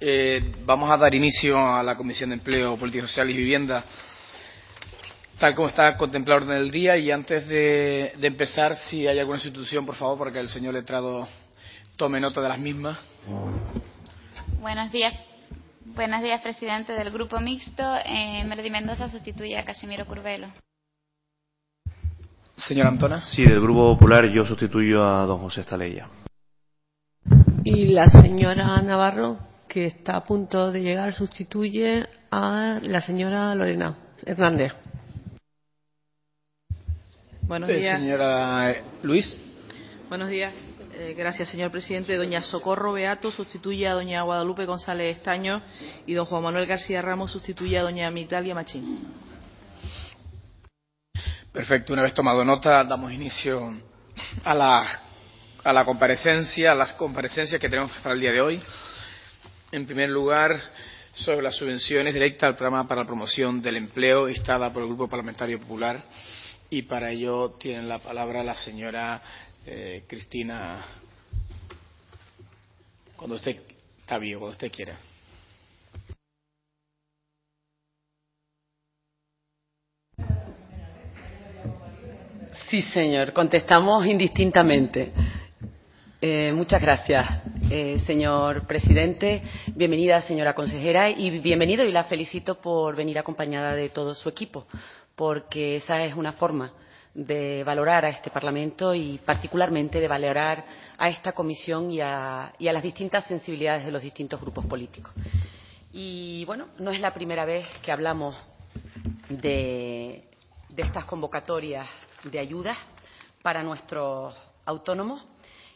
Vamos a dar inicio a la Comisión de Empleo, Política Social y Vivienda, tal como está contemplado en el día. Y antes de empezar, si hay alguna institución, por favor, para que el señor letrado tome nota de las mismas. Buenos días, presidente del Grupo Mixto. Merdi Mendoza sustituye a Casimiro Curvelo. Señora Antona. Sí, del Grupo Popular yo sustituyo a don José Estaleya. Y la señora Navarro, que está a punto de llegar, sustituye a la señora Lorena Hernández. Buenos días. Señora Luis. Buenos días. Gracias, señor presidente. Doña Socorro Beato sustituye a doña Guadalupe González Estaño y don Juan Manuel García Ramos sustituye a doña Mitalia Machín. Perfecto. Una vez tomado nota, damos inicio a las comparecencias que tenemos para el día de hoy. En primer lugar, sobre las subvenciones directas al programa para la promoción del empleo instada por el Grupo Parlamentario Popular. Y para ello tiene la palabra la señora Cristina. Cuando usted está bien, cuando usted quiera. Sí, señor. Contestamos indistintamente. Muchas gracias, señor presidente. Bienvenida, señora consejera, y bienvenido, y la felicito por venir acompañada de todo su equipo, porque esa es una forma de valorar a este Parlamento y particularmente de valorar a esta comisión y a las distintas sensibilidades de los distintos grupos políticos. Y bueno, no es la primera vez que hablamos de estas convocatorias de ayudas para nuestros autónomos.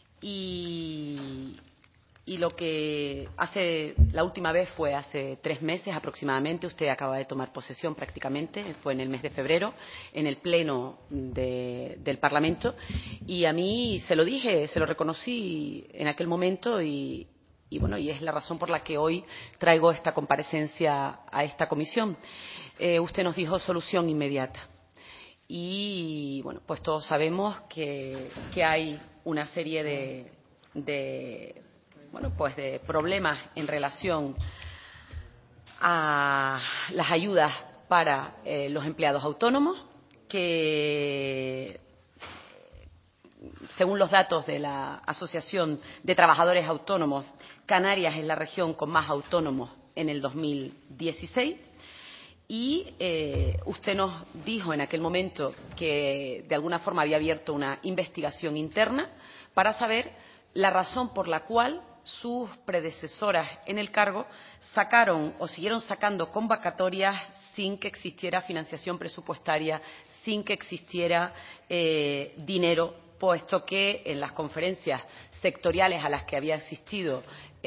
Y lo que la última vez fue hace 3 meses aproximadamente. Usted acaba de tomar posesión prácticamente, fue en el mes de febrero, en el pleno del Parlamento, y a mí se lo dije, se lo reconocí en aquel momento y bueno, y es la razón por la que hoy traigo esta comparecencia a esta comisión. Usted nos dijo solución inmediata. Y bueno, pues todos sabemos que hay una serie de problemas en relación a las ayudas para los empleados autónomos, que según los datos de la Asociación de Trabajadores Autónomos, Canarias es la región con más autónomos en el 2016. Y usted nos dijo en aquel momento que de alguna forma había abierto una investigación interna para saber la razón por la cual sus predecesoras en el cargo sacaron o siguieron sacando convocatorias sin que existiera financiación presupuestaria, sin que existiera dinero, puesto que en las conferencias sectoriales a las que había asistido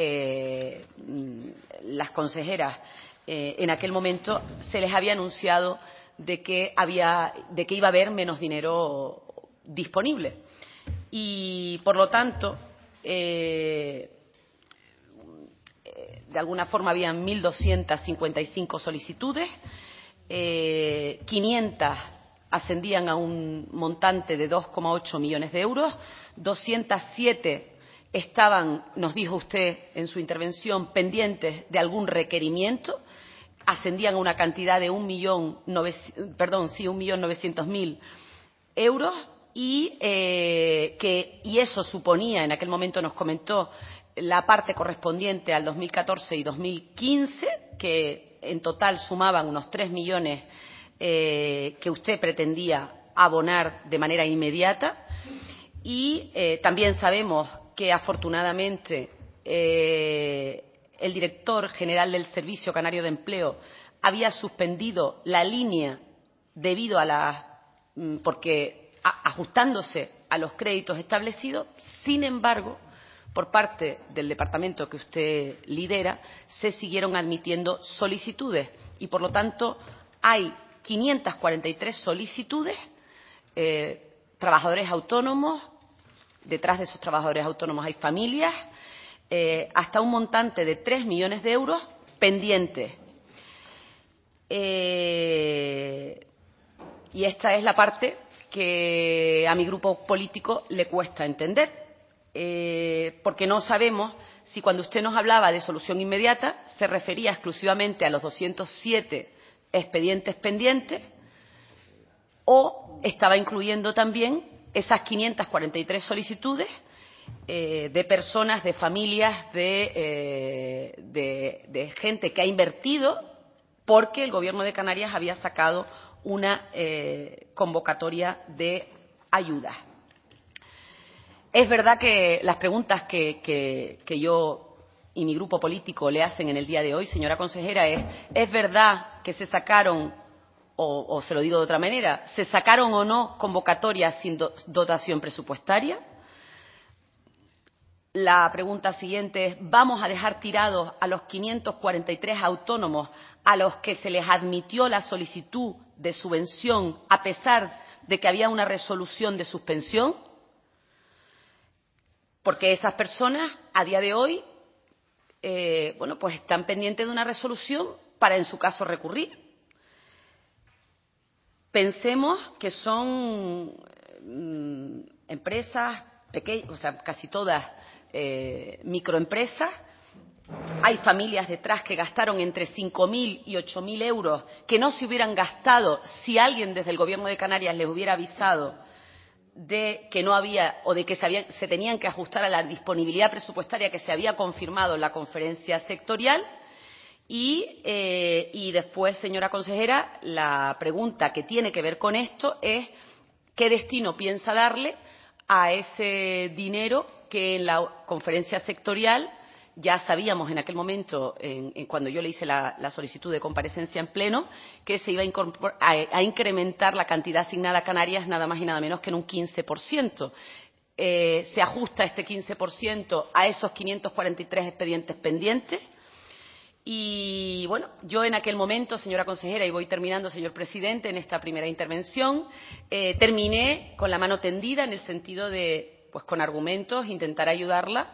las consejeras en aquel momento se les había anunciado de que iba a haber menos dinero disponible. Y por lo tanto, de alguna forma habían 1.255 solicitudes, 500 ascendían a un montante de 2,8 millones de euros, 207 estaban, nos dijo usted en su intervención, pendientes de algún requerimiento, ascendían a una cantidad de 1.900.000 euros y eso suponía, en aquel momento nos comentó, la parte correspondiente al 2014 y 2015, que en total sumaban unos 3 millones que usted pretendía abonar de manera inmediata. Y también sabemos que afortunadamente el director general del Servicio Canario de Empleo había suspendido la línea debido a ajustándose a los créditos establecidos. Sin embargo, por parte del departamento que usted lidera, se siguieron admitiendo solicitudes y, por lo tanto, hay 543 solicitudes, trabajadores autónomos. Detrás de esos trabajadores autónomos hay familias, hasta un montante de 3 millones de euros pendientes. Y esta es la parte que a mi grupo político le cuesta entender, porque no sabemos si cuando usted nos hablaba de solución inmediata se refería exclusivamente a los 207 expedientes pendientes o estaba incluyendo también esas 543 solicitudes de personas, de familias, de gente que ha invertido porque el Gobierno de Canarias había sacado una convocatoria de ayudas. Es verdad que las preguntas que yo y mi grupo político le hacen en el día de hoy, señora consejera, ¿es verdad que se sacaron, o se lo digo de otra manera, se sacaron o no convocatorias sin dotación presupuestaria? La pregunta siguiente es, ¿vamos a dejar tirados a los 543 autónomos a los que se les admitió la solicitud de subvención a pesar de que había una resolución de suspensión? Porque esas personas, a día de hoy, bueno, pues están pendientes de una resolución para, en su caso, recurrir. Pensemos que son empresas pequeñas, o sea, casi todas microempresas. Hay familias detrás que gastaron entre 5.000 y 8.000 euros que no se hubieran gastado si alguien desde el Gobierno de Canarias les hubiera avisado de que no había o de que se tenían que ajustar a la disponibilidad presupuestaria que se había confirmado en la conferencia sectorial. Y después, señora consejera, la pregunta que tiene que ver con esto es ¿qué destino piensa darle a ese dinero que en la conferencia sectorial ya sabíamos en aquel momento, cuando yo le hice la solicitud de comparecencia en pleno, que se iba a incrementar la cantidad asignada a Canarias nada más y nada menos que en un 15%? Se ajusta este 15% a esos 543 expedientes pendientes. Y bueno, yo en aquel momento, señora consejera, y voy terminando, señor presidente, en esta primera intervención, terminé con la mano tendida en el sentido de, pues con argumentos, intentar ayudarla,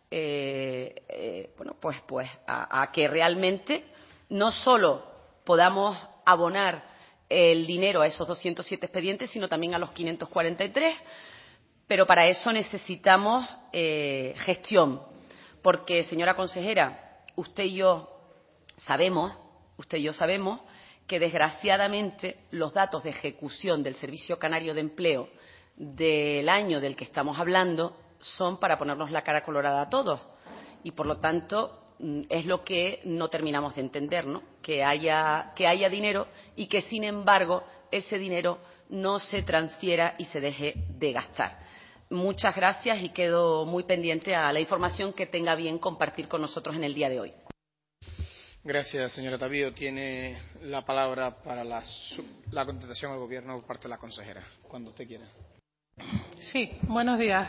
bueno, pues a que realmente no solo podamos abonar el dinero a esos 207 expedientes, sino también a los 543, pero para eso necesitamos gestión, porque, señora consejera, usted y yo sabemos que desgraciadamente los datos de ejecución del Servicio Canario de Empleo del año del que estamos hablando son para ponernos la cara colorada a todos y por lo tanto es lo que no terminamos de entender, ¿no? Que haya dinero y que sin embargo ese dinero no se transfiera y se deje de gastar. Muchas gracias y quedo muy pendiente a la información que tenga bien compartir con nosotros en el día de hoy. Gracias, señora Tavío. Tiene la palabra para la contestación al Gobierno por parte de la consejera, cuando usted quiera. Sí, buenos días.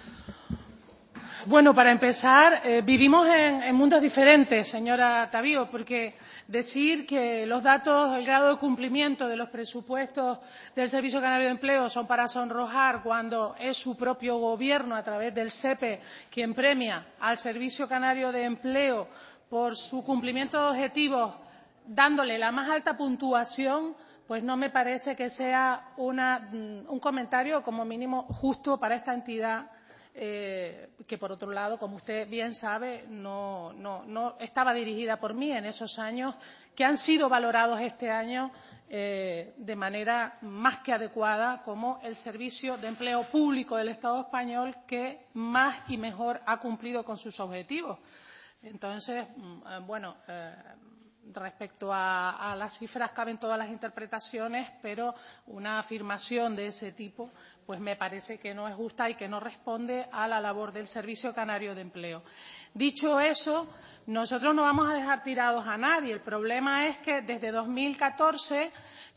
Bueno, para empezar, vivimos en mundos diferentes, señora Tavío, porque decir que los datos, el grado de cumplimiento de los presupuestos del Servicio Canario de Empleo son para sonrojar cuando es su propio Gobierno, a través del SEPE, quien premia al Servicio Canario de Empleo por su cumplimiento de objetivos, dándole la más alta puntuación, pues no me parece que sea un comentario como mínimo justo para esta entidad, que por otro lado, como usted bien sabe, no estaba dirigida por mí en esos años, que han sido valorados este año de manera más que adecuada como el servicio de empleo público del Estado español que más y mejor ha cumplido con sus objetivos. Entonces, bueno, respecto a las cifras caben todas las interpretaciones, pero una afirmación de ese tipo pues me parece que no es justa y que no responde a la labor del Servicio Canario de Empleo. Dicho eso, nosotros no vamos a dejar tirados a nadie. El problema es que desde 2014,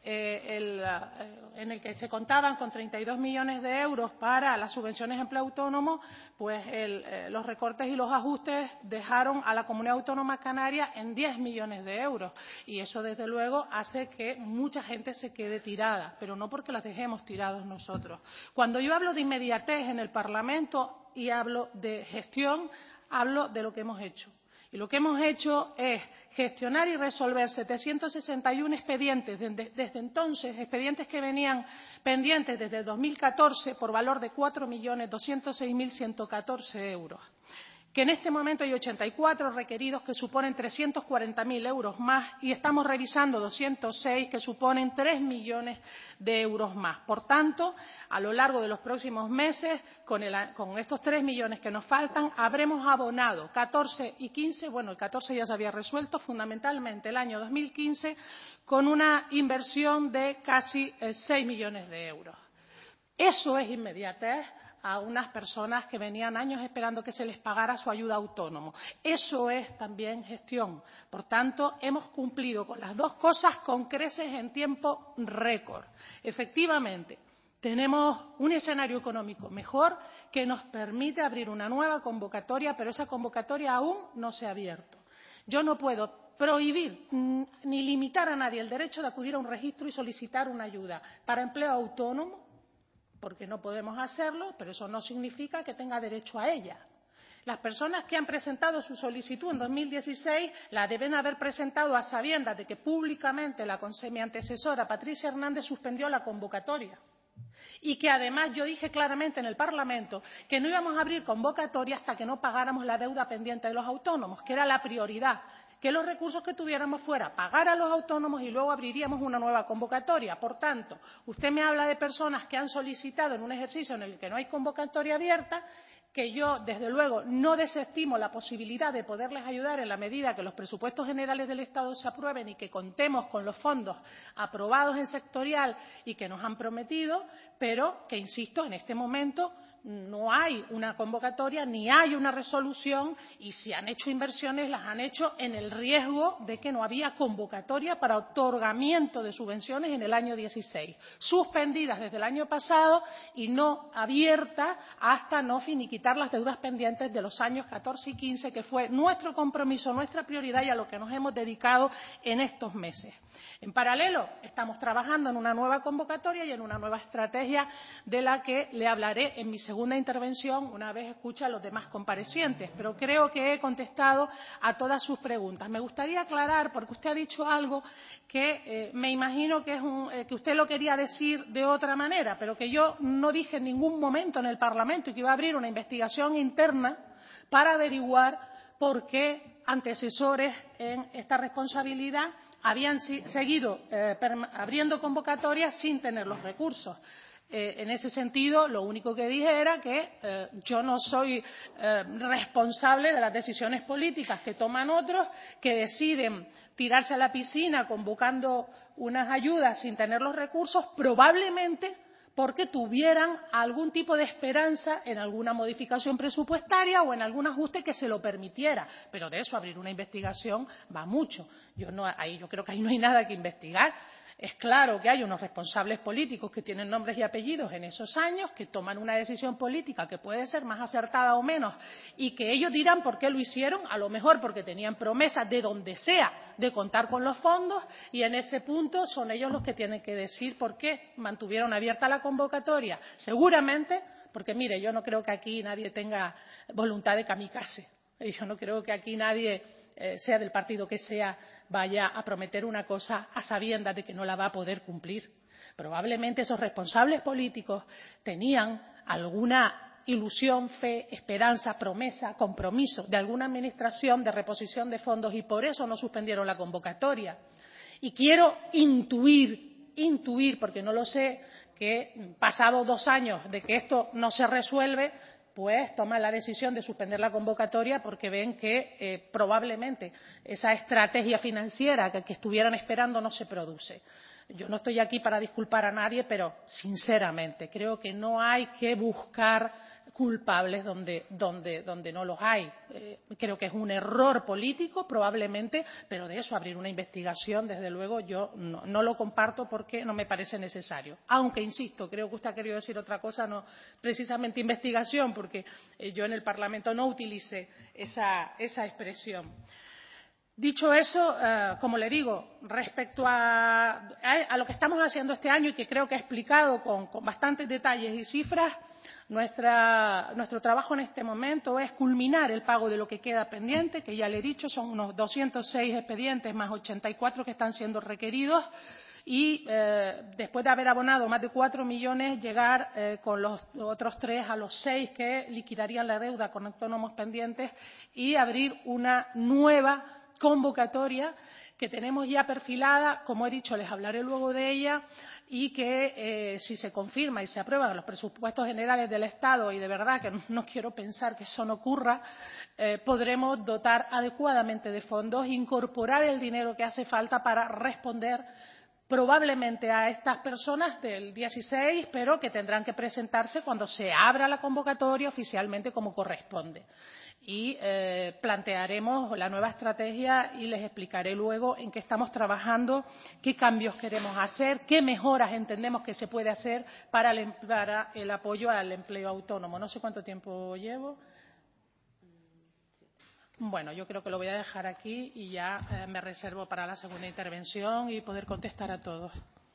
en el que se contaban con 32 millones de euros para las subvenciones de empleo autónomo, pues los recortes y los ajustes dejaron a la Comunidad Autónoma Canaria en 10 millones de euros. Y eso, desde luego, hace que mucha gente se quede tirada, pero no porque las dejemos tirados nosotros. Cuando yo hablo de inmediatez en el Parlamento y hablo de gestión, hablo de lo que hemos hecho. Y lo que hemos hecho es gestionar y resolver 761 expedientes desde entonces, expedientes que venían pendientes desde el 2014 por valor de 4.206.114 euros. Que en este momento hay 84 requeridos que suponen 340.000 euros más y estamos revisando 206 que suponen 3 millones de euros más. Por tanto, a lo largo de los próximos meses, con estos 3 millones que nos faltan, habremos abonado 14 y 15, bueno, el 14 ya se había resuelto, fundamentalmente el año 2015, con una inversión de casi 6 millones de euros. Eso es inmediatez a unas personas que venían años esperando que se les pagara su ayuda autónomo. Eso es también gestión. Por tanto, hemos cumplido con las dos cosas con creces en tiempo récord. Efectivamente, tenemos un escenario económico mejor que nos permite abrir una nueva convocatoria, pero esa convocatoria aún no se ha abierto. Yo no puedo prohibir ni limitar a nadie el derecho de acudir a un registro y solicitar una ayuda para empleo autónomo, porque no podemos hacerlo, pero eso no significa que tenga derecho a ella. Las personas que han presentado su solicitud en 2016 la deben haber presentado a sabiendas de que públicamente mi antecesora, Patricia Hernández, suspendió la convocatoria. Y que además yo dije claramente en el Parlamento que no íbamos a abrir convocatoria hasta que no pagáramos la deuda pendiente de los autónomos, que era la prioridad. Que los recursos que tuviéramos fuera pagar a los autónomos y luego abriríamos una nueva convocatoria. Por tanto, usted me habla de personas que han solicitado en un ejercicio en el que no hay convocatoria abierta, que yo, desde luego, no desestimo la posibilidad de poderles ayudar en la medida que los presupuestos generales del Estado se aprueben y que contemos con los fondos aprobados en sectorial y que nos han prometido, pero que, insisto, en este momento no hay una convocatoria ni hay una resolución y si han hecho inversiones las han hecho en el riesgo de que no había convocatoria para otorgamiento de subvenciones en el año 16, suspendidas desde el año pasado y no abiertas hasta no finiquitar las deudas pendientes de los años 14 y 15, que fue nuestro compromiso, nuestra prioridad y a lo que nos hemos dedicado en estos meses. En paralelo, estamos trabajando en una nueva convocatoria y en una nueva estrategia de la que le hablaré en mi segunda intervención una vez escuche a los demás comparecientes, pero creo que he contestado a todas sus preguntas. Me gustaría aclarar, porque usted ha dicho algo que me imagino que usted lo quería decir de otra manera, pero que yo no dije en ningún momento en el Parlamento y que iba a abrir una investigación interna para averiguar por qué antecesores en esta responsabilidad habían seguido abriendo convocatorias sin tener los recursos. En ese sentido, lo único que dije era que yo no soy responsable de las decisiones políticas que toman otros, que deciden tirarse a la piscina convocando unas ayudas sin tener los recursos, probablemente porque tuvieran algún tipo de esperanza en alguna modificación presupuestaria o en algún ajuste que se lo permitiera. Pero de eso abrir una investigación va mucho. Yo creo que ahí no hay nada que investigar. Es claro que hay unos responsables políticos que tienen nombres y apellidos en esos años, que toman una decisión política que puede ser más acertada o menos y que ellos dirán por qué lo hicieron, a lo mejor porque tenían promesas de donde sea de contar con los fondos y en ese punto son ellos los que tienen que decir por qué mantuvieron abierta la convocatoria. Seguramente porque, mire, yo no creo que aquí nadie tenga voluntad de kamikaze. Yo no creo que aquí nadie, sea del partido que sea, vaya a prometer una cosa a sabiendas de que no la va a poder cumplir. Probablemente esos responsables políticos tenían alguna ilusión, fe, esperanza, promesa, compromiso de alguna administración de reposición de fondos y por eso no suspendieron la convocatoria. Y quiero intuir, porque no lo sé, que pasados 2 años de que esto no se resuelve, pues toman la decisión de suspender la convocatoria porque ven que probablemente esa estrategia financiera que estuvieran esperando no se produce. Yo no estoy aquí para disculpar a nadie, pero sinceramente creo que no hay que buscar culpables donde no los hay. Creo que es un error político probablemente, pero de eso abrir una investigación, desde luego, yo no lo comparto porque no me parece necesario. Aunque, insisto, creo que usted ha querido decir otra cosa, no precisamente investigación, porque yo en el Parlamento no utilicé esa expresión. Dicho eso, como le digo, respecto a lo que estamos haciendo este año y que creo que he explicado con bastantes detalles y cifras, Nuestro trabajo en este momento es culminar el pago de lo que queda pendiente, que ya le he dicho, son unos 206 expedientes más 84 que están siendo requeridos, y después de haber abonado más de 4 millones, llegar con los otros 3 a los 6 que liquidarían la deuda con autónomos pendientes y abrir una nueva convocatoria que tenemos ya perfilada, como he dicho, les hablaré luego de ella, y que si se confirma y se aprueban los presupuestos generales del Estado, y de verdad que no quiero pensar que eso no ocurra, podremos dotar adecuadamente de fondos, incorporar el dinero que hace falta para responder probablemente a estas personas del 16, pero que tendrán que presentarse cuando se abra la convocatoria oficialmente como corresponde. Y plantearemos la nueva estrategia y les explicaré luego en qué estamos trabajando, qué cambios queremos hacer, qué mejoras entendemos que se puede hacer para el apoyo al empleo autónomo. No sé cuánto tiempo llevo. Bueno, yo creo que lo voy a dejar aquí y ya me reservo para la segunda intervención y poder contestar a todos.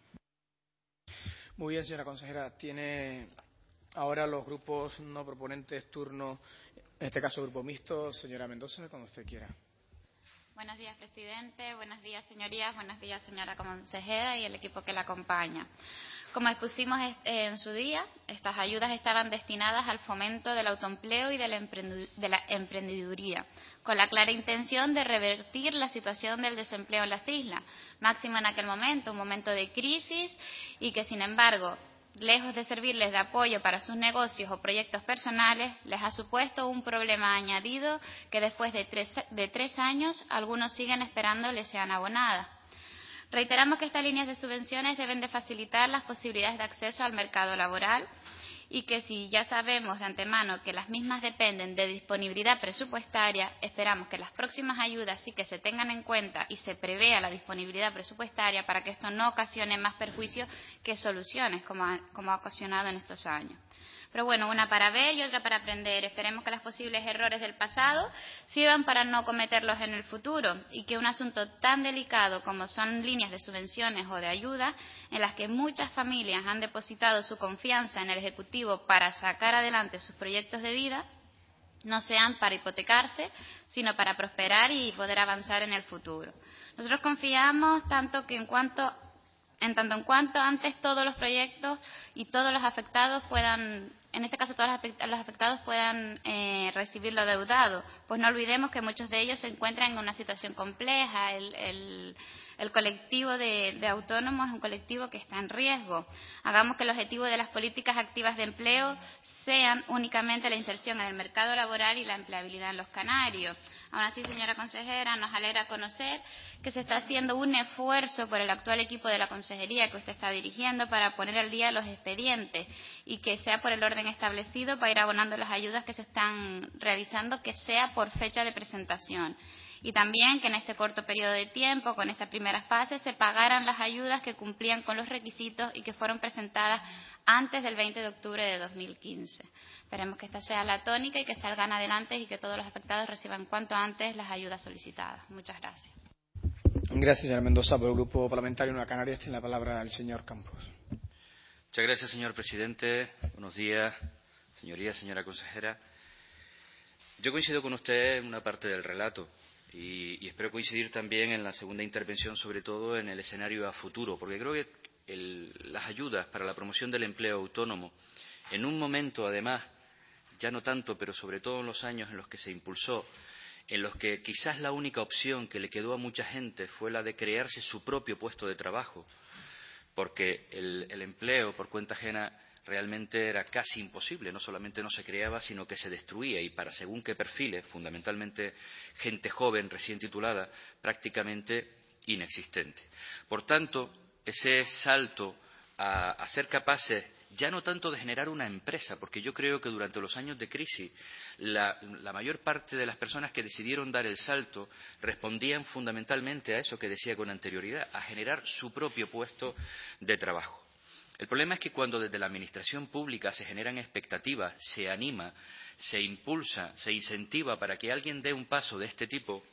Muy bien, señora consejera. Tiene ahora los grupos no proponentes turno, en este caso grupo mixto. Señora Mendoza, cuando usted quiera. Buenos días, presidente. Buenos días, señorías. Buenos días, señora consejera y el equipo que la acompaña. Como expusimos en su día, estas ayudas estaban destinadas al fomento del autoempleo y de la emprendeduría, con la clara intención de revertir la situación del desempleo en las islas, máximo en aquel momento, un momento de crisis, y que, sin embargo, lejos de servirles de apoyo para sus negocios o proyectos personales, les ha supuesto un problema añadido que después de tres años algunos siguen esperando les sean abonadas. Reiteramos que estas líneas de subvenciones deben de facilitar las posibilidades de acceso al mercado laboral y que si ya sabemos de antemano que las mismas dependen de disponibilidad presupuestaria, esperamos que las próximas ayudas sí que se tengan en cuenta y se prevea la disponibilidad presupuestaria para que esto no ocasione más perjuicios que soluciones, como ha ocasionado en estos años. Pero bueno, una para ver y otra para aprender. Esperemos que los posibles errores del pasado sirvan para no cometerlos en el futuro y que un asunto tan delicado como son líneas de subvenciones o de ayuda, en las que muchas familias han depositado su confianza en el Ejecutivo para sacar adelante sus proyectos de vida, no sean para hipotecarse, sino para prosperar y poder avanzar en el futuro. Nosotros confiamos en cuanto antes todos los proyectos y todos los afectados puedan, en este caso todos los afectados puedan recibir lo adeudado, pues no olvidemos que muchos de ellos se encuentran en una situación compleja. El colectivo de autónomos es un colectivo que está en riesgo. Hagamos que el objetivo de las políticas activas de empleo sean únicamente la inserción en el mercado laboral y la empleabilidad en los canarios. Aún así, señora consejera, nos alegra conocer que se está haciendo un esfuerzo por el actual equipo de la consejería que usted está dirigiendo para poner al día los expedientes y que sea por el orden establecido para ir abonando las ayudas que se están realizando, que sea por fecha de presentación. Y también que en este corto periodo de tiempo, con esta primera fase, se pagaran las ayudas que cumplían con los requisitos y que fueron presentadas antes del 20 de octubre de 2015. Esperemos que esta sea la tónica y que salgan adelante y que todos los afectados reciban cuanto antes las ayudas solicitadas. Muchas gracias. Gracias, señora Mendoza. Por el Grupo Parlamentario Nueva Canarias tiene la palabra el señor Campos. Muchas gracias, señor presidente. Buenos días, señorías, señora consejera. Yo coincido con usted en una parte del relato y espero coincidir también en la segunda intervención, sobre todo en el escenario a futuro, porque creo que las ayudas para la promoción del empleo autónomo, en un momento, además, ya no tanto, pero sobre todo en los años en los que se impulsó, en los que quizás la única opción que le quedó a mucha gente fue la de crearse su propio puesto de trabajo, porque el empleo por cuenta ajena realmente era casi imposible. No solamente no se creaba, sino que se destruía, y para según qué perfiles, fundamentalmente gente joven, recién titulada, prácticamente inexistente. Por tanto, ese salto a ser capaces ya no tanto de generar una empresa, porque yo creo que durante los años de crisis la mayor parte de las personas que decidieron dar el salto respondían fundamentalmente a eso que decía con anterioridad, a generar su propio puesto de trabajo. El problema es que cuando desde la administración pública se generan expectativas, se anima, se impulsa, se incentiva para que alguien dé un paso de este tipo,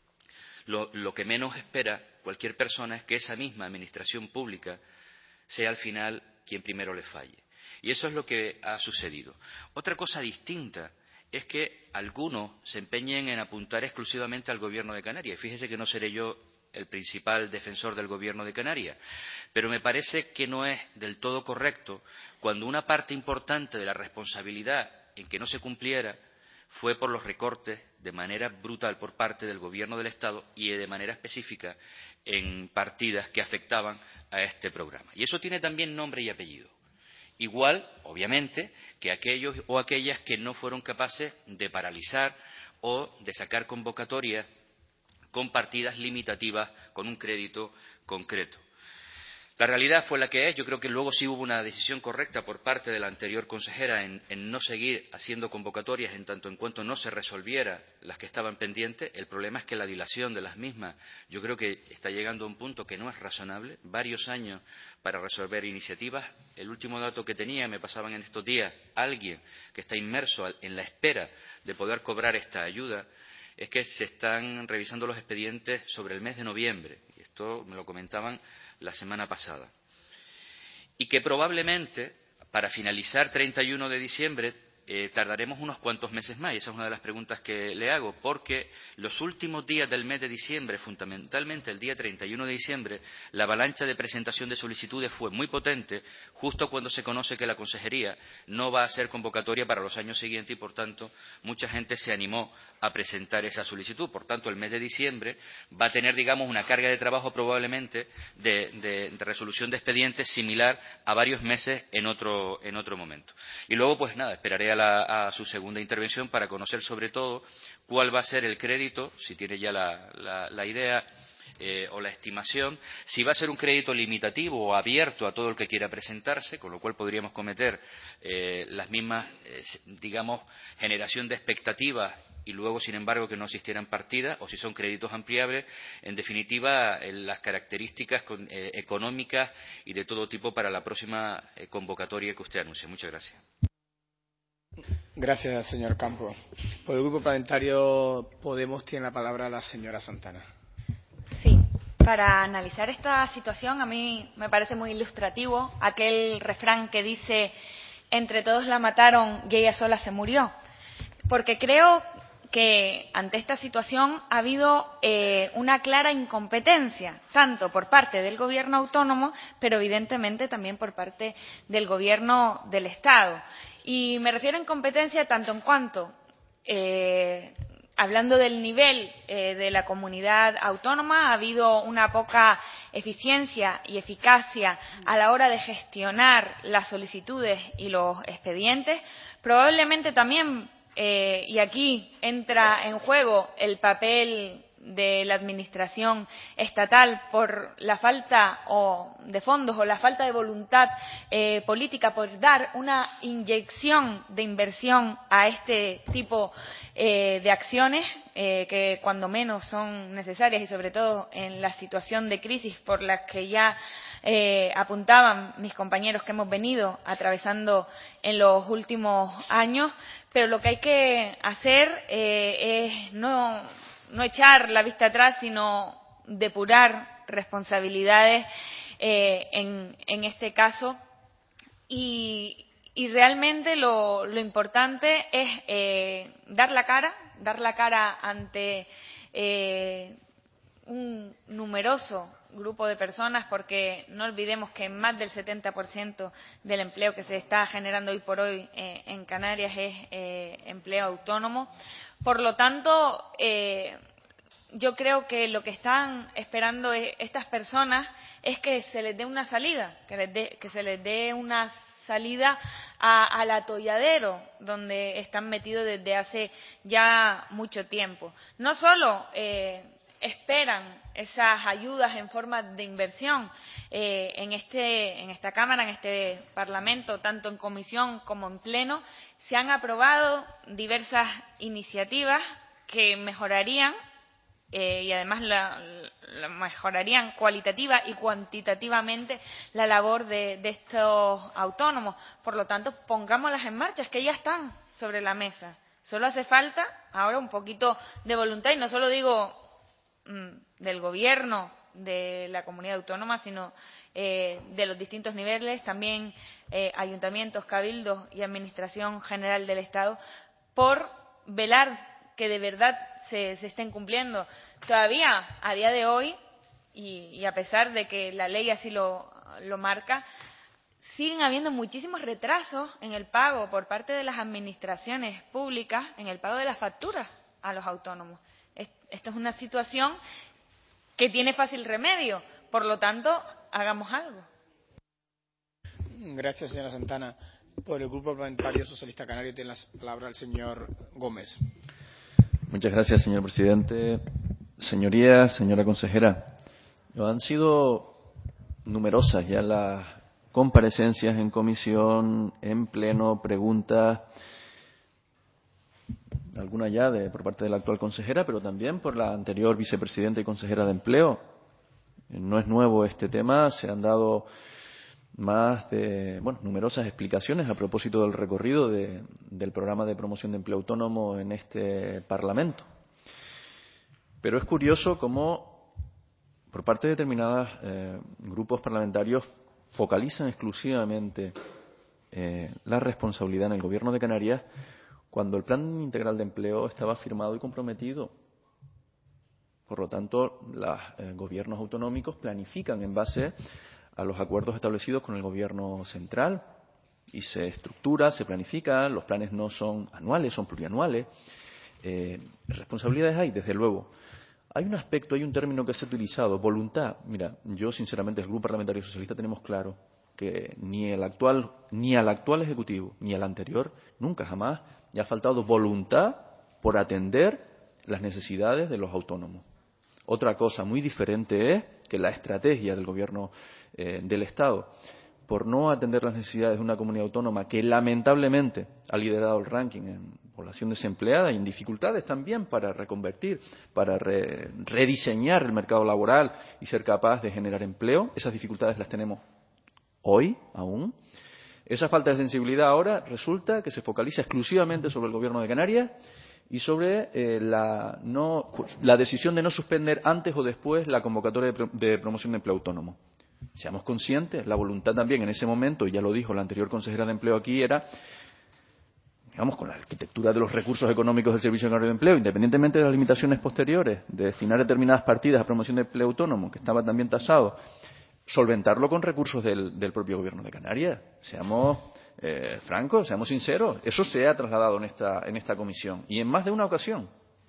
lo que menos espera cualquier persona es que esa misma administración pública sea al final quien primero le falle. Y eso es lo que ha sucedido. Otra cosa distinta es que algunos se empeñen en apuntar exclusivamente al Gobierno de Canarias. Y fíjese que no seré yo el principal defensor del Gobierno de Canarias, pero me parece que no es del todo correcto cuando una parte importante de la responsabilidad en que no se cumpliera fue por los recortes de manera brutal por parte del Gobierno del Estado y de manera específica en partidas que afectaban a este programa. Y eso tiene también nombre y apellido. Igual, obviamente, que aquellos o aquellas que no fueron capaces de paralizar o de sacar convocatorias con partidas limitativas, con un crédito concreto. La realidad fue la que es. Yo creo que luego sí hubo una decisión correcta por parte de la anterior consejera en no seguir haciendo convocatorias en tanto en cuanto no se resolviera las que estaban pendientes. El problema es que la dilación de las mismas yo creo que está llegando a un punto que no es razonable. Varios años para resolver iniciativas. El último dato que tenía, me pasaban en estos días, alguien que está inmerso en la espera de poder cobrar esta ayuda, es que se están revisando los expedientes sobre el mes de noviembre. Y esto me lo comentaban la semana pasada. Y que probablemente, para finalizar 31 de diciembre, tardaremos unos cuantos meses más. Y esa es una de las preguntas que le hago, porque los últimos días del mes de diciembre, fundamentalmente el día 31 de diciembre, la avalancha de presentación de solicitudes fue muy potente, justo cuando se conoce que la consejería no va a hacer convocatoria para los años siguientes y, por tanto, mucha gente se animó a presentar esa solicitud. Por tanto, el mes de diciembre va a tener, digamos, una carga de trabajo probablemente de resolución de expedientes similar a varios meses en otro momento. Y luego, pues nada, esperaré a su segunda intervención para conocer sobre todo cuál va a ser el crédito, si tiene ya la idea o la estimación, si va a ser un crédito limitativo o abierto a todo el que quiera presentarse, con lo cual podríamos cometer las mismas, digamos, generación de expectativas y luego, sin embargo, que no existieran partidas, o si son créditos ampliables, en definitiva, las características económicas y de todo tipo para la próxima convocatoria que usted anuncie. Muchas gracias. Gracias, señor Campo. Por el Grupo Parlamentario Podemos tiene la palabra la señora Santana. Sí, para analizar esta situación a mí me parece muy ilustrativo aquel refrán que dice entre todos la mataron y ella sola se murió, porque creo que ante esta situación ha habido una clara incompetencia, tanto por parte del Gobierno autónomo, pero evidentemente también por parte del Gobierno del Estado. Y me refiero a incompetencia tanto en cuanto, hablando del nivel de la comunidad autónoma, ha habido una poca eficiencia y eficacia a la hora de gestionar las solicitudes y los expedientes. Probablemente también, y aquí entra en juego el papel de la Administración estatal por la falta de fondos o la falta de voluntad política por dar una inyección de inversión a este tipo de acciones que cuando menos son necesarias y sobre todo en la situación de crisis por la que ya apuntaban mis compañeros que hemos venido atravesando en los últimos años. Pero lo que hay que hacer es no echar la vista atrás, sino depurar responsabilidades en este caso. Y realmente lo importante es dar la cara ante un numeroso grupo de personas, porque no olvidemos que más del 70% del empleo que se está generando hoy por hoy en Canarias es empleo autónomo. Por lo tanto, yo creo que lo que están esperando estas personas es que se les dé una salida, que se les dé una salida al atolladero donde están metidos desde hace ya mucho tiempo. No solo esperan esas ayudas en forma de inversión en esta Cámara, en este Parlamento, tanto en comisión como en pleno, se han aprobado diversas iniciativas que mejorarían y además la mejorarían cualitativa y cuantitativamente la labor de estos autónomos. Por lo tanto, pongámoslas en marcha, es que ya están sobre la mesa. Solo hace falta ahora un poquito de voluntad, y no solo digo del Gobierno de la comunidad autónoma, sino de los distintos niveles, también ayuntamientos, cabildos y Administración General del Estado, por velar que de verdad se estén cumpliendo. Todavía, a día de hoy, y a pesar de que la ley así lo marca, siguen habiendo muchísimos retrasos en el pago por parte de las administraciones públicas, en el pago de las facturas a los autónomos. Esto es una situación que tiene fácil remedio, por lo tanto, hagamos algo. Gracias, señora Santana. Por el Grupo Parlamentario Socialista Canario tiene la palabra el señor Gómez. Muchas gracias, señor presidente. Señorías, señora consejera, han sido numerosas ya las comparecencias en comisión, en pleno, preguntas, alguna ya por parte de la actual consejera, pero también por la anterior vicepresidenta y consejera de Empleo. No es nuevo este tema, se han dado numerosas explicaciones a propósito del recorrido del programa de promoción de empleo autónomo en este Parlamento. Pero es curioso cómo, por parte de determinados grupos parlamentarios, focalizan exclusivamente la responsabilidad en el Gobierno de Canarias cuando el Plan Integral de Empleo estaba firmado y comprometido. Por lo tanto, los gobiernos autonómicos planifican en base a los acuerdos establecidos con el Gobierno central y se estructura, se planifica, los planes no son anuales, son plurianuales. Responsabilidades hay, desde luego. Hay un aspecto, hay un término que se ha utilizado, voluntad. Mira, yo sinceramente, el Grupo Parlamentario Socialista tenemos claro que ni al actual Ejecutivo ni al anterior, nunca jamás, le ha faltado voluntad por atender las necesidades de los autónomos. Otra cosa muy diferente es que la estrategia del Gobierno del Estado por no atender las necesidades de una comunidad autónoma que lamentablemente ha liderado el ranking en población desempleada y en dificultades también para reconvertir, para rediseñar el mercado laboral y ser capaz de generar empleo. Esas dificultades las tenemos hoy aún. Esa falta de sensibilidad ahora resulta que se focaliza exclusivamente sobre el Gobierno de Canarias y sobre la decisión de no suspender antes o después la convocatoria de promoción de empleo autónomo. Seamos conscientes, la voluntad también en ese momento, y ya lo dijo la anterior consejera de Empleo aquí, era, digamos, con la arquitectura de los recursos económicos del Servicio Canario de Empleo, independientemente de las limitaciones posteriores, de destinar determinadas partidas a promoción de empleo autónomo, que estaba también tasado, solventarlo con recursos del propio Gobierno de Canarias. Seamos francos, seamos sinceros. Eso se ha trasladado en esta comisión y en más de una ocasión.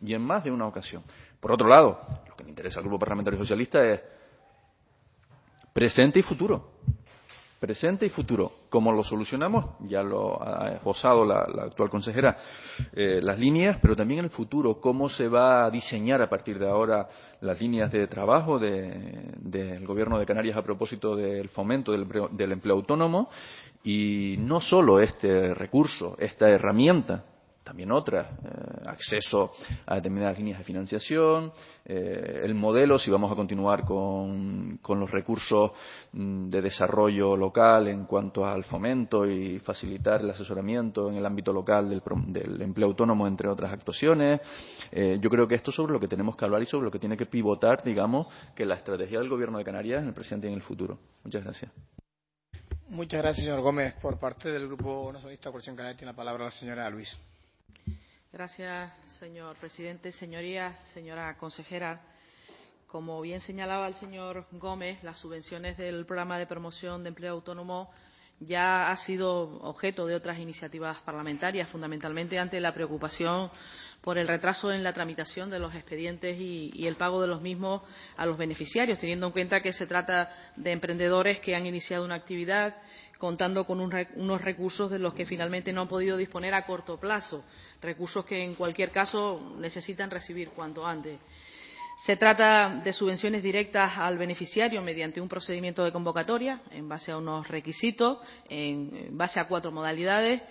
Por otro lado, lo que me interesa al Grupo Parlamentario Socialista es presente y futuro. Presente y futuro. ¿Cómo lo solucionamos? Ya lo ha esbozado la actual consejera, las líneas, pero también en el futuro, cómo se va a diseñar a partir de ahora las líneas de trabajo del Gobierno de Canarias a propósito del fomento del empleo autónomo, y no solo este recurso, esta herramienta, también otras, acceso a determinadas líneas de financiación, el modelo, si vamos a continuar con los recursos de desarrollo local en cuanto al fomento y facilitar el asesoramiento en el ámbito local del empleo autónomo, entre otras actuaciones. Yo creo que esto es sobre lo que tenemos que hablar y sobre lo que tiene que pivotar, digamos, que la estrategia del Gobierno de Canarias en el presente y en el futuro. Muchas gracias. Muchas gracias, señor Gómez. Por parte del Grupo Nacionalista Coalición Canaria tiene la palabra la señora Luis. Gracias, señor presidente. Señorías, señora consejera, como bien señalaba el señor Gómez, las subvenciones del programa de promoción de empleo autónomo ya ha sido objeto de otras iniciativas parlamentarias, fundamentalmente ante la preocupación por el retraso en la tramitación de los expedientes y el pago de los mismos a los beneficiarios, teniendo en cuenta que se trata de emprendedores que han iniciado una actividad contando con unos recursos de los que finalmente no han podido disponer a corto plazo, recursos que en cualquier caso necesitan recibir cuanto antes. Se trata de subvenciones directas al beneficiario mediante un procedimiento de convocatoria en base a unos requisitos, en base a 4 modalidades.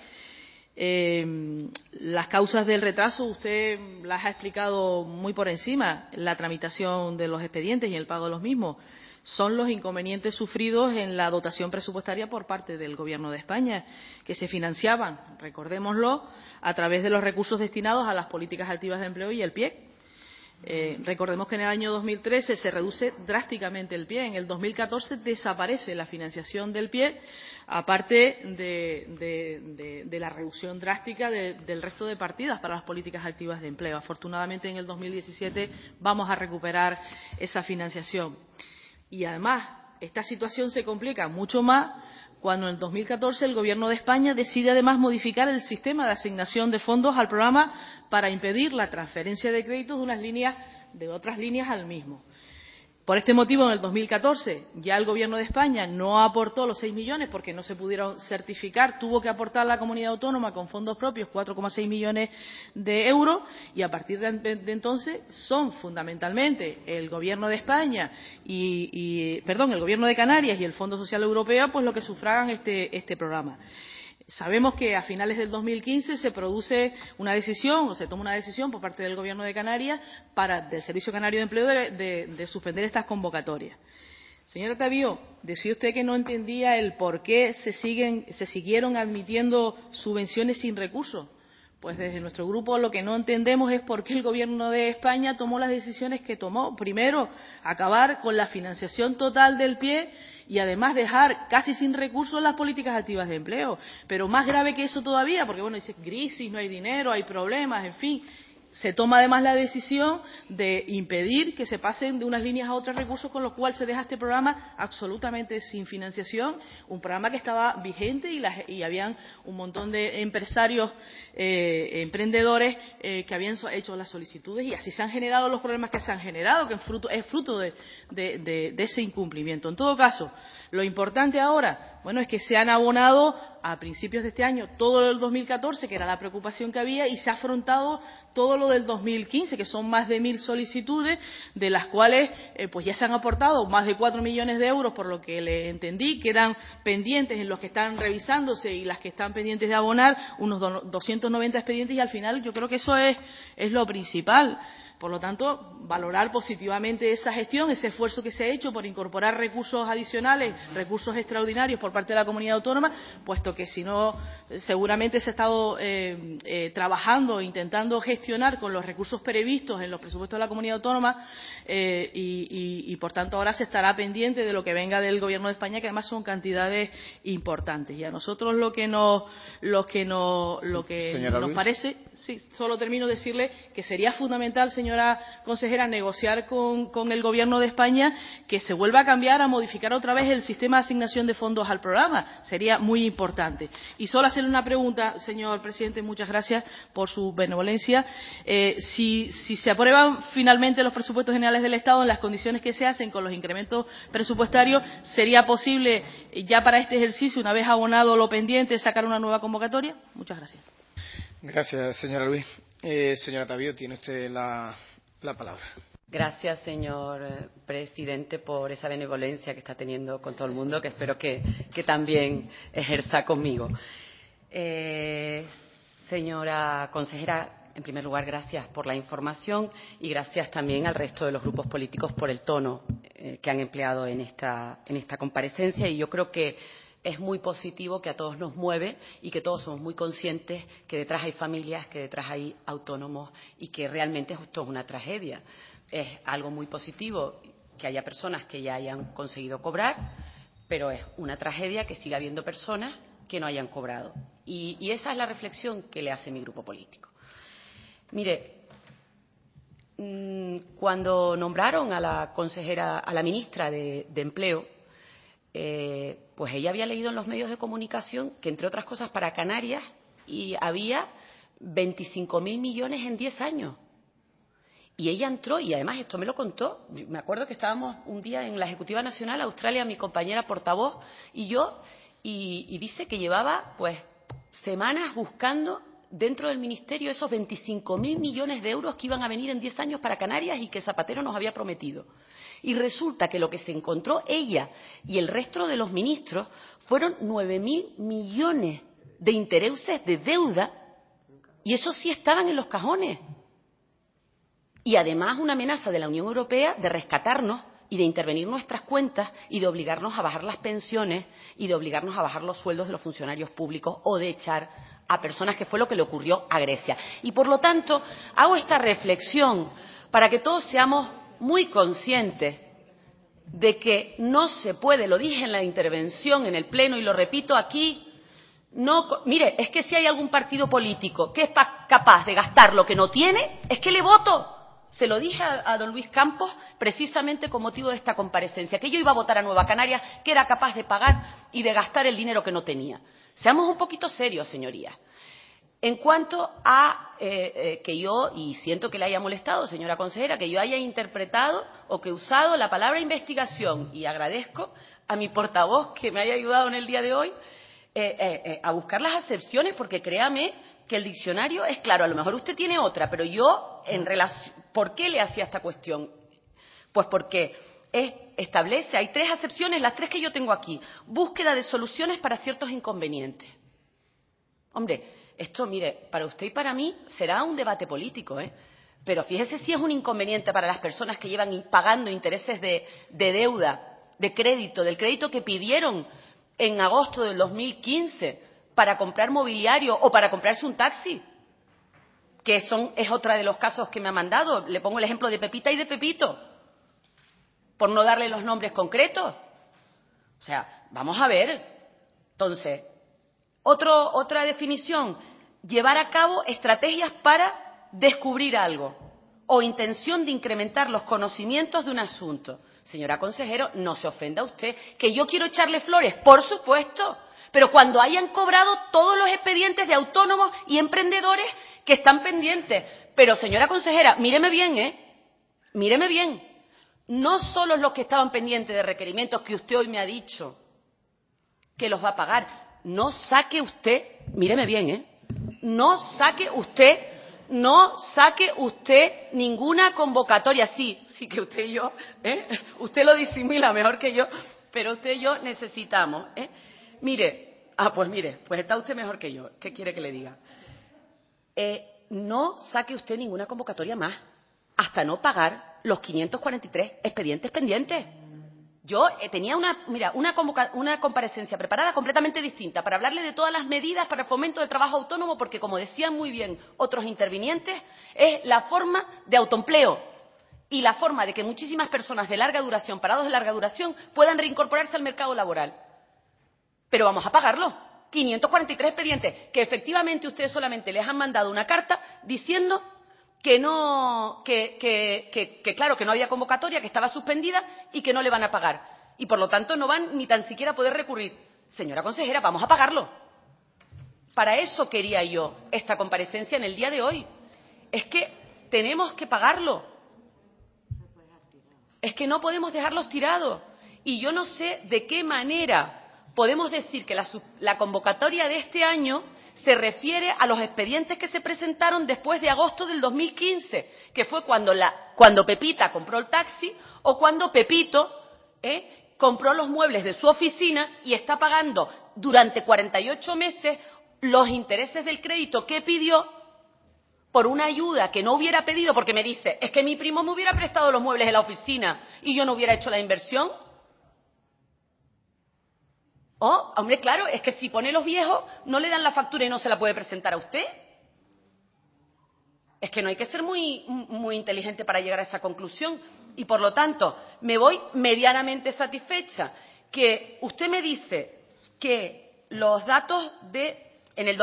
Las causas del retraso usted las ha explicado muy por encima. La tramitación de los expedientes y el pago de los mismos son los inconvenientes sufridos en la dotación presupuestaria por parte del Gobierno de España, que se financiaban, recordémoslo, a través de los recursos destinados a las políticas activas de empleo y el PIEC. Recordemos que en el año 2013 se reduce drásticamente el PIE. En el 2014 desaparece la financiación del PIE, aparte de la reducción drástica del resto de partidas para las políticas activas de empleo. Afortunadamente, en el 2017 vamos a recuperar esa financiación. Y además, esta situación se complica mucho más cuando en el 2014 el Gobierno de España decide además modificar el sistema de asignación de fondos al programa para impedir la transferencia de créditos de otras líneas al mismo. Por este motivo, en el 2014 ya el Gobierno de España no aportó los 6 millones porque no se pudieron certificar, tuvo que aportar la comunidad autónoma con fondos propios 4,6 millones de euros, y a partir de entonces son fundamentalmente el Gobierno de España el Gobierno de Canarias y el Fondo Social Europeo pues lo que sufragan este programa. Sabemos que a finales del 2015 se produce una decisión, o se toma una decisión por parte del Gobierno de Canarias del Servicio Canario de Empleo de suspender estas convocatorias. Señora Tavío, decía usted que no entendía el por qué se siguieron admitiendo subvenciones sin recursos. Pues desde nuestro grupo lo que no entendemos es por qué el Gobierno de España tomó las decisiones que tomó. Primero, acabar con la financiación total del PIE y además dejar casi sin recursos las políticas activas de empleo. Pero más grave que eso todavía, porque bueno, dice crisis, no hay dinero, hay problemas, en fin. Se toma además la decisión de impedir que se pasen de unas líneas a otras recursos, con lo cual se deja este programa absolutamente sin financiación, un programa que estaba vigente y habían un montón de empresarios, emprendedores que habían hecho las solicitudes, y así se han generado los problemas que se han generado, que es fruto de ese incumplimiento. En todo caso, lo importante ahora, bueno, es que se han abonado a principios de este año todo el 2014, que era la preocupación que había, y se ha afrontado todo lo del 2015, que son más de 1.000 solicitudes, de las cuales pues ya se han aportado más de 4 millones de euros, por lo que le entendí, quedan pendientes en los que están revisándose y las que están pendientes de abonar, unos 290 expedientes, y al final yo creo que eso es lo principal. Por lo tanto, valorar positivamente esa gestión, ese esfuerzo que se ha hecho por incorporar recursos adicionales, recursos extraordinarios por parte de la comunidad autónoma, puesto que si no, seguramente se ha estado trabajando, intentando gestionar con los recursos previstos en los presupuestos de la comunidad autónoma, y por tanto ahora se estará pendiente de lo que venga del Gobierno de España, que además son cantidades importantes. Y a nosotros lo que nos parece, sí, solo termino decirle que sería fundamental, señora consejera, negociar con el Gobierno de España que se vuelva a cambiar, a modificar otra vez el sistema de asignación de fondos al programa. Sería muy importante. Y solo hacerle una pregunta, señor presidente, muchas gracias por su benevolencia. Si se aprueban finalmente los presupuestos generales del Estado en las condiciones que se hacen, con los incrementos presupuestarios, ¿sería posible ya para este ejercicio, una vez abonado lo pendiente, sacar una nueva convocatoria? Muchas gracias. Gracias, señora Luis. Señora Tavío, tiene usted la palabra. Gracias, señor presidente, por esa benevolencia que está teniendo con todo el mundo, que espero que también ejerza conmigo. Señora consejera, en primer lugar, gracias por la información y gracias también al resto de los grupos políticos por el tono que han empleado en esta comparecencia. Y yo creo que es muy positivo, que a todos nos mueve y que todos somos muy conscientes que detrás hay familias, que detrás hay autónomos y que realmente esto es una tragedia. Es algo muy positivo que haya personas que ya hayan conseguido cobrar, pero es una tragedia que siga habiendo personas que no hayan cobrado. Y esa es la reflexión que le hace mi grupo político. Mire, cuando nombraron a la consejera, a la ministra de Empleo, pues ella había leído en los medios de comunicación que, entre otras cosas, para Canarias había 25.000 millones en 10 años. Y ella entró, y además esto me lo contó, me acuerdo que estábamos un día en la Ejecutiva Nacional, Australia, mi compañera portavoz y yo, y dice que llevaba pues semanas buscando dentro del Ministerio esos 25.000 millones de euros que iban a venir en 10 años para Canarias y que Zapatero nos había prometido. Y resulta que lo que se encontró ella y el resto de los ministros fueron 9.000 millones de intereses de deuda, y eso sí estaban en los cajones. Y además una amenaza de la Unión Europea de rescatarnos y de intervenir nuestras cuentas y de obligarnos a bajar las pensiones y de obligarnos a bajar los sueldos de los funcionarios públicos o de echar a personas, que fue lo que le ocurrió a Grecia. Y por lo tanto hago esta reflexión para que todos seamos muy conscientes de que no se puede, lo dije en la intervención en el Pleno y lo repito aquí, no, mire, es que si hay algún partido político que es capaz de gastar lo que no tiene, es que le voto. Se lo dije a don Luis Campos precisamente con motivo de esta comparecencia, que yo iba a votar a Nueva Canarias, que era capaz de pagar y de gastar el dinero que no tenía. Seamos un poquito serios, señorías. En cuanto a que yo, y siento que le haya molestado, señora consejera, que yo haya interpretado o que he usado la palabra investigación, y agradezco a mi portavoz que me haya ayudado en el día de hoy a buscar las acepciones, porque créame que el diccionario es claro. A lo mejor usted tiene otra, pero yo, en relación, ¿por qué le hacía esta cuestión? Pues porque establece, hay 3 acepciones, las 3 que yo tengo aquí. Búsqueda de soluciones para ciertos inconvenientes. Hombre, esto, mire, para usted y para mí será un debate político, pero fíjese si es un inconveniente para las personas que llevan pagando intereses de deuda, de crédito, del crédito que pidieron en agosto del 2015 para comprar mobiliario o para comprarse un taxi, que es otra de los casos que me ha mandado. Le pongo el ejemplo de Pepita y de Pepito, por no darle los nombres concretos. O sea, vamos a ver. Entonces, otra definición, llevar a cabo estrategias para descubrir algo o intención de incrementar los conocimientos de un asunto. Señora consejero, no se ofenda usted, que yo quiero echarle flores, por supuesto, pero cuando hayan cobrado todos los expedientes de autónomos y emprendedores que están pendientes. Pero, señora consejera, míreme bien, míreme bien, no solo los que estaban pendientes de requerimientos que usted hoy me ha dicho que los va a pagar. No saque usted, míreme bien, no saque usted ninguna convocatoria. Sí que usted y yo, usted lo disimula mejor que yo, pero usted y yo necesitamos, Mire, pues está usted mejor que yo. ¿Qué quiere que le diga? No saque usted ninguna convocatoria más hasta no pagar los 543 expedientes pendientes. Yo tenía una comparecencia preparada completamente distinta para hablarle de todas las medidas para el fomento del trabajo autónomo, porque, como decían muy bien otros intervinientes, es la forma de autoempleo y la forma de que muchísimas personas de larga duración, parados de larga duración, puedan reincorporarse al mercado laboral. Pero vamos a pagarlo. 543 expedientes, que efectivamente ustedes solamente les han mandado una carta diciendo que no, claro, que no había convocatoria, que estaba suspendida y que no le van a pagar. Y por lo tanto no van ni tan siquiera a poder recurrir. Señora consejera, vamos a pagarlo. Para eso quería yo esta comparecencia en el día de hoy. Es que tenemos que pagarlo. Es que no podemos dejarlos tirados. Y yo no sé de qué manera podemos decir que la convocatoria de este año se refiere a los expedientes que se presentaron después de agosto del 2015, que fue cuando Pepita compró el taxi o cuando Pepito compró los muebles de su oficina y está pagando durante 48 meses los intereses del crédito que pidió por una ayuda que no hubiera pedido, porque me dice, es que mi primo me hubiera prestado los muebles de la oficina y yo no hubiera hecho la inversión. Oh, hombre, claro, es que si pone los viejos, no le dan la factura y no se la puede presentar a usted. Es que no hay que ser muy inteligente para llegar a esa conclusión. Y, por lo tanto, me voy medianamente satisfecha. Que usted me dice que los datos en el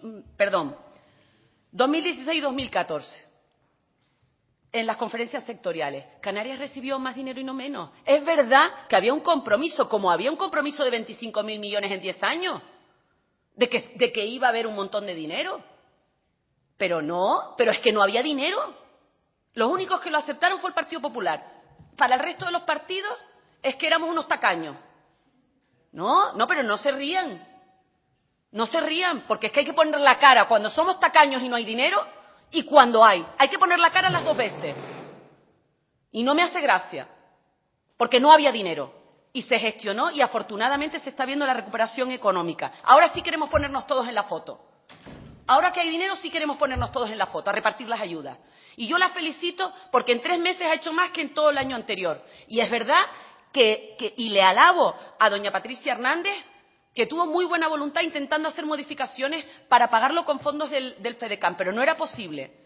2016 y 2014, en las conferencias sectoriales, Canarias recibió más dinero y no menos. Es verdad que había un compromiso, como había un compromiso de 25.000 millones en 10 años, de que iba a haber un montón de dinero. Pero es que no había dinero. Los únicos que lo aceptaron fue el Partido Popular. Para el resto de los partidos es que éramos unos tacaños. No, pero no se rían. No se rían, porque es que hay que poner la cara cuando somos tacaños y no hay dinero, y cuando hay que poner la cara las 2 veces. Y no me hace gracia, porque no había dinero y se gestionó y afortunadamente se está viendo la recuperación económica. Ahora sí queremos ponernos todos en la foto. Ahora que hay dinero sí queremos ponernos todos en la foto, a repartir las ayudas. Y yo la felicito porque en 3 meses ha hecho más que en todo el año anterior. Y es verdad y le alabo a doña Patricia Hernández, que tuvo muy buena voluntad intentando hacer modificaciones para pagarlo con fondos del FEDECAN, pero no era posible.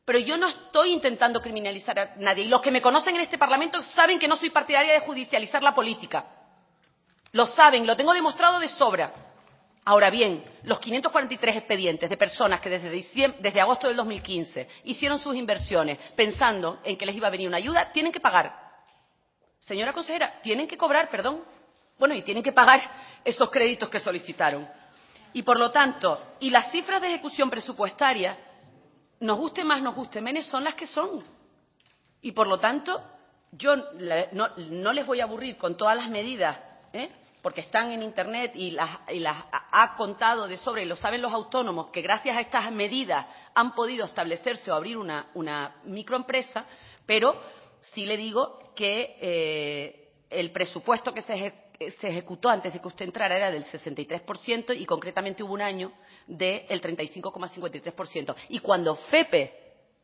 Pero yo no estoy intentando criminalizar a nadie. Y los que me conocen en este Parlamento saben que no soy partidaria de judicializar la política. Lo saben, lo tengo demostrado de sobra. Ahora bien, los 543 expedientes de personas que desde agosto del 2015 hicieron sus inversiones pensando en que les iba a venir una ayuda, tienen que pagar. Señora consejera, tienen que cobrar, perdón. Bueno, y tienen que pagar esos créditos que solicitaron. Y por lo tanto, y las cifras de ejecución presupuestaria, nos guste más, nos guste menos, son las que son. Y por lo tanto, yo no les voy a aburrir con todas las medidas, porque están en Internet y las ha contado de sobra y lo saben los autónomos, que gracias a estas medidas han podido establecerse o abrir una microempresa, pero sí le digo que el presupuesto que se ejecutó antes de que usted entrara era del 63% y concretamente hubo un año del 35,53%. Y cuando FEPE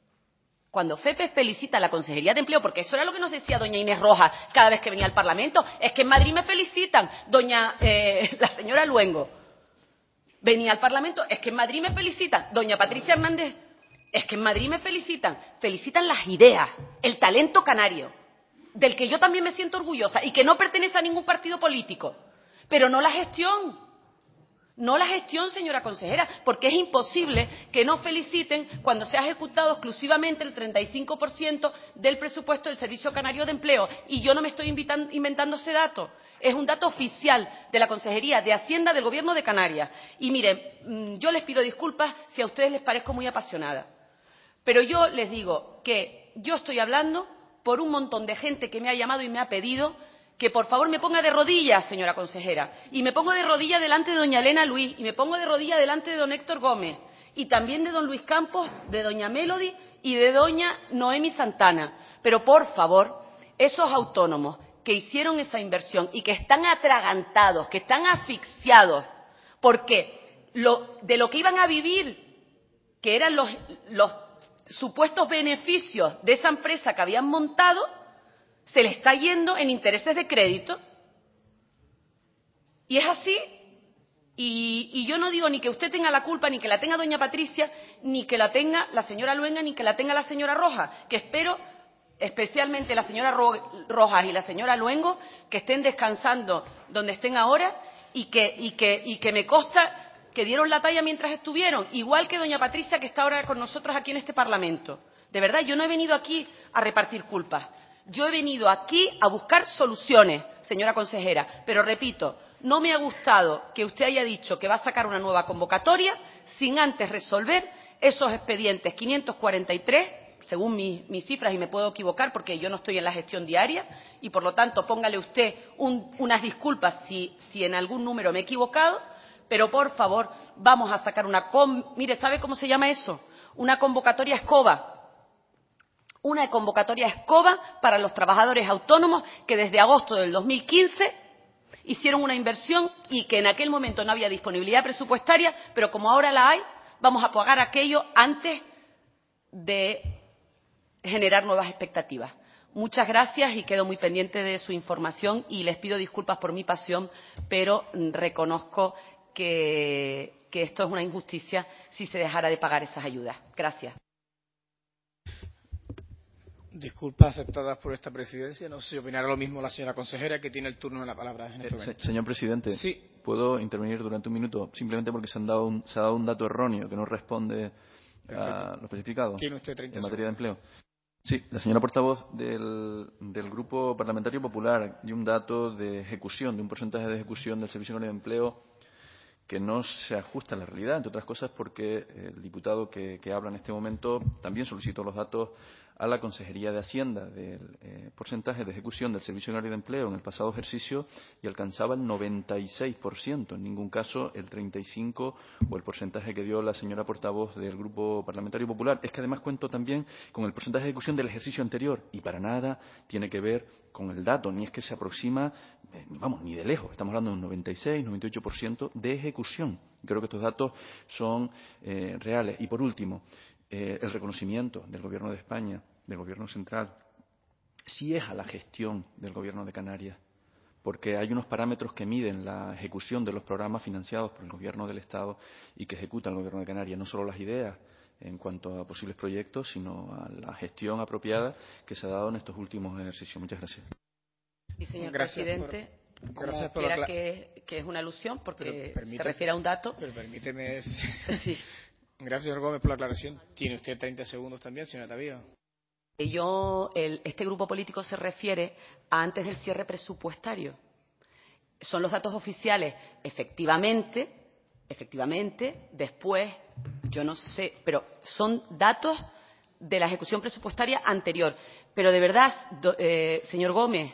felicita a la Consejería de Empleo, porque eso era lo que nos decía doña Inés Rojas cada vez que venía al Parlamento, es que en Madrid me felicitan, la señora Luengo venía al Parlamento, es que en Madrid me felicitan, doña Patricia Hernández, es que en Madrid me felicitan las ideas, el talento canario, del que yo también me siento orgullosa y que no pertenece a ningún partido político, pero no la gestión. No la gestión, señora consejera, porque es imposible que no feliciten cuando se ha ejecutado exclusivamente el 35% del presupuesto del Servicio Canario de Empleo. Y yo no me estoy inventando ese dato. Es un dato oficial de la Consejería de Hacienda del Gobierno de Canarias. Y miren, yo les pido disculpas si a ustedes les parezco muy apasionada. Pero yo les digo que yo estoy hablando por un montón de gente que me ha llamado y me ha pedido que por favor me ponga de rodillas, señora consejera, y me pongo de rodillas delante de doña Elena Luis, y me pongo de rodillas delante de don Héctor Gómez, y también de don Luis Campos, de doña Melody y de doña Noemi Santana. Pero por favor, esos autónomos que hicieron esa inversión y que están atragantados, que están asfixiados, porque de lo que iban a vivir, que eran los supuestos beneficios de esa empresa que habían montado, se le está yendo en intereses de crédito. Y es así. Y yo no digo ni que usted tenga la culpa, ni que la tenga doña Patricia, ni que la tenga la señora Luenga, ni que la tenga la señora Rojas, que espero, especialmente la señora Rojas y la señora Luengo, que estén descansando donde estén ahora y que me consta que dieron la talla mientras estuvieron, igual que doña Patricia, que está ahora con nosotros aquí en este Parlamento. De verdad, yo no he venido aquí a repartir culpas. Yo he venido aquí a buscar soluciones, señora consejera, pero repito, no me ha gustado que usted haya dicho que va a sacar una nueva convocatoria sin antes resolver esos expedientes 543, según mis cifras, y me puedo equivocar porque yo no estoy en la gestión diaria, y por lo tanto póngale usted unas disculpas si en algún número me he equivocado, pero por favor vamos a sacar mire, ¿sabe cómo se llama eso? Una convocatoria escoba. Una convocatoria escoba para los trabajadores autónomos que desde agosto del 2015 hicieron una inversión y que en aquel momento no había disponibilidad presupuestaria, pero como ahora la hay, vamos a pagar aquello antes de generar nuevas expectativas. Muchas gracias y quedo muy pendiente de su información y les pido disculpas por mi pasión, pero reconozco que esto es una injusticia si se dejara de pagar esas ayudas. Gracias. Disculpas aceptadas por esta presidencia. No sé si opinará lo mismo la señora consejera, que tiene el turno de la palabra en este momento. Señor presidente, sí. ¿Puedo intervenir durante un minuto? Simplemente porque se ha dado un dato erróneo que no responde a lo especificado Tiene usted 30 en materia de empleo. Sí, la señora portavoz del Grupo Parlamentario Popular dio un dato de ejecución, de un porcentaje de ejecución del Servicio Canario de Empleo que no se ajusta a la realidad, entre otras cosas porque el diputado que habla en este momento también solicitó los datos a la Consejería de Hacienda del porcentaje de ejecución del Servicio Canario de Empleo en el pasado ejercicio y alcanzaba el 96%, en ningún caso el 35% o el porcentaje que dio la señora portavoz del Grupo Parlamentario Popular. Es que además cuento también con el porcentaje de ejecución del ejercicio anterior y para nada tiene que ver con el dato, ni es que se aproxima, ni de lejos, estamos hablando de un 96, 98% de ejecución. Creo que estos datos son reales. Y por último, el reconocimiento del Gobierno de España, del Gobierno central, sí es a la gestión del Gobierno de Canarias, porque hay unos parámetros que miden la ejecución de los programas financiados por el Gobierno del Estado y que ejecuta el Gobierno de Canarias, no solo las ideas en cuanto a posibles proyectos, sino a la gestión apropiada que se ha dado en estos últimos ejercicios. Muchas gracias. Y, señor presidente, como por quiera que es una alusión, porque se refiere a un dato. Pero permíteme. Sí. Gracias, señor Gómez, por la aclaración. Tiene usted 30 segundos también, señora Tavío. Este grupo político se refiere a antes del cierre presupuestario. Son los datos oficiales, efectivamente, después, yo no sé, pero son datos de la ejecución presupuestaria anterior. Pero de verdad, señor Gómez,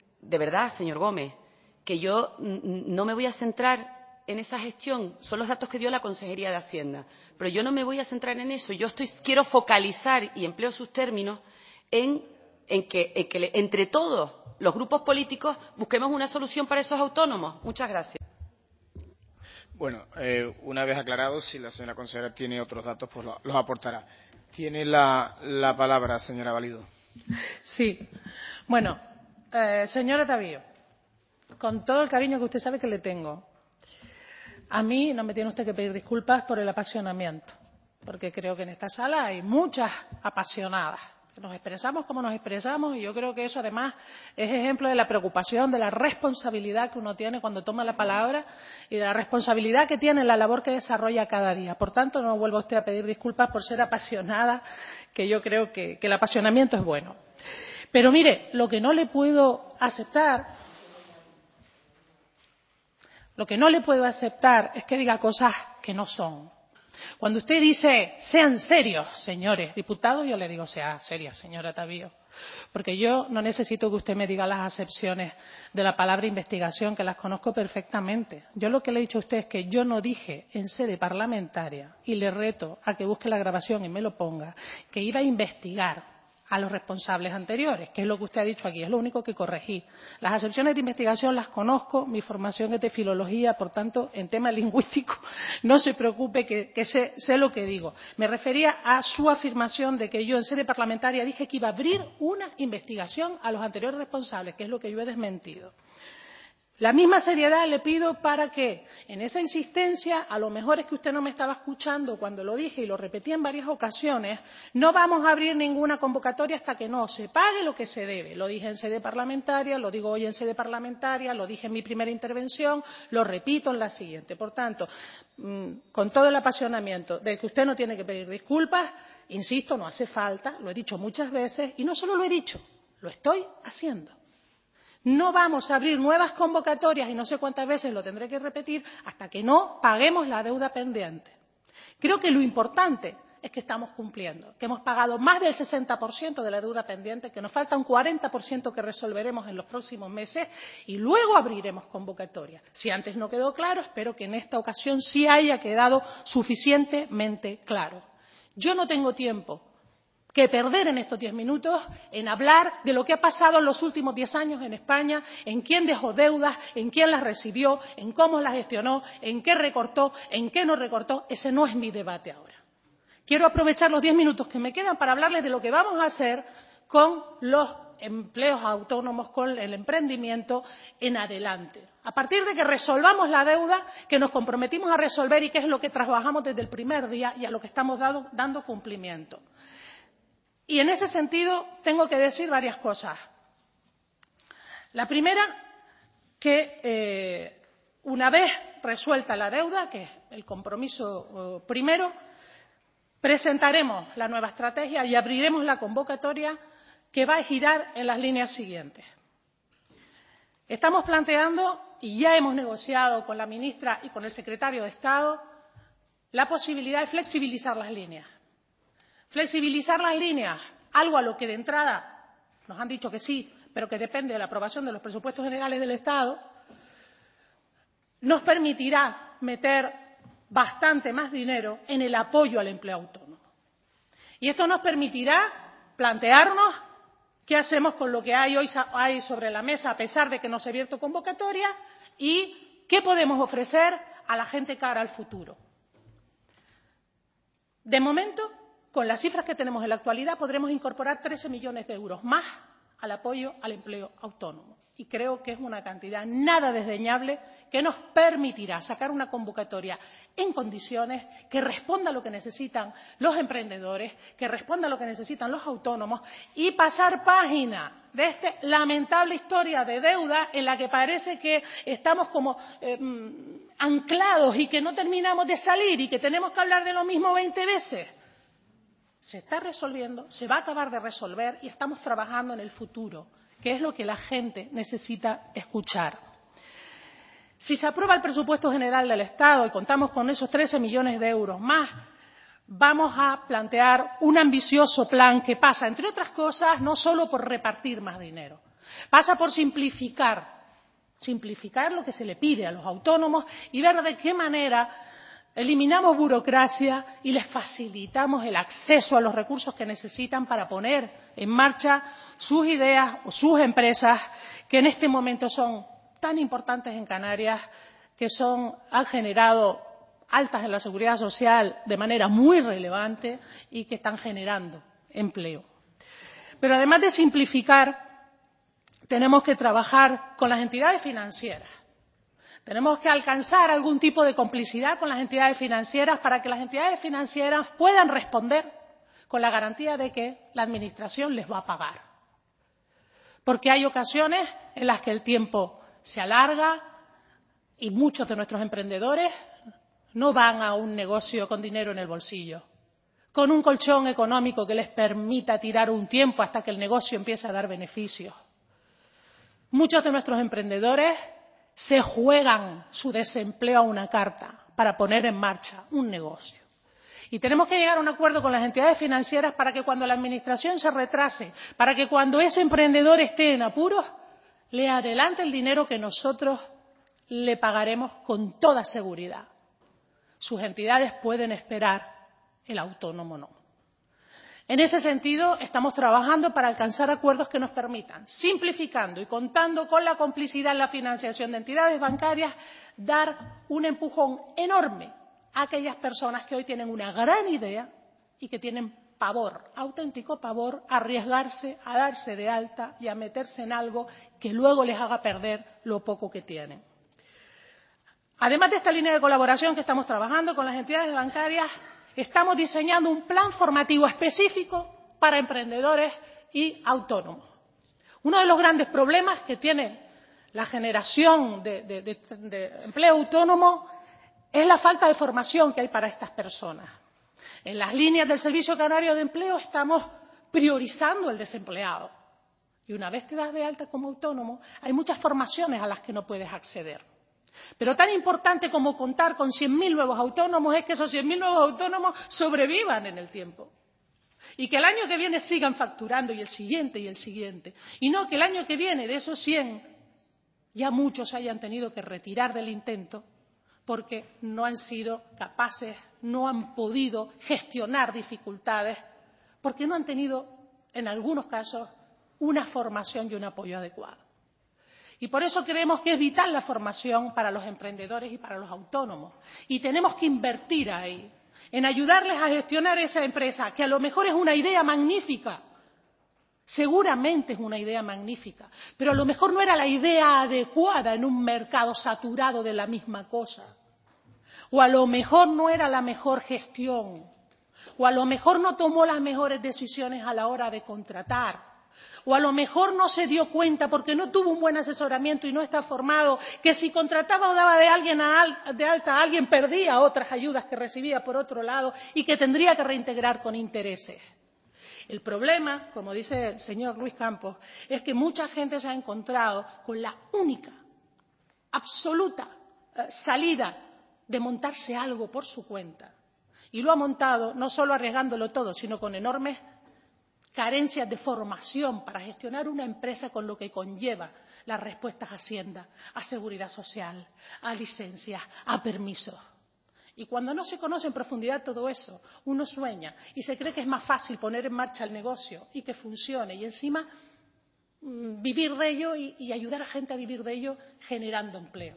que yo no me voy a centrar en esa gestión, son los datos que dio la Consejería de Hacienda, pero yo no me voy a centrar en eso. Quiero focalizar, y empleo sus términos, en que entre todos los grupos políticos busquemos una solución para esos autónomos. Muchas gracias. Bueno, una vez aclarado, si la señora consejera tiene otros datos, pues los aportará. Tiene la palabra, señora Valido. Sí. Bueno, señora Tavío, con todo el cariño que usted sabe que le tengo, a mí no me tiene usted que pedir disculpas por el apasionamiento, porque creo que en esta sala hay muchas apasionadas, que nos expresamos como nos expresamos, y yo creo que eso además es ejemplo de la preocupación, de la responsabilidad que uno tiene cuando toma la palabra y de la responsabilidad que tiene en la labor que desarrolla cada día. Por tanto, no vuelva usted a pedir disculpas por ser apasionada, que yo creo que el apasionamiento es bueno. Pero mire, lo que no le puedo aceptar es que diga cosas que no son. Cuando usted dice, sean serios, señores diputados, yo le digo, sea seria, señora Tavío, porque yo no necesito que usted me diga las acepciones de la palabra investigación, que las conozco perfectamente. Yo lo que le he dicho a usted es que yo no dije en sede parlamentaria, y le reto a que busque la grabación y me lo ponga, que iba a investigar a los responsables anteriores, que es lo que usted ha dicho aquí, es lo único que corregí. Las acepciones de investigación las conozco, mi formación es de filología, por tanto, en tema lingüístico, no se preocupe que sé lo que digo. Me refería a su afirmación de que yo en sede parlamentaria dije que iba a abrir una investigación a los anteriores responsables, que es lo que yo he desmentido. La misma seriedad le pido para que, en esa insistencia, a lo mejor es que usted no me estaba escuchando cuando lo dije y lo repetí en varias ocasiones, no vamos a abrir ninguna convocatoria hasta que no se pague lo que se debe. Lo dije en sede parlamentaria, lo digo hoy en sede parlamentaria, lo dije en mi primera intervención, lo repito en la siguiente. Por tanto, con todo el apasionamiento de que usted no tiene que pedir disculpas, insisto, no hace falta, lo he dicho muchas veces, y no solo lo he dicho, lo estoy haciendo. No vamos a abrir nuevas convocatorias, y no sé cuántas veces lo tendré que repetir, hasta que no paguemos la deuda pendiente. Creo que lo importante es que estamos cumpliendo, que hemos pagado más del 60% de la deuda pendiente, que nos falta un 40% que resolveremos en los próximos meses, y luego abriremos convocatorias. Si antes no quedó claro, espero que en esta ocasión sí haya quedado suficientemente claro. Yo no tengo tiempo que perder en estos 10 minutos en hablar de lo que ha pasado en los últimos 10 años en España, en quién dejó deudas, en quién las recibió, en cómo las gestionó, en qué recortó, en qué no recortó. Ese no es mi debate ahora. Quiero aprovechar los 10 minutos que me quedan para hablarles de lo que vamos a hacer con los empleos autónomos, con el emprendimiento en adelante. A partir de que resolvamos la deuda que nos comprometimos a resolver y que es lo que trabajamos desde el primer día y a lo que estamos dando cumplimiento. Y en ese sentido tengo que decir varias cosas. La primera, que una vez resuelta la deuda, que es el compromiso primero, presentaremos la nueva estrategia y abriremos la convocatoria que va a girar en las líneas siguientes. Estamos planteando, y ya hemos negociado con la ministra y con el secretario de Estado, la posibilidad de flexibilizar las líneas. Flexibilizar las líneas, algo a lo que de entrada nos han dicho que sí, pero que depende de la aprobación de los presupuestos generales del Estado, nos permitirá meter bastante más dinero en el apoyo al empleo autónomo. Y esto nos permitirá plantearnos qué hacemos con lo que hoy hay sobre la mesa, a pesar de que no se ha abierto convocatoria, y qué podemos ofrecer a la gente cara al futuro. De momento, con las cifras que tenemos en la actualidad, podremos incorporar 13 millones de euros más al apoyo al empleo autónomo. Y creo que es una cantidad nada desdeñable que nos permitirá sacar una convocatoria en condiciones que responda a lo que necesitan los emprendedores, que responda a lo que necesitan los autónomos y pasar página de esta lamentable historia de deuda en la que parece que estamos como anclados y que no terminamos de salir y que tenemos que hablar de lo mismo 20 veces. Se está resolviendo, se va a acabar de resolver y estamos trabajando en el futuro, que es lo que la gente necesita escuchar. Si se aprueba el presupuesto general del Estado y contamos con esos 13 millones de euros más, vamos a plantear un ambicioso plan que pasa, entre otras cosas, no solo por repartir más dinero, pasa por simplificar lo que se le pide a los autónomos y ver de qué manera eliminamos burocracia y les facilitamos el acceso a los recursos que necesitan para poner en marcha sus ideas o sus empresas, que en este momento son tan importantes en Canarias, que han generado altas en la seguridad social de manera muy relevante y que están generando empleo. Pero además de simplificar, tenemos que trabajar con las entidades financieras. Tenemos que alcanzar algún tipo de complicidad con las entidades financieras para que las entidades financieras puedan responder con la garantía de que la Administración les va a pagar. Porque hay ocasiones en las que el tiempo se alarga y muchos de nuestros emprendedores no van a un negocio con dinero en el bolsillo, con un colchón económico que les permita tirar un tiempo hasta que el negocio empiece a dar beneficios. Muchos de nuestros emprendedores se juegan su desempleo a una carta para poner en marcha un negocio. Y tenemos que llegar a un acuerdo con las entidades financieras para que cuando la Administración se retrase, para que cuando ese emprendedor esté en apuros, le adelante el dinero que nosotros le pagaremos con toda seguridad. Sus entidades pueden esperar, el autónomo no. En ese sentido, estamos trabajando para alcanzar acuerdos que nos permitan, simplificando y contando con la complicidad en la financiación de entidades bancarias, dar un empujón enorme a aquellas personas que hoy tienen una gran idea y que tienen pavor, auténtico pavor, a arriesgarse, a darse de alta y a meterse en algo que luego les haga perder lo poco que tienen. Además de esta línea de colaboración que estamos trabajando con las entidades bancarias, estamos diseñando un plan formativo específico para emprendedores y autónomos. Uno de los grandes problemas que tiene la generación de empleo autónomo es la falta de formación que hay para estas personas. En las líneas del Servicio Canario de Empleo estamos priorizando el desempleado. Y una vez te das de alta como autónomo, hay muchas formaciones a las que no puedes acceder. Pero tan importante como contar con 100.000 nuevos autónomos es que esos 100.000 nuevos autónomos sobrevivan en el tiempo. Y que el año que viene sigan facturando y el siguiente y el siguiente. Y no que el año que viene de esos 100 ya muchos hayan tenido que retirar del intento porque no han sido capaces, no han podido gestionar dificultades, porque no han tenido, en algunos casos, una formación y un apoyo adecuado. Y por eso creemos que es vital la formación para los emprendedores y para los autónomos. Y tenemos que invertir ahí, en ayudarles a gestionar esa empresa, que a lo mejor es una idea magnífica. Seguramente es una idea magnífica, pero a lo mejor no era la idea adecuada en un mercado saturado de la misma cosa. O a lo mejor no era la mejor gestión. O a lo mejor no tomó las mejores decisiones a la hora de contratar. O a lo mejor no se dio cuenta porque no tuvo un buen asesoramiento y no está formado, que si contrataba o daba de alta a alguien perdía otras ayudas que recibía por otro lado y que tendría que reintegrar con intereses. El problema, como dice el señor Luis Campos, es que mucha gente se ha encontrado con la única, absoluta salida de montarse algo por su cuenta. Y lo ha montado no solo arriesgándolo todo, sino con enormes carencias de formación para gestionar una empresa, con lo que conlleva las respuestas a Hacienda, a Seguridad Social, a licencias, a permisos. Y cuando no se conoce en profundidad todo eso, uno sueña y se cree que es más fácil poner en marcha el negocio y que funcione y encima vivir de ello y ayudar a gente a vivir de ello generando empleo.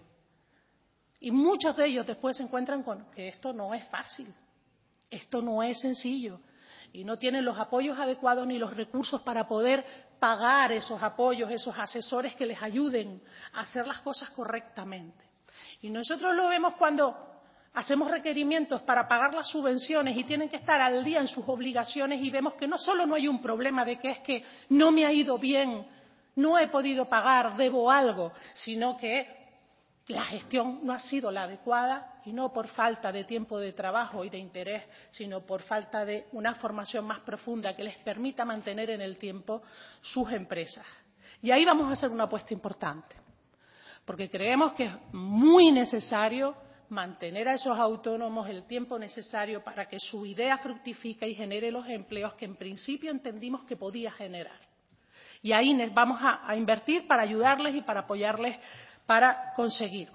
Y muchos de ellos después se encuentran con que esto no es fácil, esto no es sencillo. y no tienen los apoyos adecuados ni los recursos para poder pagar esos apoyos, esos asesores que les ayuden a hacer las cosas correctamente. Y nosotros lo vemos cuando hacemos requerimientos para pagar las subvenciones y tienen que estar al día en sus obligaciones y vemos que no solo no hay un problema de que es que no me ha ido bien, no he podido pagar, debo algo, sino que la gestión no ha sido la adecuada y no por falta de tiempo de trabajo y de interés, sino por falta de una formación más profunda que les permita mantener en el tiempo sus empresas. Y ahí vamos a hacer una apuesta importante, porque creemos que es muy necesario mantener a esos autónomos el tiempo necesario para que su idea fructifique y genere los empleos que en principio entendimos que podía generar. Y ahí vamos a invertir para ayudarles y para apoyarles para conseguir.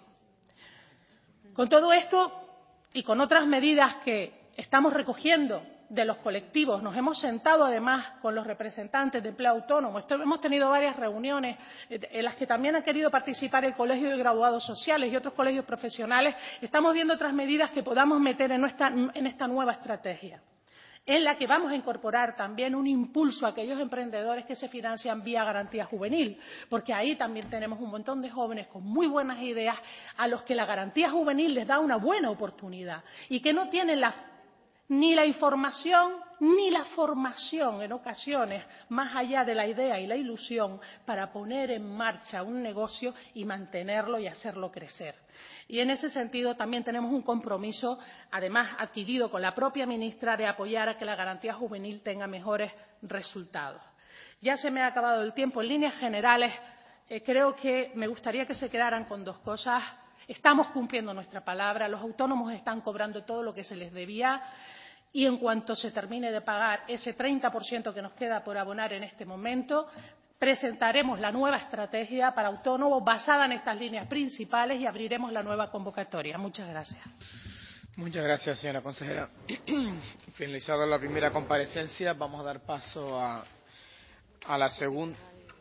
Con todo esto y con otras medidas que estamos recogiendo de los colectivos, nos hemos sentado además con los representantes de empleo autónomo. Hemos tenido varias reuniones en las que también han querido participar el Colegio de Graduados Sociales y otros colegios profesionales. Estamos viendo otras medidas que podamos meter en esta nueva estrategia, en la que vamos a incorporar también un impulso a aquellos emprendedores que se financian vía garantía juvenil, porque ahí también tenemos un montón de jóvenes con muy buenas ideas a los que la garantía juvenil les da una buena oportunidad y que no tienen ni la información ni la formación en ocasiones, más allá de la idea y la ilusión, para poner en marcha un negocio y mantenerlo y hacerlo crecer. Y en ese sentido también tenemos un compromiso, además adquirido con la propia ministra, de apoyar a que la garantía juvenil tenga mejores resultados. Ya se me ha acabado el tiempo. En líneas generales, creo que me gustaría que se quedaran con dos cosas. Estamos cumpliendo nuestra palabra, los autónomos están cobrando todo lo que se les debía y en cuanto se termine de pagar ese 30% que nos queda por abonar en este momento, presentaremos la nueva estrategia para autónomos basada en estas líneas principales y abriremos la nueva convocatoria. Muchas gracias. Muchas gracias, señora consejera. Finalizada la primera comparecencia, vamos a dar paso a la segunda.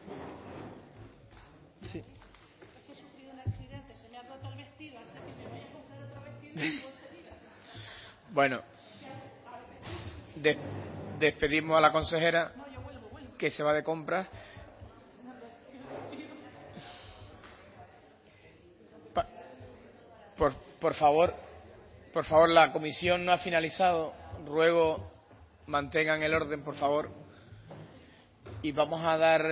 Sí. Es que he sufrido un accidente, se me ha roto el vestido, así que me voy a comprar otro vestido y puedo seguir. Bueno, despedimos a la consejera que se va de compras. Por favor, la comisión no ha finalizado. Ruego mantengan el orden, por favor. Y vamos a dar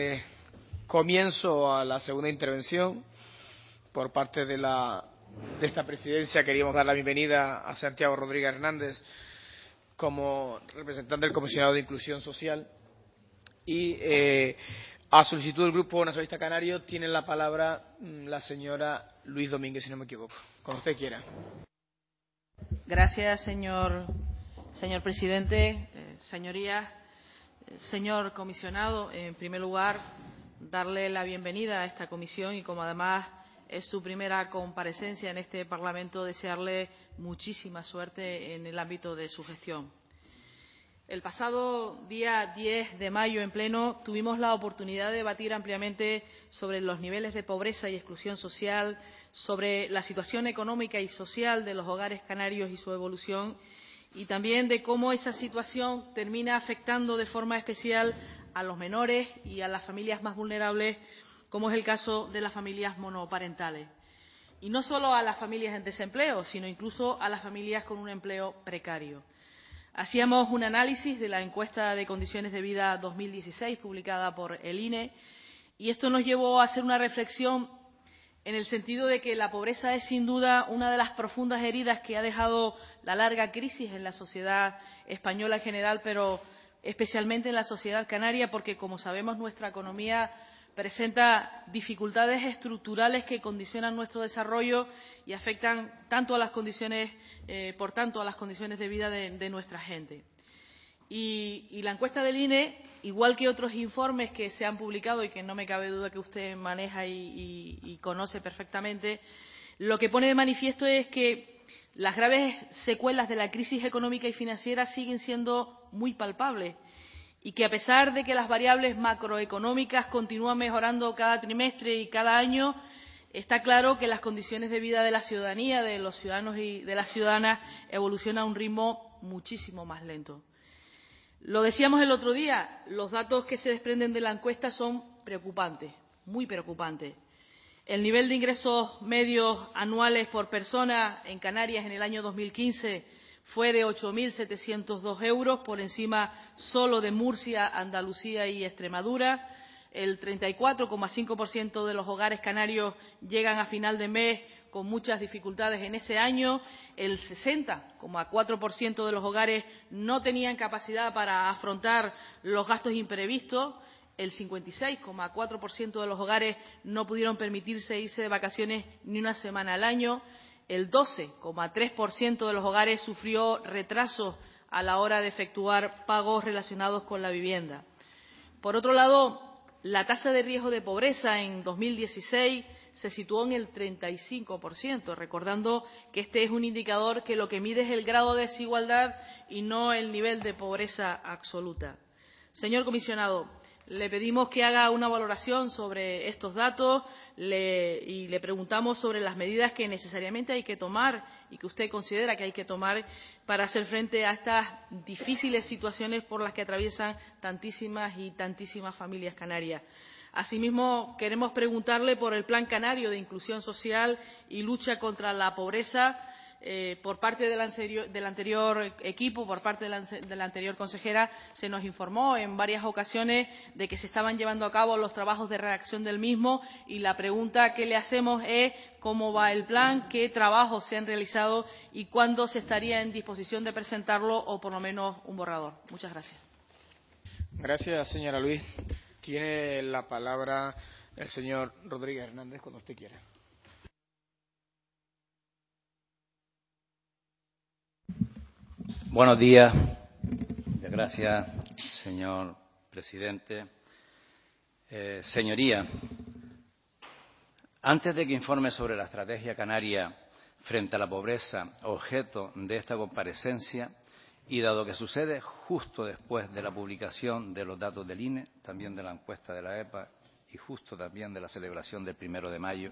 comienzo a la segunda intervención por parte de esta presidencia. Queríamos dar la bienvenida a Santiago Rodríguez Hernández como representante del Comisionado de Inclusión Social y a solicitud del Grupo Nacionalista Canario tiene la palabra la señora Luis Domínguez, si no me equivoco. Cuando usted quiera. Gracias, señor presidente. Señorías, señor comisionado, en primer lugar, darle la bienvenida a esta comisión y como además es su primera comparecencia en este Parlamento, desearle muchísima suerte en el ámbito de su gestión. El pasado día 10 de mayo, en pleno, tuvimos la oportunidad de debatir ampliamente sobre los niveles de pobreza y exclusión social, sobre la situación económica y social de los hogares canarios y su evolución, y también de cómo esa situación termina afectando de forma especial a los menores y a las familias más vulnerables, como es el caso de las familias monoparentales. Y no solo a las familias en desempleo, sino incluso a las familias con un empleo precario. Hacíamos un análisis de la encuesta de condiciones de vida 2016 publicada por el INE y esto nos llevó a hacer una reflexión en el sentido de que la pobreza es sin duda una de las profundas heridas que ha dejado la larga crisis en la sociedad española en general, pero especialmente en la sociedad canaria, porque como sabemos nuestra economía presenta dificultades estructurales que condicionan nuestro desarrollo y afectan tanto a las condiciones, por tanto, a las condiciones de vida de nuestra gente. Y la encuesta del INE, igual que otros informes que se han publicado y que no me cabe duda que usted maneja y conoce perfectamente, lo que pone de manifiesto es que las graves secuelas de la crisis económica y financiera siguen siendo muy palpables y que a pesar de que las variables macroeconómicas continúan mejorando cada trimestre y cada año, está claro que las condiciones de vida de la ciudadanía, de los ciudadanos y de las ciudadanas, evolucionan a un ritmo muchísimo más lento. Lo decíamos el otro día, los datos que se desprenden de la encuesta son preocupantes, muy preocupantes. El nivel de ingresos medios anuales por persona en Canarias en el año 2015 fue de 8.702 euros, por encima solo de Murcia, Andalucía y Extremadura. El 34,5% de los hogares canarios llegan a final de mes con muchas dificultades en ese año. El 60,4% de los hogares no tenían capacidad para afrontar los gastos imprevistos. El 56,4% de los hogares no pudieron permitirse irse de vacaciones ni una semana al año. El 12,3% de los hogares sufrió retrasos a la hora de efectuar pagos relacionados con la vivienda. Por otro lado, la tasa de riesgo de pobreza en 2016 se situó en el 35%, recordando que este es un indicador que lo que mide es el grado de desigualdad y no el nivel de pobreza absoluta. Señor comisionado, le pedimos que haga una valoración sobre estos datos y le preguntamos sobre las medidas que necesariamente hay que tomar y que usted considera que hay que tomar para hacer frente a estas difíciles situaciones por las que atraviesan tantísimas y tantísimas familias canarias. Asimismo, queremos preguntarle por el Plan Canario de Inclusión Social y Lucha contra la Pobreza. Por parte del anterior equipo, por parte de la anterior consejera, se nos informó en varias ocasiones de que se estaban llevando a cabo los trabajos de redacción del mismo y la pregunta que le hacemos es cómo va el plan, qué trabajos se han realizado y cuándo se estaría en disposición de presentarlo o por lo menos un borrador. Muchas gracias. Gracias, señora Luis. Tiene la palabra el señor Rodríguez Hernández cuando usted quiera. Buenos días. Muchas gracias, señor presidente. Señoría, antes de que informe sobre la estrategia canaria frente a la pobreza, objeto de esta comparecencia, y dado que sucede justo después de la publicación de los datos del INE, también de la encuesta de la EPA y justo también de la celebración del 1 de mayo,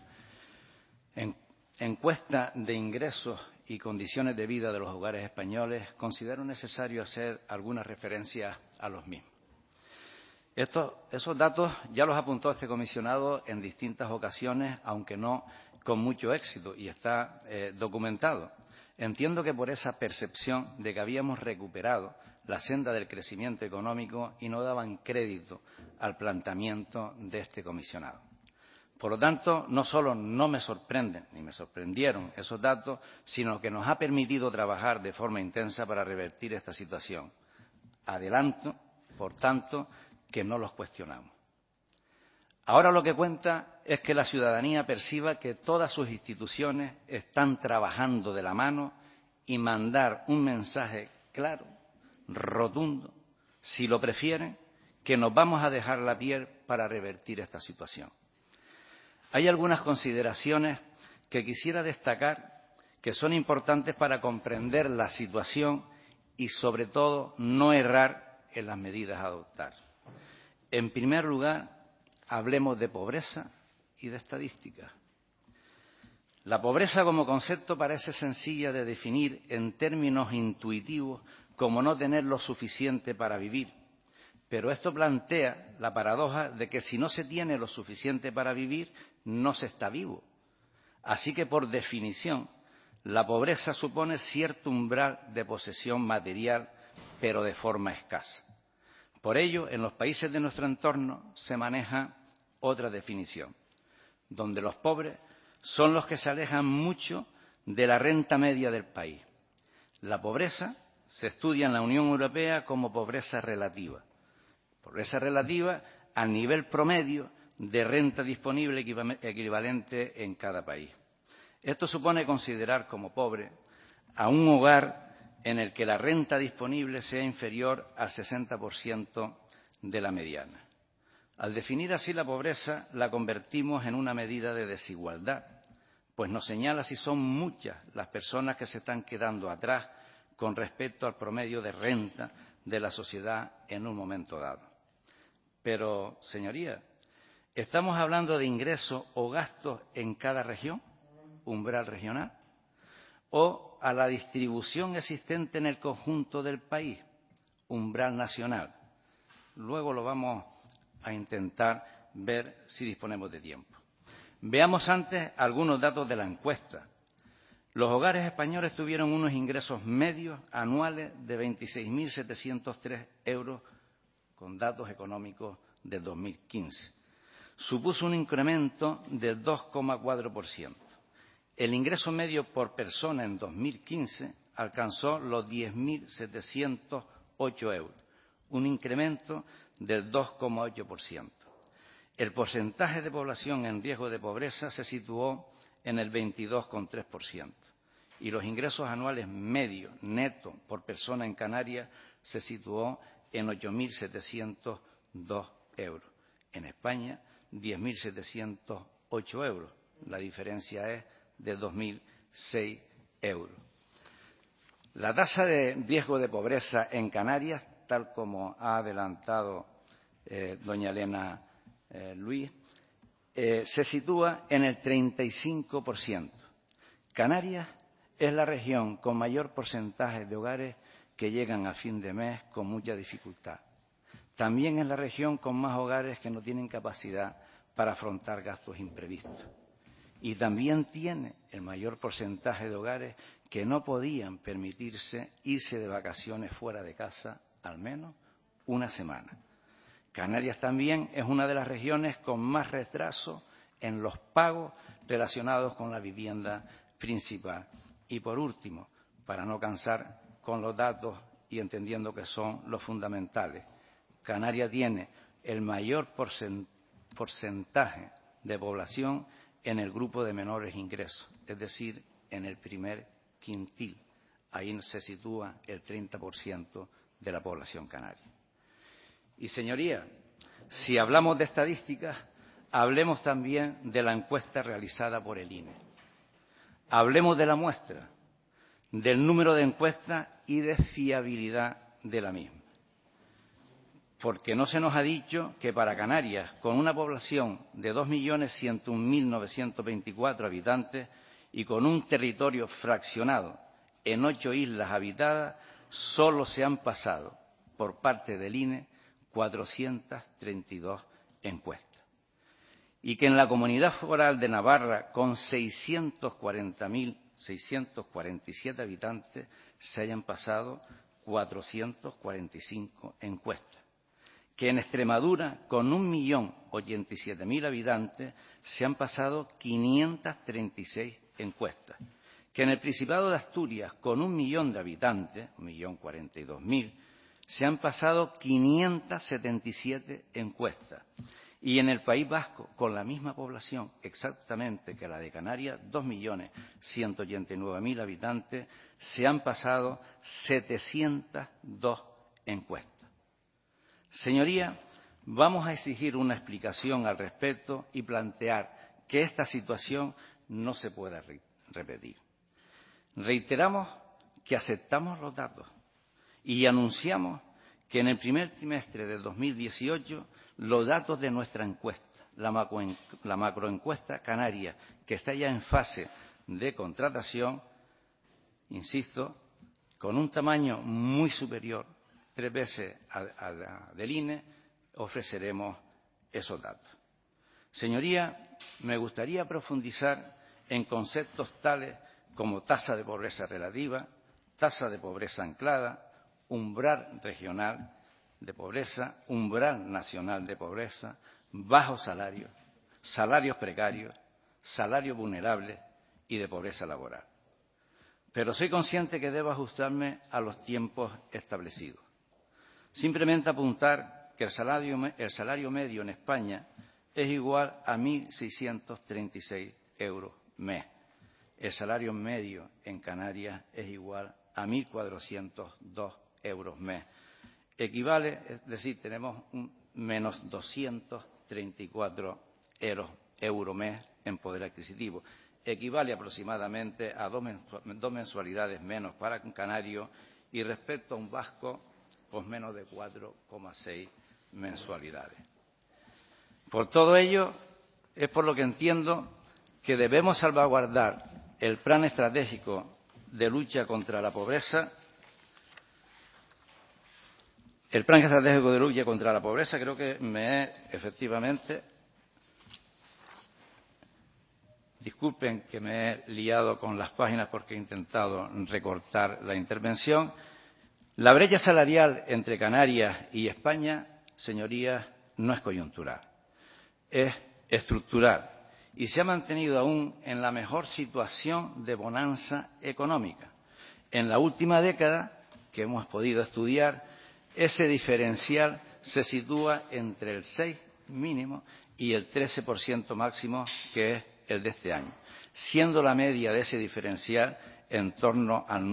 encuesta de ingresos y condiciones de vida de los hogares españoles, considero necesario hacer algunas referencias a los mismos. Esos datos ya los apuntó este comisionado en distintas ocasiones, aunque no con mucho éxito, y está documentado. Entiendo que por esa percepción de que habíamos recuperado la senda del crecimiento económico y no daban crédito al planteamiento de este comisionado. Por lo tanto, no solo no me sorprenden, ni me sorprendieron esos datos, sino que nos ha permitido trabajar de forma intensa para revertir esta situación. Adelanto, por tanto, que no los cuestionamos. Ahora lo que cuenta es que la ciudadanía perciba que todas sus instituciones están trabajando de la mano y mandar un mensaje claro, rotundo, si lo prefieren, que nos vamos a dejar la piel para revertir esta situación. Hay algunas consideraciones que quisiera destacar que son importantes para comprender la situación y, sobre todo, no errar en las medidas a adoptar. En primer lugar, hablemos de pobreza y de estadísticas. La pobreza como concepto parece sencilla de definir en términos intuitivos como no tener lo suficiente para vivir. Pero esto plantea la paradoja de que si no se tiene lo suficiente para vivir, no se está vivo. Así que, por definición, la pobreza supone cierto umbral de posesión material, pero de forma escasa. Por ello, en los países de nuestro entorno se maneja otra definición, donde los pobres son los que se alejan mucho de la renta media del país. La pobreza se estudia en la Unión Europea como pobreza relativa. Pobreza relativa al nivel promedio de renta disponible equivalente en cada país. Esto supone considerar como pobre a un hogar en el que la renta disponible sea inferior al 60% de la mediana. Al definir así la pobreza, la convertimos en una medida de desigualdad, pues nos señala si son muchas las personas que se están quedando atrás con respecto al promedio de renta de la sociedad en un momento dado. Pero, señoría, ¿estamos hablando de ingresos o gastos en cada región, umbral regional, o a la distribución existente en el conjunto del país, umbral nacional. Luego lo vamos a intentar ver si disponemos de tiempo. Veamos antes algunos datos de la encuesta. Los hogares españoles tuvieron unos ingresos medios anuales de 26.703 euros con datos económicos de 2015. Supuso un incremento del 2,4%. El ingreso medio por persona en 2015 alcanzó los 10.708 euros, un incremento del 2,8%. El porcentaje de población en riesgo de pobreza se situó en el 22,3% y los ingresos anuales medios netos por persona en Canarias se situó en 8.702 euros. En España, 10.708 euros. La diferencia es de 2.006 euros. La tasa de riesgo de pobreza en Canarias, tal como ha adelantado doña Elena Luis, se sitúa en el 35%. Canarias es la región con mayor porcentaje de hogares que llegan a fin de mes con mucha dificultad. También es la región con más hogares que no tienen capacidad para afrontar gastos imprevistos. Y también tiene el mayor porcentaje de hogares que no podían permitirse irse de vacaciones fuera de casa al menos una semana. Canarias también es una de las regiones con más retraso en los pagos relacionados con la vivienda principal. Y por último, para no cansar con los datos y entendiendo que son los fundamentales, Canarias tiene el mayor porcentaje de población en el grupo de menores ingresos, es decir, en el primer quintil. Ahí se sitúa el 30% de la población canaria. Y, señorías, si hablamos de estadísticas, hablemos también de la encuesta realizada por el INE. Hablemos de la muestra, del número de encuestas y de fiabilidad de la misma. Porque no se nos ha dicho que para Canarias, con una población de 2.101.924 habitantes y con un territorio fraccionado en 8 islas habitadas, solo se han pasado por parte del INE 432 encuestas. Y que en la Comunidad Foral de Navarra, con 647 habitantes, se hayan pasado 445 encuestas. Que en Extremadura, con 1.087.000 habitantes, se han pasado 536 encuestas. Que en el Principado de Asturias, con 1 millón de habitantes, 1.042.000, se han pasado 577 encuestas. Y en el País Vasco, con la misma población exactamente que la de Canarias, 2.189.000 habitantes, se han pasado 702 encuestas. Señorías, vamos a exigir una explicación al respecto y plantear que esta situación no se pueda repetir. Reiteramos que aceptamos los datos y anunciamos que en el primer trimestre del 2018 los datos de nuestra encuesta, la macroencuesta canaria, que está ya en fase de contratación, insisto, con un tamaño muy superior, 3 veces a la del INE, ofreceremos esos datos. Señorías, me gustaría profundizar en conceptos tales como tasa de pobreza relativa, tasa de pobreza anclada, umbral regional de pobreza, umbral nacional de pobreza, bajos salarios, salarios precarios, salarios vulnerables y de pobreza laboral. Pero soy consciente que debo ajustarme a los tiempos establecidos. Simplemente apuntar que el salario medio en España es igual a 1.636 euros mes. El salario medio en Canarias es igual a 1.402 euros mes. Equivale, es decir, tenemos un menos 234 euros mes en poder adquisitivo. Equivale aproximadamente a dos mensualidades menos para un canario y respecto a un vasco, pues menos de 4,6 mensualidades. Por todo ello, es por lo que entiendo que debemos salvaguardar el plan estratégico de lucha contra la pobreza El Plan Estratégico de Lucha contra la Pobreza, creo que efectivamente, disculpen que me he liado con las páginas porque he intentado recortar la intervención. La brecha salarial entre Canarias y España, señorías, no es coyuntural, es estructural y se ha mantenido aún en la mejor situación de bonanza económica. En la última década, que hemos podido estudiar, ese diferencial se sitúa entre el 6 mínimo y el 13% máximo, que es el de este año, siendo la media de ese diferencial en torno al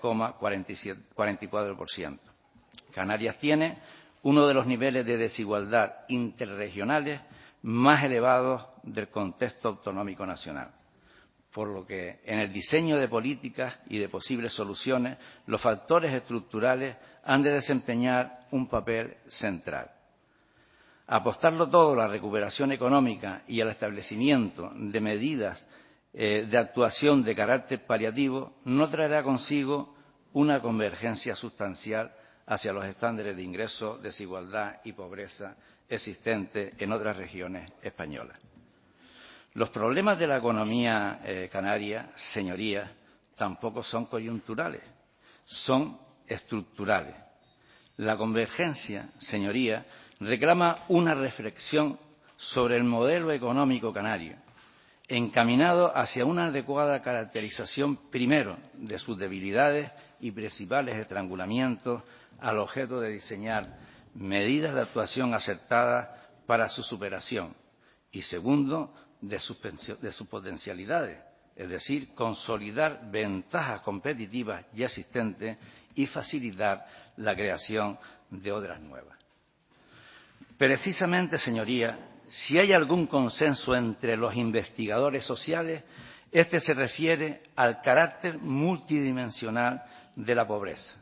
9,44%. Canarias tiene uno de los niveles de desigualdad interregionales más elevados del contexto autonómico nacional, por lo que en el diseño de políticas y de posibles soluciones los factores estructurales han de desempeñar un papel central. Apostarlo todo a la recuperación económica y al establecimiento de medidas de actuación de carácter paliativo no traerá consigo una convergencia sustancial hacia los estándares de ingresos, desigualdad y pobreza existentes en otras regiones españolas. Los problemas de la economía canaria, señorías, tampoco son coyunturales, son estructurales. La convergencia, señorías, reclama una reflexión sobre el modelo económico canario, encaminado hacia una adecuada caracterización, primero, de sus debilidades y principales estrangulamientos, al objeto de diseñar medidas de actuación acertadas para su superación, y segundo, de sus potencialidades, es decir, consolidar ventajas competitivas ya existentes y facilitar la creación de otras nuevas. Precisamente, señorías, si hay algún consenso entre los investigadores sociales, este se refiere al carácter multidimensional de la pobreza,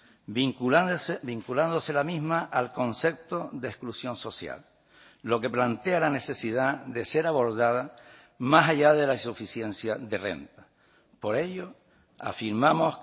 vinculándose la misma al concepto de exclusión social, lo que plantea la necesidad de ser abordada más allá de la insuficiencia de renta. Por ello, afirmamos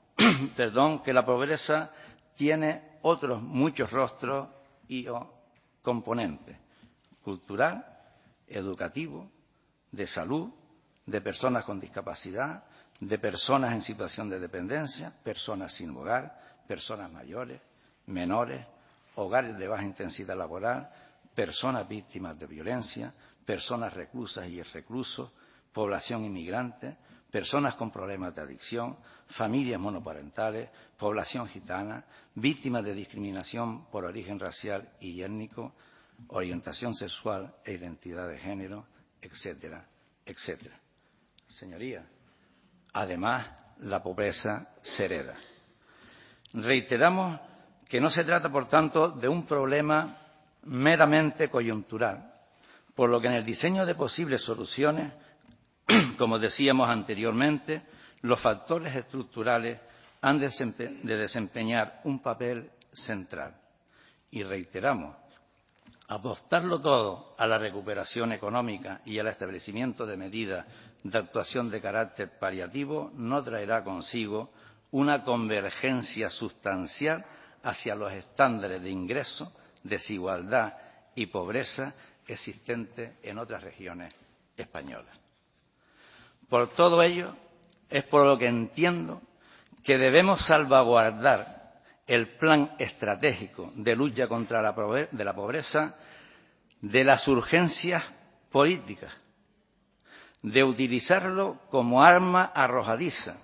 que la pobreza tiene otros muchos rostros y componentes: cultural, educativo, de salud, de personas con discapacidad, de personas en situación de dependencia, personas sin hogar, personas mayores, menores, hogares de baja intensidad laboral, personas víctimas de violencia, personas reclusas y reclusos, población inmigrante, personas con problemas de adicción, familias monoparentales, población gitana, víctimas de discriminación por origen racial y étnico, orientación sexual e identidad de género, etcétera, etcétera. Señorías, además, la pobreza se hereda. Reiteramos que no se trata, por tanto, de un problema meramente coyuntural, por lo que en el diseño de posibles soluciones, como decíamos anteriormente, los factores estructurales han de desempeñar un papel central. Y reiteramos, apostarlo todo a la recuperación económica y al establecimiento de medidas de actuación de carácter paliativo no traerá consigo una convergencia sustancial hacia los estándares de ingreso, desigualdad y pobreza existentes en otras regiones españolas. Por todo ello, es por lo que entiendo que debemos salvaguardar el plan estratégico de lucha contra la pobreza de las urgencias políticas, de utilizarlo como arma arrojadiza,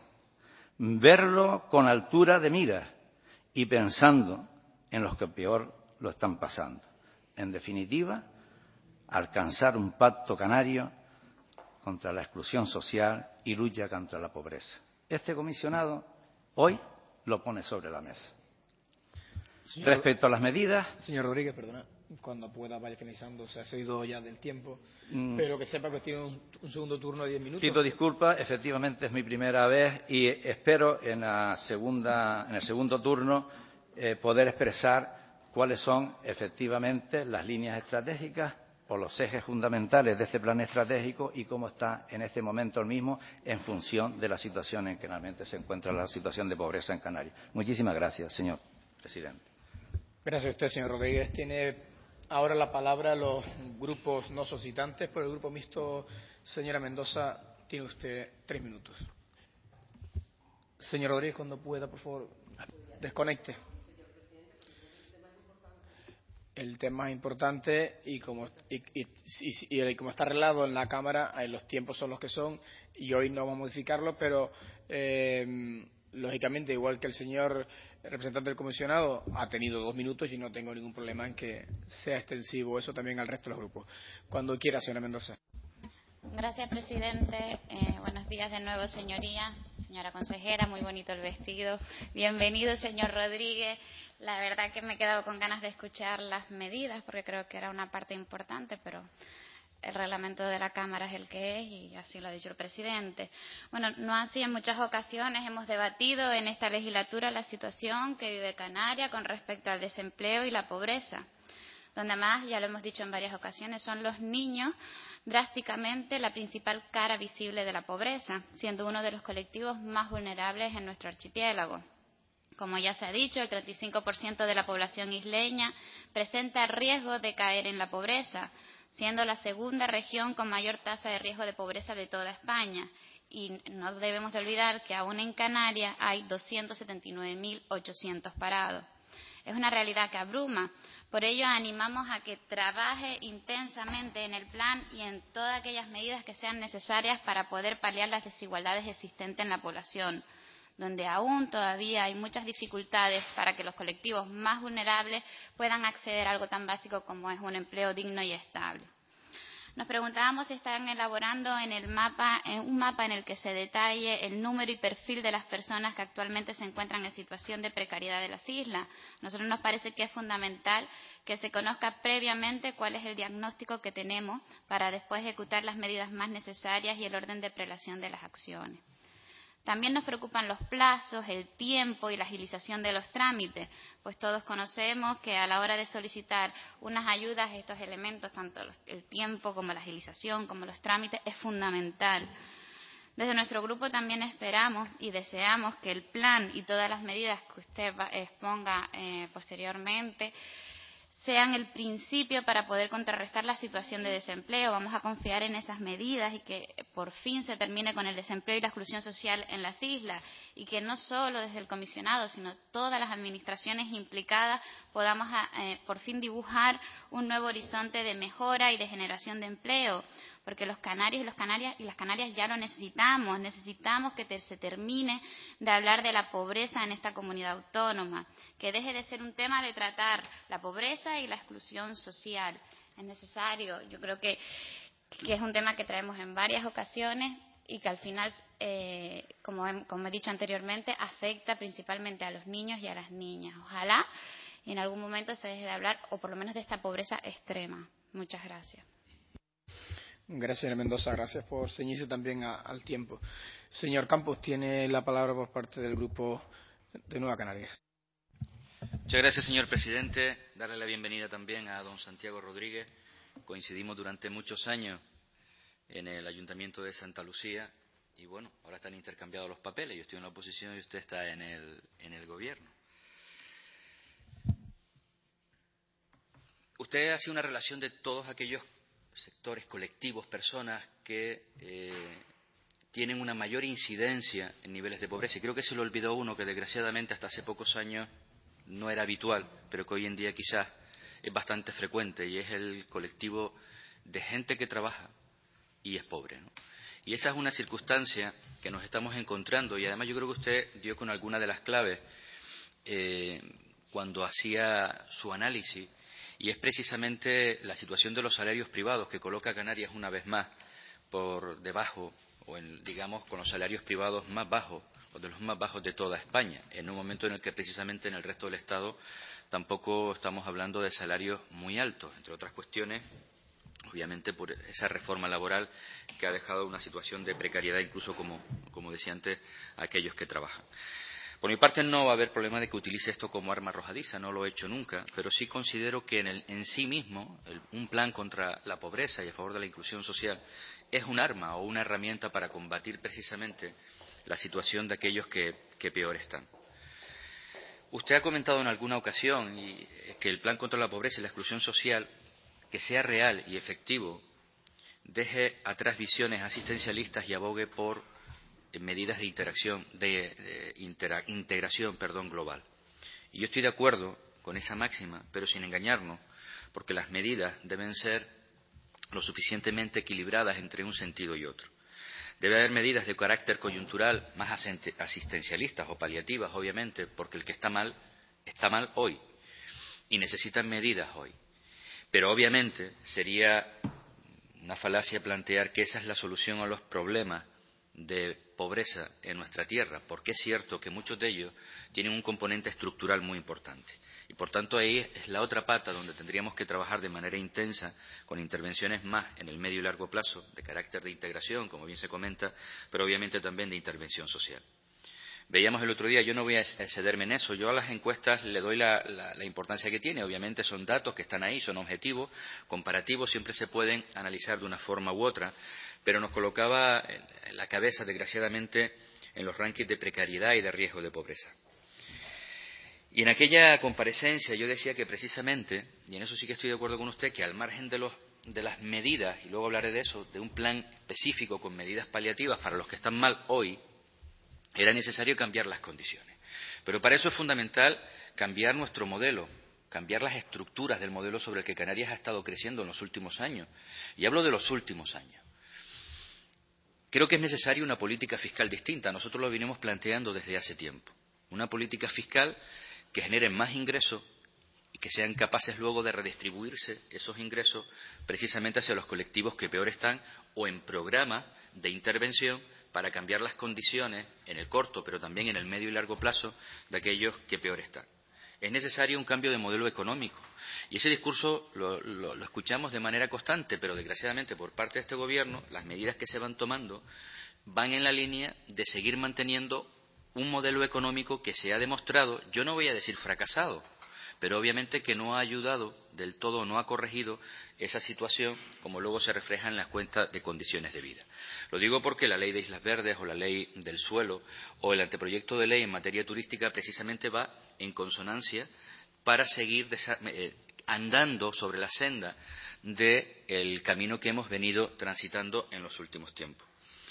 verlo con altura de miras y pensando en los que peor lo están pasando. En definitiva, alcanzar un pacto canario contra la exclusión social y lucha contra la pobreza. Este comisionado hoy lo pone sobre la mesa. Respecto a las medidas... Señor Rodríguez, perdona, cuando pueda vaya finalizando, se ha cedido ya del tiempo, pero que sepa que tiene un segundo turno de 10 minutos. Pido disculpas, efectivamente es mi primera vez y espero en el segundo turno poder expresar cuáles son efectivamente las líneas estratégicas o los ejes fundamentales de este plan estratégico y cómo está en este momento el mismo en función de la situación en que realmente se encuentra la situación de pobreza en Canarias. Muchísimas gracias, señor presidente. Gracias a usted, señor Rodríguez. Tiene ahora la palabra los grupos no solicitantes. Por el Grupo Mixto, señora Mendoza, tiene usted 3 minutos. Señor Rodríguez, cuando pueda, por favor, desconecte. El tema es importante y como está arreglado en la Cámara, los tiempos son los que son y hoy no vamos a modificarlo, pero lógicamente, igual que el señor representante del comisionado, ha tenido 2 minutos y no tengo ningún problema en que sea extensivo eso también al resto de los grupos. Cuando quiera, señora Mendoza. Gracias, presidente. Buenos días de nuevo, señoría. Señora consejera, muy bonito el vestido. Bienvenido, señor Rodríguez. La verdad que me he quedado con ganas de escuchar las medidas, porque creo que era una parte importante, pero el reglamento de la Cámara es el que es y así lo ha dicho el presidente. Bueno, no así en muchas ocasiones hemos debatido en esta legislatura la situación que vive Canarias con respecto al desempleo y la pobreza, donde además, ya lo hemos dicho en varias ocasiones, son los niños drásticamente la principal cara visible de la pobreza, siendo uno de los colectivos más vulnerables en nuestro archipiélago. Como ya se ha dicho, el 35% de la población isleña presenta riesgo de caer en la pobreza, siendo la segunda región con mayor tasa de riesgo de pobreza de toda España. Y no debemos de olvidar que aún en Canarias hay 279.800 parados. Es una realidad que abruma. Por ello, animamos a que trabaje intensamente en el plan y en todas aquellas medidas que sean necesarias para poder paliar las desigualdades existentes en la población, donde aún todavía hay muchas dificultades para que los colectivos más vulnerables puedan acceder a algo tan básico como es un empleo digno y estable. Nos preguntábamos si están elaborando en un mapa en el que se detalle el número y perfil de las personas que actualmente se encuentran en situación de precariedad de las islas. A nosotros nos parece que es fundamental que se conozca previamente cuál es el diagnóstico que tenemos para después ejecutar las medidas más necesarias y el orden de prelación de las acciones. También nos preocupan los plazos, el tiempo y la agilización de los trámites, pues todos conocemos que a la hora de solicitar unas ayudas, estos elementos, tanto el tiempo como la agilización, como los trámites, es fundamental. Desde nuestro grupo también esperamos y deseamos que el plan y todas las medidas que usted exponga posteriormente sean el principio para poder contrarrestar la situación de desempleo. Vamos a confiar en esas medidas y que por fin se termine con el desempleo y la exclusión social en las islas y que no solo desde el comisionado, sino todas las administraciones implicadas podamos por fin dibujar un nuevo horizonte de mejora y de generación de empleo, porque los canarios y las canarias ya lo necesitamos. Necesitamos que se termine de hablar de la pobreza en esta comunidad autónoma, que deje de ser un tema de tratar la pobreza y la exclusión social. Es necesario, yo creo que es un tema que traemos en varias ocasiones y que al final, como he dicho anteriormente, afecta principalmente a los niños y a las niñas. Ojalá y en algún momento se deje de hablar, o por lo menos de esta pobreza extrema. Muchas gracias. Gracias, señora Mendoza. Gracias por ceñirse también al tiempo. Señor Campos, tiene la palabra por parte del Grupo de Nueva Canarias. Muchas gracias, señor presidente. Darle la bienvenida también a don Santiago Rodríguez. Coincidimos durante muchos años en el Ayuntamiento de Santa Lucía y, bueno, ahora están intercambiados los papeles. Yo estoy en la oposición y usted está en el gobierno. Usted hace una relación de todos aquellos sectores, colectivos, personas que tienen una mayor incidencia en niveles de pobreza. Y creo que se le olvidó uno que desgraciadamente hasta hace pocos años no era habitual, pero que hoy en día quizás es bastante frecuente, y es el colectivo de gente que trabaja y es pobre, ¿no? Y esa es una circunstancia que nos estamos encontrando, y además yo creo que usted dio con alguna de las claves cuando hacía su análisis, y es precisamente la situación de los salarios privados, que coloca a Canarias una vez más por debajo, o digamos con los salarios privados más bajos, o de los más bajos de toda España, en un momento en el que precisamente en el resto del Estado tampoco estamos hablando de salarios muy altos, entre otras cuestiones, obviamente por esa reforma laboral que ha dejado una situación de precariedad, incluso como decía antes, a aquellos que trabajan. Por mi parte no va a haber problema de que utilice esto como arma arrojadiza, no lo he hecho nunca, pero sí considero que en sí mismo un plan contra la pobreza y a favor de la inclusión social es un arma o una herramienta para combatir precisamente la situación de aquellos que peor están. Usted ha comentado en alguna ocasión, y que el plan contra la pobreza y la exclusión social, que sea real y efectivo, deje atrás visiones asistencialistas y abogue por medidas de integración global. Y yo estoy de acuerdo con esa máxima, pero sin engañarnos, porque las medidas deben ser lo suficientemente equilibradas entre un sentido y otro. Debe haber medidas de carácter coyuntural más asistencialistas o paliativas, obviamente, porque el que está mal hoy y necesitan medidas hoy. Pero obviamente sería una falacia plantear que esa es la solución a los problemas de pobreza en nuestra tierra, porque es cierto que muchos de ellos tienen un componente estructural muy importante. Y por tanto ahí es la otra pata donde tendríamos que trabajar de manera intensa con intervenciones más en el medio y largo plazo, de carácter de integración, como bien se comenta, pero obviamente también de intervención social. Veíamos el otro día, yo no voy a excederme en eso, yo a las encuestas le doy la importancia que tiene, obviamente son datos que están ahí, son objetivos, comparativos, siempre se pueden analizar de una forma u otra, pero nos colocaba en la cabeza, desgraciadamente, en los rankings de precariedad y de riesgo de pobreza. Y en aquella comparecencia yo decía que precisamente, y en eso sí que estoy de acuerdo con usted, que al margen de las medidas, y luego hablaré de eso, de un plan específico con medidas paliativas para los que están mal hoy, era necesario cambiar las condiciones. Pero para eso es fundamental cambiar nuestro modelo, cambiar las estructuras del modelo sobre el que Canarias ha estado creciendo en los últimos años. Y hablo de los últimos años. Creo que es necesaria una política fiscal distinta. Nosotros lo venimos planteando desde hace tiempo. Una política fiscal que genere más ingresos y que sean capaces luego de redistribuirse esos ingresos precisamente hacia los colectivos que peor están o en programas de intervención para cambiar las condiciones en el corto, pero también en el medio y largo plazo de aquellos que peor están. Es necesario un cambio de modelo económico. Y ese discurso lo escuchamos de manera constante, pero desgraciadamente por parte de este Gobierno, las medidas que se van tomando van en la línea de seguir manteniendo un modelo económico que se ha demostrado, yo no voy a decir fracasado, pero obviamente que no ha ayudado del todo, no ha corregido esa situación, como luego se refleja en las cuentas de condiciones de vida. Lo digo porque la ley de Islas Verdes o la ley del suelo o el anteproyecto de ley en materia turística precisamente va en consonancia para seguir andando sobre la senda del camino que hemos venido transitando en los últimos tiempos.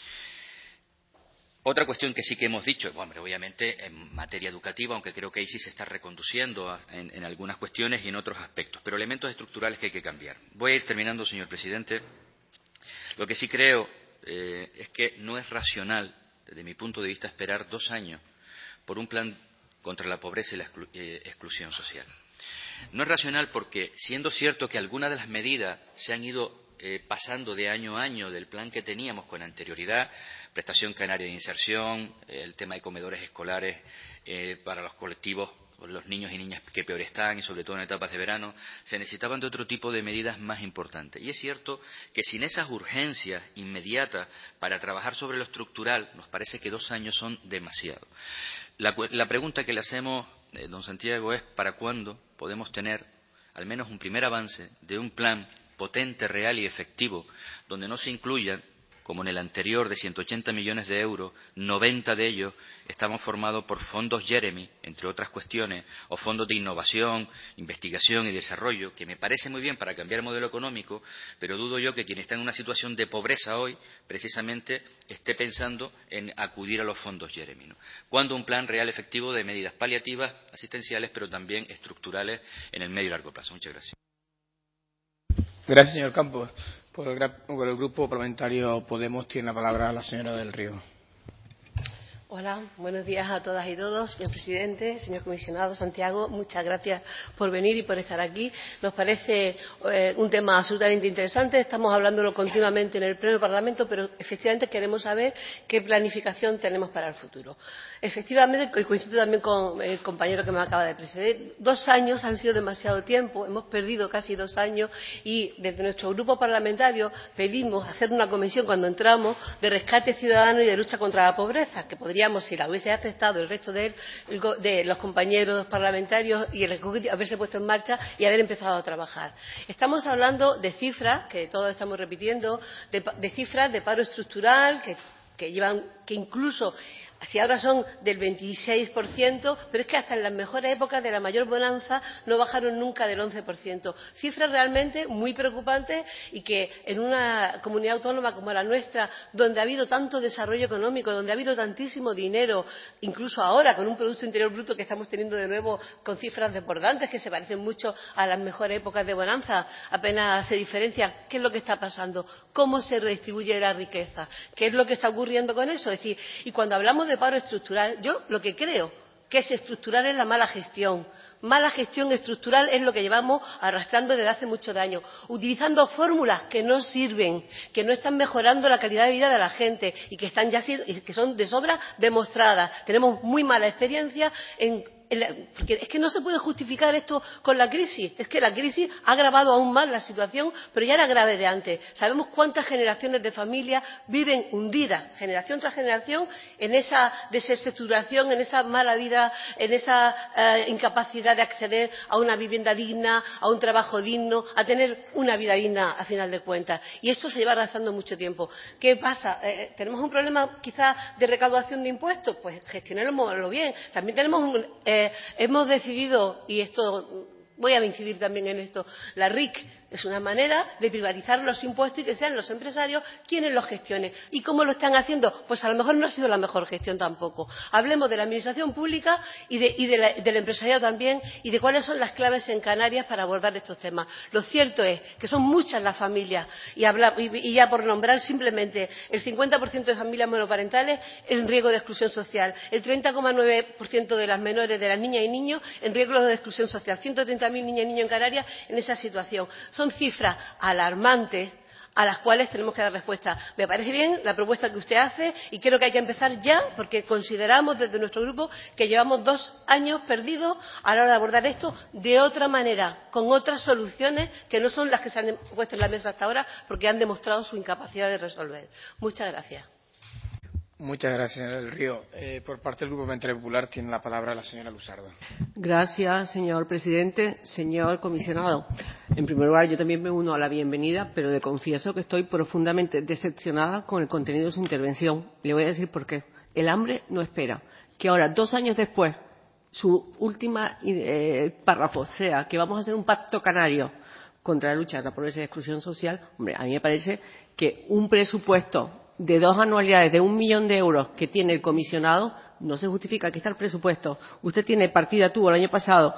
Otra cuestión que sí que hemos dicho, bueno, obviamente en materia educativa, aunque creo que ahí sí se está reconduciendo en algunas cuestiones y en otros aspectos, pero elementos estructurales que hay que cambiar. Voy a ir terminando, señor presidente. Lo que sí creo es que no es racional, desde mi punto de vista, esperar 2 años por un plan contra la pobreza y la exclusión social. No es racional porque, siendo cierto que algunas de las medidas se han ido pasando de año a año del plan que teníamos con anterioridad, prestación canaria de inserción, el tema de comedores escolares para los colectivos, los niños y niñas que peor están y sobre todo en etapas de verano, se necesitaban de otro tipo de medidas más importantes. Y es cierto que sin esas urgencias inmediatas para trabajar sobre lo estructural, nos parece que 2 años son demasiado. La pregunta que le hacemos, don Santiago, es ¿para cuándo podemos tener al menos un primer avance de un plan potente, real y efectivo, donde no se incluyan, como en el anterior de 180 millones de euros, 90 de ellos estamos formados por fondos Jeremy, entre otras cuestiones, o fondos de innovación, investigación y desarrollo, que me parece muy bien para cambiar el modelo económico, pero dudo yo que quien está en una situación de pobreza hoy, precisamente, esté pensando en acudir a los fondos Jeremy, ¿no? Cuando un plan real efectivo de medidas paliativas, asistenciales, pero también estructurales en el medio y largo plazo. Muchas gracias. Gracias, señor Campos. Por el Grupo Parlamentario Podemos tiene la palabra la señora del Río. Hola, buenos días a todas y todos. Señor presidente, señor comisionado Santiago, muchas gracias por venir y por estar aquí. Nos parece un tema absolutamente interesante. Estamos hablándolo continuamente en el Pleno del Parlamento, pero efectivamente queremos saber qué planificación tenemos para el futuro. Efectivamente, coincido también con el compañero que me acaba de preceder. 2 años han sido demasiado tiempo, hemos perdido casi 2 años y desde nuestro grupo parlamentario pedimos hacer una comisión cuando entramos de rescate ciudadano y de lucha contra la pobreza, que podríamos, si la hubiese aceptado el resto de los compañeros parlamentarios y el Ejecutivo, haberse puesto en marcha y haber empezado a trabajar. Estamos hablando de cifras que todos estamos repitiendo, de cifras de paro estructural que incluso Si ahora son del 26%, pero es que hasta en las mejores épocas de la mayor bonanza no bajaron nunca del 11%. Cifras realmente muy preocupantes y que en una comunidad autónoma como la nuestra, donde ha habido tanto desarrollo económico, donde ha habido tantísimo dinero, incluso ahora con un Producto Interior Bruto que estamos teniendo de nuevo con cifras desbordantes que se parecen mucho a las mejores épocas de bonanza, apenas se diferencia. ¿Qué es lo que está pasando? ¿Cómo se redistribuye la riqueza? ¿Qué es lo que está ocurriendo con eso? Es decir, y cuando hablamos de paro estructural, yo lo que creo que es estructural es la mala gestión. Mala gestión estructural es lo que llevamos arrastrando desde hace muchos años, utilizando fórmulas que no sirven, que no están mejorando la calidad de vida de la gente y que están ya que son de sobra demostradas. Tenemos muy mala experiencia porque es que no se puede justificar esto con la crisis. Es que la crisis ha agravado aún más la situación, pero ya era grave de antes. Sabemos cuántas generaciones de familias viven hundidas, generación tras generación, en esa desestructuración, en esa mala vida, en esa incapacidad de acceder a una vivienda digna, a un trabajo digno, a tener una vida digna a final de cuentas. Y eso se lleva arrastrando mucho tiempo. ¿Qué pasa? ¿Tenemos un problema quizás de recaudación de impuestos? Pues gestionémoslo bien. También tenemos hemos decidido, y esto voy a incidir también en esto, la RIC es una manera de privatizar los impuestos y que sean los empresarios quienes los gestionen. ¿Y cómo lo están haciendo? Pues a lo mejor no ha sido la mejor gestión tampoco. Hablemos de la administración pública y del empresariado también, y de cuáles son las claves en Canarias para abordar estos temas. Lo cierto es que son muchas las familias, y ya por nombrar simplemente el 50% de familias monoparentales en riesgo de exclusión social, el 30,9% de las menores, de las niñas y niños, en riesgo de exclusión social, 130.000 niñas y niños en Canarias en esa situación. Son cifras alarmantes a las cuales tenemos que dar respuesta. Me parece bien la propuesta que usted hace y creo que hay que empezar ya, porque consideramos desde nuestro grupo que llevamos 2 años perdidos a la hora de abordar esto de otra manera, con otras soluciones que no son las que se han puesto en la mesa hasta ahora, porque han demostrado su incapacidad de resolver. Muchas gracias. Muchas gracias, señora del Río. Por parte del Grupo Parlamentario Popular tiene la palabra la señora Lusardo. Gracias, señor presidente. Señor comisionado, en primer lugar, yo también me uno a la bienvenida, pero le confieso que estoy profundamente decepcionada con el contenido de su intervención. Le voy a decir por qué. El hambre no espera. Que ahora, 2 años después, su última párrafo sea que vamos a hacer un pacto canario contra la lucha contra la pobreza y exclusión social. Hombre, a mí me parece que un presupuesto de 2 anualidades de 1 millón de euros que tiene el comisionado no se justifica. Aquí está el presupuesto. Usted tiene partida, tuvo el año pasado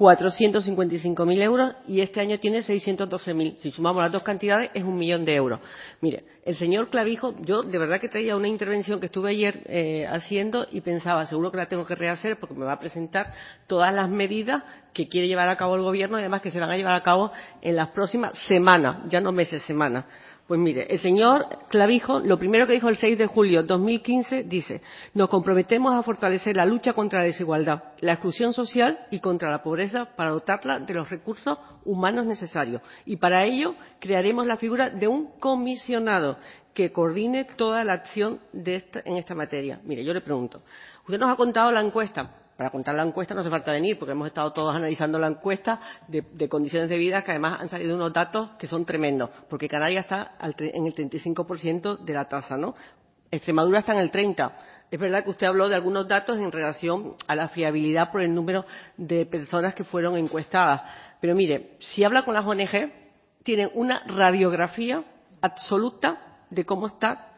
455.000 euros y este año tiene 612.000. Si sumamos las dos cantidades es 1 millón de euros. Mire, el señor Clavijo, yo de verdad que traía una intervención que estuve ayer haciendo y pensaba, seguro que la tengo que rehacer porque me va a presentar todas las medidas que quiere llevar a cabo el gobierno y además que se van a llevar a cabo en las próximas semanas, ya no meses, semanas. Pues mire, el señor Clavijo, lo primero que dijo el 6 de julio de 2015, dice: nos comprometemos a fortalecer la lucha contra la desigualdad, la exclusión social y contra la pobreza para dotarla de los recursos humanos necesarios. Y para ello crearemos la figura de un comisionado que coordine toda la acción en esta materia. Mire, yo le pregunto, usted nos ha contado la encuesta. Para contar la encuesta no hace falta venir, porque hemos estado todos analizando la encuesta de condiciones de vida, que además han salido unos datos que son tremendos, porque Canarias está en el 35% de la tasa, ¿no? Extremadura está en el 30%. Es verdad que usted habló de algunos datos en relación a la fiabilidad por el número de personas que fueron encuestadas. Pero mire, si habla con las ONG, tienen una radiografía absoluta de cómo está,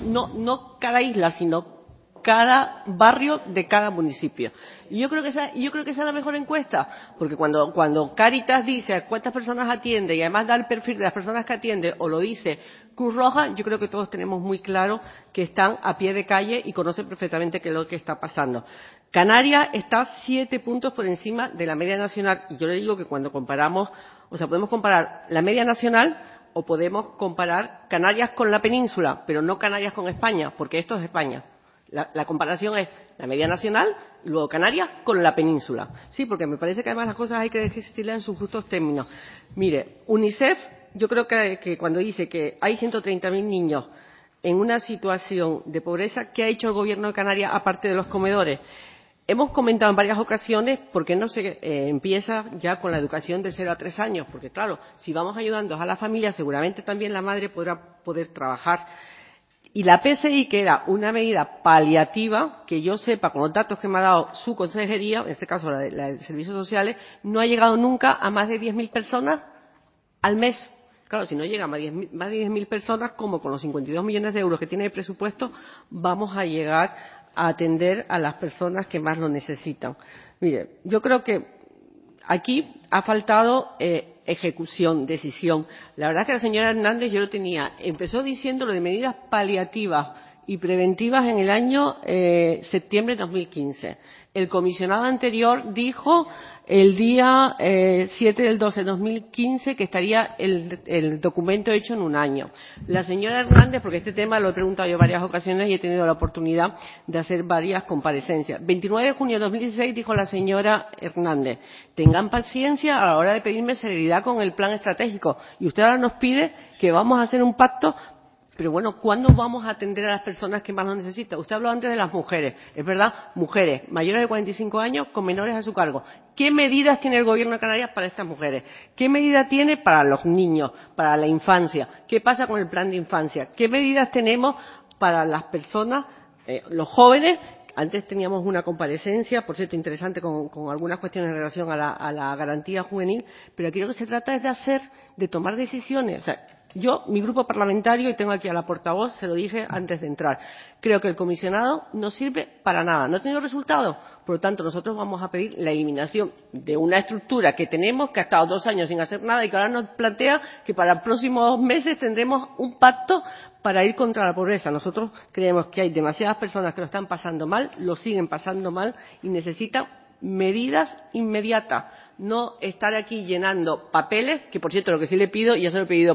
no cada isla, sino cada barrio de cada municipio. Y yo creo que esa es la mejor encuesta, porque cuando Cáritas dice cuántas personas atiende y además da el perfil de las personas que atiende, o lo dice Cruz Roja, yo creo que todos tenemos muy claro que están a pie de calle y conocen perfectamente qué es lo que está pasando. Canarias está 7 puntos por encima de la media nacional, y yo le digo que cuando comparamos, o sea, podemos comparar la media nacional o podemos comparar Canarias con la península, pero no Canarias con España, porque esto es España. La comparación es la media nacional y luego Canarias con la península. Sí, porque me parece que además las cosas hay que decirlas en sus justos términos. Mire, UNICEF, yo creo que cuando dice que hay 130.000 niños en una situación de pobreza, ¿qué ha hecho el gobierno de Canarias aparte de los comedores? Hemos comentado en varias ocasiones por qué no se empieza ya con la educación de 0 a 3 años, porque claro, si vamos ayudando a la familia, seguramente también la madre podrá poder trabajar. Y la PSI, que era una medida paliativa, que yo sepa, con los datos que me ha dado su consejería, en este caso la de Servicios Sociales, no ha llegado nunca a más de 10.000 personas al mes. Claro, si no llega a más de 10.000 personas, como con los 52 millones de euros que tiene el presupuesto, vamos a llegar a atender a las personas que más lo necesitan. Mire, yo creo que aquí ha faltado ejecución, decisión. La verdad es que la señora Hernández, yo lo tenía, empezó diciendo lo de medidas paliativas y preventivas en el año septiembre de 2015. El comisionado anterior dijo el día 7 del 12 de 2015 que estaría el documento hecho en un año. La señora Hernández, porque este tema lo he preguntado yo en varias ocasiones y he tenido la oportunidad de hacer varias comparecencias. 29 de junio de 2016 dijo la señora Hernández, tengan paciencia a la hora de pedirme celeridad con el plan estratégico. Y usted ahora nos pide que vamos a hacer un pacto. Pero bueno, ¿cuándo vamos a atender a las personas que más lo necesitan? Usted habló antes de las mujeres. Es verdad, mujeres mayores de 45 años con menores a su cargo. ¿Qué medidas tiene el Gobierno de Canarias para estas mujeres? ¿Qué medidas tiene para los niños, para la infancia? ¿Qué pasa con el plan de infancia? ¿Qué medidas tenemos para las personas, los jóvenes? Antes teníamos una comparecencia, por cierto, interesante, con algunas cuestiones en relación a la garantía juvenil, pero aquí lo que se trata es de tomar decisiones. O sea, yo, mi grupo parlamentario, y tengo aquí a la portavoz, se lo dije antes de entrar, creo que el comisionado no sirve para nada, no ha tenido resultados. Por lo tanto, nosotros vamos a pedir la eliminación de una estructura que tenemos, que ha estado 2 años sin hacer nada y que ahora nos plantea que para los próximos meses tendremos un pacto para ir contra la pobreza. Nosotros creemos que hay demasiadas personas que lo están pasando mal, lo siguen pasando mal y necesitan medidas inmediatas, no estar aquí llenando papeles, que por cierto lo que sí le pido, y ya se lo he pedido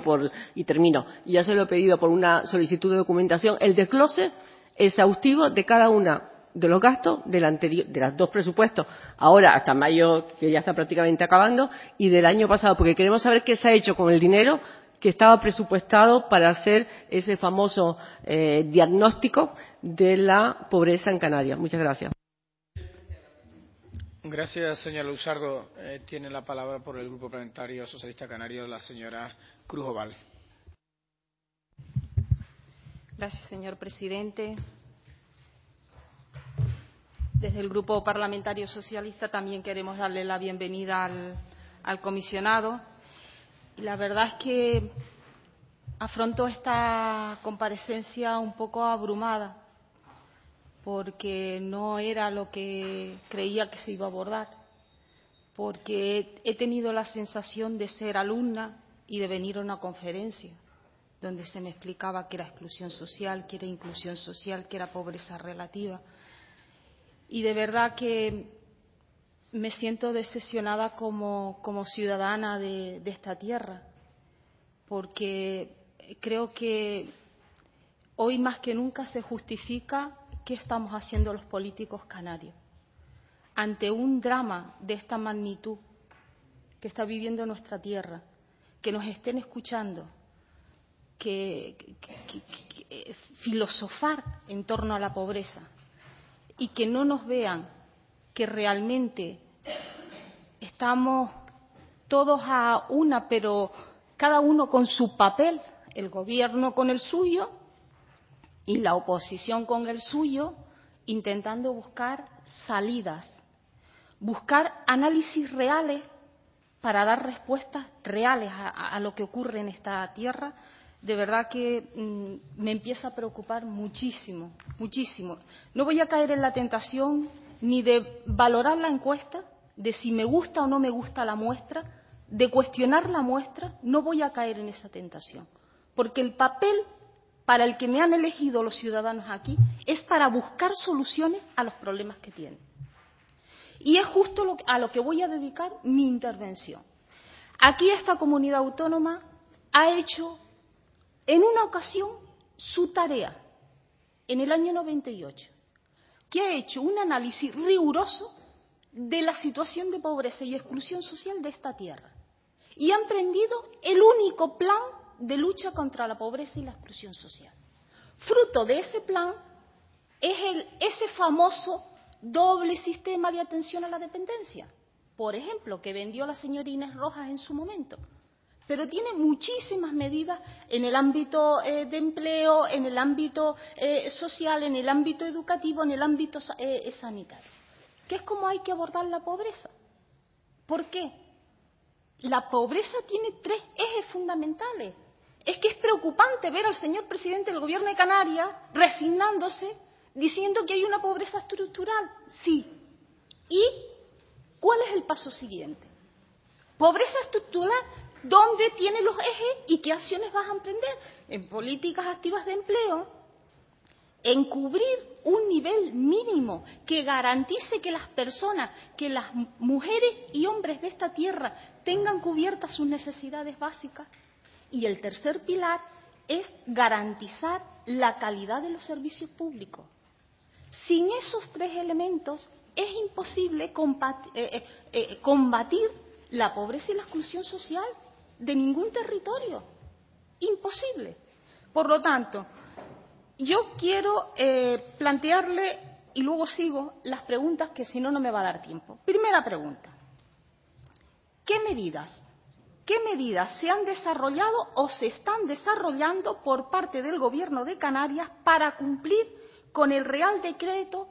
ya se lo he pedido por una solicitud de documentación, el desglose exhaustivo de cada una de los gastos de los 2 presupuestos, ahora hasta mayo, que ya está prácticamente acabando, y del año pasado, porque queremos saber qué se ha hecho con el dinero que estaba presupuestado para hacer ese famoso diagnóstico de la pobreza en Canarias. Muchas gracias. Gracias, señora Luzardo. Tiene la palabra por el Grupo Parlamentario Socialista Canario la señora Cruz Oval. Gracias, señor presidente. Desde el Grupo Parlamentario Socialista también queremos darle la bienvenida al comisionado. Y la verdad es que afronto esta comparecencia un poco abrumada, porque no era lo que creía que se iba a abordar, porque he tenido la sensación de ser alumna y de venir a una conferencia donde se me explicaba qué era exclusión social, qué era inclusión social, qué era pobreza relativa. Y de verdad que me siento decepcionada como ciudadana de esta tierra, porque creo que hoy más que nunca se justifica qué estamos haciendo los políticos canarios ante un drama de esta magnitud que está viviendo nuestra tierra, que nos estén escuchando, que filosofar en torno a la pobreza y que no nos vean que realmente estamos todos a una, pero cada uno con su papel, el gobierno con el suyo y la oposición con el suyo, intentando buscar salidas, buscar análisis reales para dar respuestas reales a lo que ocurre en esta tierra. De verdad que me empieza a preocupar muchísimo, muchísimo. No voy a caer en la tentación ni de valorar la encuesta, de si me gusta o no me gusta la muestra, de cuestionar la muestra. No voy a caer en esa tentación, porque el papel para el que me han elegido los ciudadanos aquí es para buscar soluciones a los problemas que tienen. Y es justo a lo que voy a dedicar mi intervención. Aquí esta comunidad autónoma ha hecho en una ocasión su tarea, en el año 98, que ha hecho un análisis riguroso de la situación de pobreza y exclusión social de esta tierra. Y ha emprendido el único plan de lucha contra la pobreza y la exclusión social. Fruto de ese plan es ese famoso doble sistema de atención a la dependencia, por ejemplo, que vendió la señora Inés Rojas en su momento. pero tiene muchísimas medidas en el ámbito de empleo, en el ámbito social, en el ámbito educativo, en el ámbito sanitario, que es como hay que abordar la pobreza. ¿Por qué? La pobreza tiene 3 ejes fundamentales. Es que es preocupante ver al señor presidente del Gobierno de Canarias resignándose, diciendo que hay una pobreza estructural. Sí. ¿Y cuál es el paso siguiente? Pobreza estructural, ¿dónde tiene los ejes y qué acciones vas a emprender? En políticas activas de empleo, en cubrir un nivel mínimo que garantice que las personas, que las mujeres y hombres de esta tierra tengan cubiertas sus necesidades básicas. Y el tercer pilar es garantizar la calidad de los servicios públicos. Sin esos 3 elementos es imposible combatir la pobreza y la exclusión social de ningún territorio. Imposible. Por lo tanto, yo quiero plantearle, y luego sigo, las preguntas que si no, no me va a dar tiempo. Primera pregunta. ¿Qué medidas se han desarrollado o se están desarrollando por parte del Gobierno de Canarias para cumplir con el Real Decreto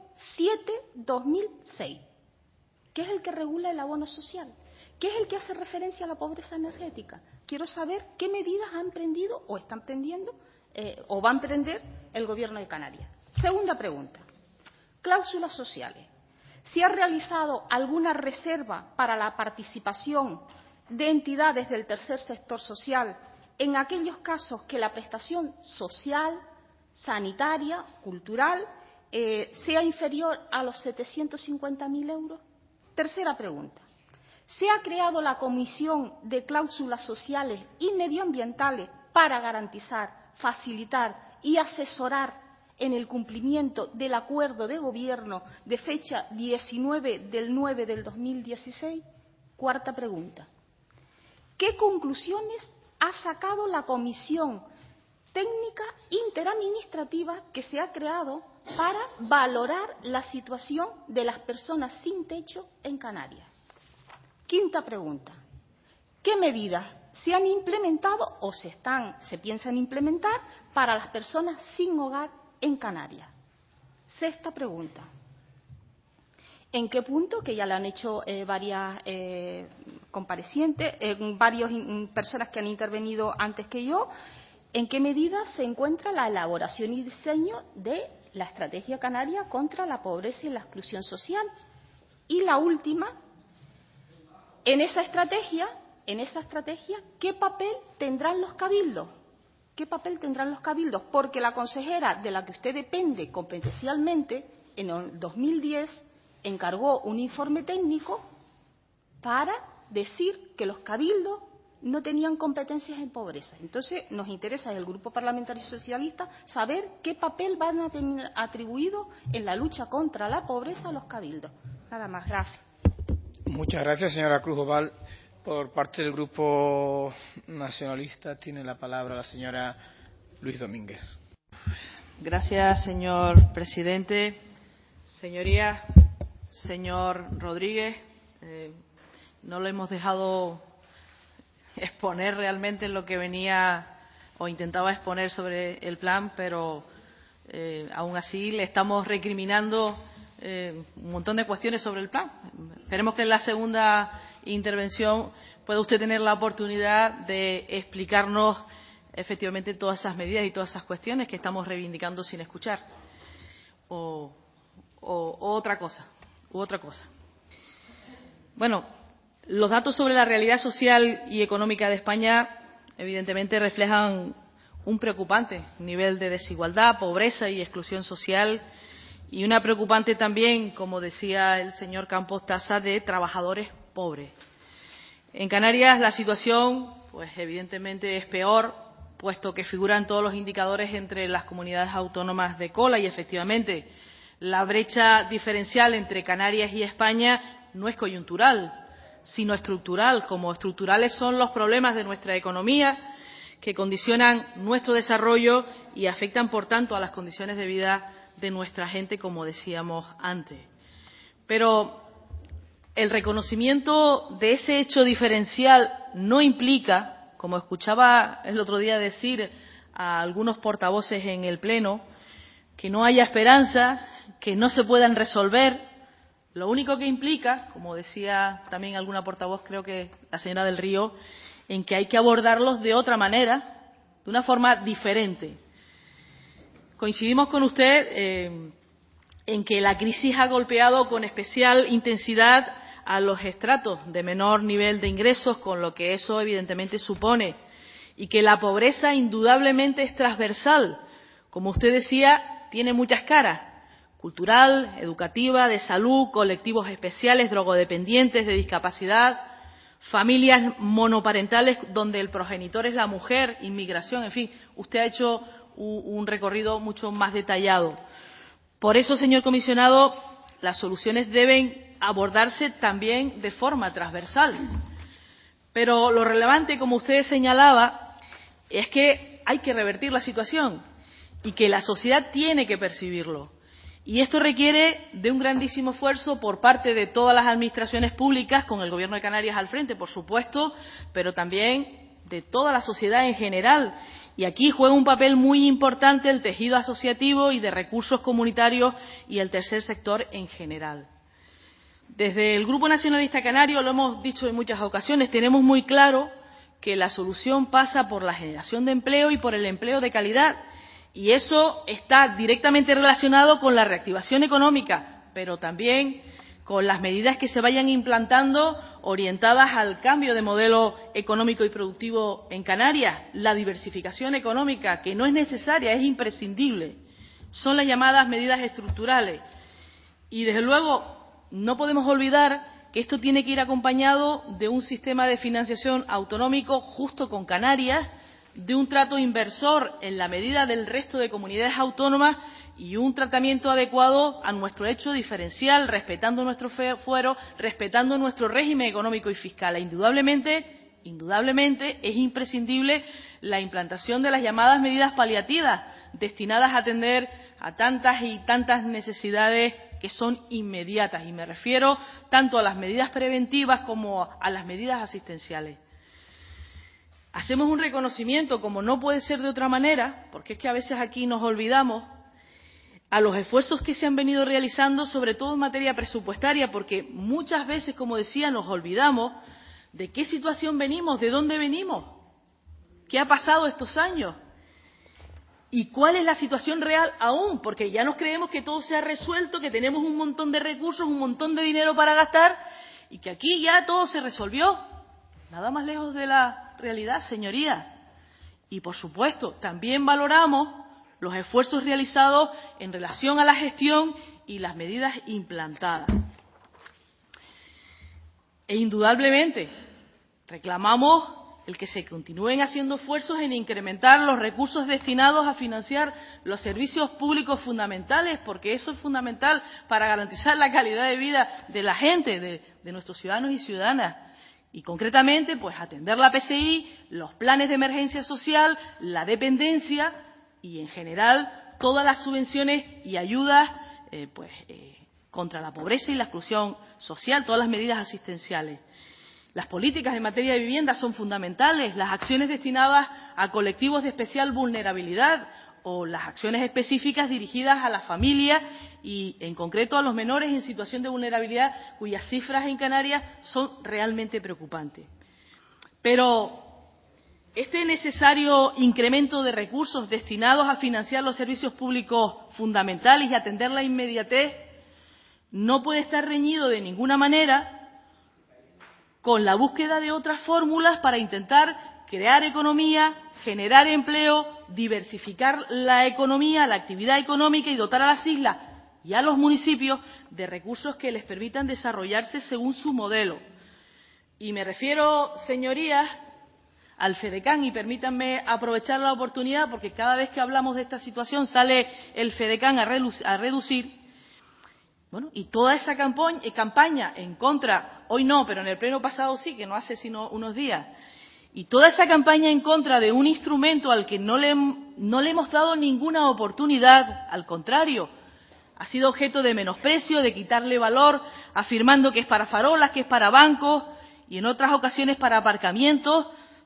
7/2006, que es el que regula el abono social, que es el que hace referencia a la pobreza energética? Quiero saber qué medidas ha emprendido o está emprendiendo o va a emprender el Gobierno de Canarias. Segunda pregunta. Cláusulas sociales. ¿Se ha realizado alguna reserva para la participación de entidades del tercer sector social en aquellos casos que la prestación social, sanitaria, cultural, sea inferior a los 750.000 euros? Tercera pregunta. ¿Se ha creado la Comisión de Cláusulas Sociales y Medioambientales para garantizar, facilitar y asesorar en el cumplimiento del acuerdo de gobierno de fecha 19/9/2016? Cuarta pregunta. ¿Qué conclusiones ha sacado la Comisión Técnica Interadministrativa que se ha creado para valorar la situación de las personas sin techo en Canarias? Quinta pregunta. ¿Qué medidas se han implementado o se piensan implementar para las personas sin hogar en Canarias? Sexta pregunta. ¿En qué punto, que ya le han hecho varias comparecientes, varias personas que han intervenido antes que yo, en qué medida se encuentra la elaboración y diseño de la Estrategia Canaria contra la pobreza y la exclusión social? Y la última, en esa estrategia, ¿qué papel tendrán los cabildos? ¿Qué papel tendrán los cabildos? Porque la consejera de la que usted depende competencialmente, en el 2010, encargó un informe técnico para decir que los cabildos no tenían competencias en pobreza. Entonces, nos interesa desde el Grupo Parlamentario Socialista saber qué papel van a tener atribuido en la lucha contra la pobreza los cabildos. Nada más, gracias. Muchas gracias, señora Cruz Oval. Por parte del Grupo Nacionalista tiene la palabra la señora Luis Domínguez. Gracias, señor presidente. Señorías, señor Rodríguez, no lo hemos dejado exponer realmente lo que venía o intentaba exponer sobre el plan, pero aún así le estamos recriminando un montón de cuestiones sobre el plan. Esperemos que en la segunda intervención pueda usted tener la oportunidad de explicarnos efectivamente todas esas medidas y todas esas cuestiones que estamos reivindicando sin escuchar. O otra cosa. Bueno, los datos sobre la realidad social y económica de España evidentemente reflejan un preocupante nivel de desigualdad, pobreza y exclusión social, y una preocupante también, como decía el señor Campos, tasa de trabajadores pobres. En Canarias la situación, pues evidentemente es peor, puesto que figuran todos los indicadores entre las comunidades autónomas de cola, y efectivamente la brecha diferencial entre Canarias y España no es coyuntural, sino estructural, como estructurales son los problemas de nuestra economía que condicionan nuestro desarrollo y afectan, por tanto, a las condiciones de vida de nuestra gente, como decíamos antes. Pero el reconocimiento de ese hecho diferencial no implica, como escuchaba el otro día decir a algunos portavoces en el Pleno, que no haya esperanza, que no se puedan resolver, lo único que implica, como decía también alguna portavoz, creo que la señora del Río, en que hay que abordarlos de otra manera, de una forma diferente. Coincidimos con usted en que la crisis ha golpeado con especial intensidad a los estratos de menor nivel de ingresos, con lo que eso evidentemente supone, y que la pobreza indudablemente es transversal. Como usted decía, tiene muchas caras: cultural, educativa, de salud, colectivos especiales, drogodependientes, de discapacidad, familias monoparentales donde el progenitor es la mujer, inmigración, en fin, usted ha hecho un recorrido mucho más detallado. Por eso, señor comisionado, las soluciones deben abordarse también de forma transversal. Pero lo relevante, como usted señalaba, es que hay que revertir la situación y que la sociedad tiene que percibirlo. Y esto requiere de un grandísimo esfuerzo por parte de todas las administraciones públicas, con el Gobierno de Canarias al frente, por supuesto, pero también de toda la sociedad en general. Y aquí juega un papel muy importante el tejido asociativo y de recursos comunitarios y el tercer sector en general. Desde el Grupo Nacionalista Canario, lo hemos dicho en muchas ocasiones, tenemos muy claro que la solución pasa por la generación de empleo y por el empleo de calidad. Y eso está directamente relacionado con la reactivación económica, pero también con las medidas que se vayan implantando orientadas al cambio de modelo económico y productivo en Canarias. La diversificación económica, que no es necesaria, es imprescindible. Son las llamadas medidas estructurales. Y, desde luego, no podemos olvidar que esto tiene que ir acompañado de un sistema de financiación autonómico justo con Canarias, de un trato inversor en la medida del resto de comunidades autónomas y un tratamiento adecuado a nuestro hecho diferencial, respetando nuestro fuero, respetando nuestro régimen económico y fiscal. E indudablemente es imprescindible la implantación de las llamadas medidas paliativas, destinadas a atender a tantas y tantas necesidades que son inmediatas. Y me refiero tanto a las medidas preventivas como a las medidas asistenciales. Hacemos un reconocimiento, como no puede ser de otra manera, porque es que a veces aquí nos olvidamos, a los esfuerzos que se han venido realizando, sobre todo en materia presupuestaria, porque muchas veces, como decía, nos olvidamos de qué situación venimos, de dónde venimos, qué ha pasado estos años y cuál es la situación real aún, porque ya nos creemos que todo se ha resuelto, que tenemos un montón de recursos, un montón de dinero para gastar y que aquí ya todo se resolvió. Nada más lejos de la realidad, señorías. Y, por supuesto, también valoramos los esfuerzos realizados en relación a la gestión y las medidas implantadas. E, indudablemente, reclamamos el que se continúen haciendo esfuerzos en incrementar los recursos destinados a financiar los servicios públicos fundamentales, porque eso es fundamental para garantizar la calidad de vida de la gente, de nuestros ciudadanos y ciudadanas. Y, concretamente, pues atender la PCI, los planes de emergencia social, la dependencia y, en general, todas las subvenciones y ayudas contra la pobreza y la exclusión social, todas las medidas asistenciales. Las políticas en materia de vivienda son fundamentales, las acciones destinadas a colectivos de especial vulnerabilidad o las acciones específicas dirigidas a las familias y, en concreto, a los menores en situación de vulnerabilidad, cuyas cifras en Canarias son realmente preocupantes. Pero este necesario incremento de recursos destinados a financiar los servicios públicos fundamentales y atender la inmediatez no puede estar reñido de ninguna manera con la búsqueda de otras fórmulas para intentar crear economía, generar empleo, diversificar la economía, la actividad económica y dotar a las islas y a los municipios de recursos que les permitan desarrollarse según su modelo. Y me refiero, señorías, al FEDECAN, y permítanme aprovechar la oportunidad porque cada vez que hablamos de esta situación sale el FEDECAN a reducir. Bueno, y toda esa campaña en contra, hoy no, pero en el pleno pasado sí, que no hace sino unos días, y toda esa campaña en contra de un instrumento al que no le hemos dado ninguna oportunidad, al contrario, ha sido objeto de menosprecio, de quitarle valor, afirmando que es para farolas, que es para bancos y en otras ocasiones para aparcamientos,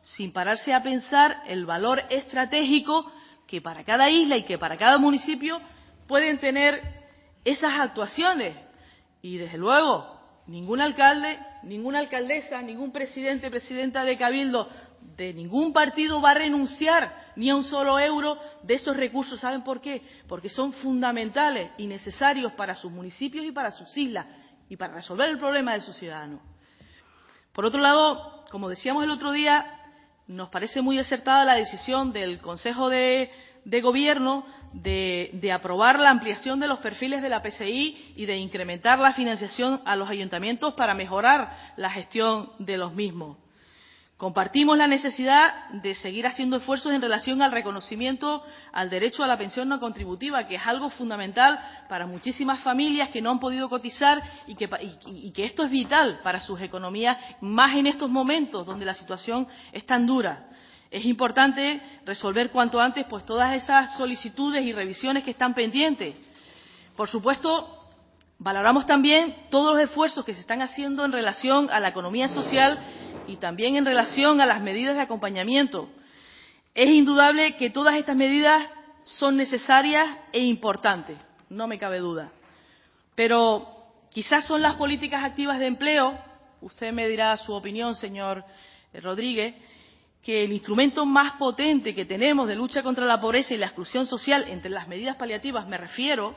sin pararse a pensar el valor estratégico que para cada isla y que para cada municipio pueden tener esas actuaciones. Y desde luego, ningún alcalde, ninguna alcaldesa, ningún presidente, presidenta de cabildo de ningún partido va a renunciar ni a un solo euro de esos recursos. ¿Saben por qué? Porque son fundamentales y necesarios para sus municipios y para sus islas y para resolver el problema de sus ciudadanos. Por otro lado, como decíamos el otro día, nos parece muy acertada la decisión del Consejo de Gobierno de aprobar la ampliación de los perfiles de la PCI y de incrementar la financiación a los ayuntamientos para mejorar la gestión de los mismos. Compartimos la necesidad de seguir haciendo esfuerzos en relación al reconocimiento al derecho a la pensión no contributiva, que es algo fundamental para muchísimas familias que no han podido cotizar y que esto es vital para sus economías, más en estos momentos donde la situación es tan dura. Es importante resolver cuanto antes pues todas esas solicitudes y revisiones que están pendientes. Por supuesto, valoramos también todos los esfuerzos que se están haciendo en relación a la economía social y también en relación a las medidas de acompañamiento. Es indudable que todas estas medidas son necesarias e importantes, no me cabe duda. Pero quizás son las políticas activas de empleo, usted me dirá su opinión, señor Rodríguez, que el instrumento más potente que tenemos de lucha contra la pobreza y la exclusión social, entre las medidas paliativas me refiero,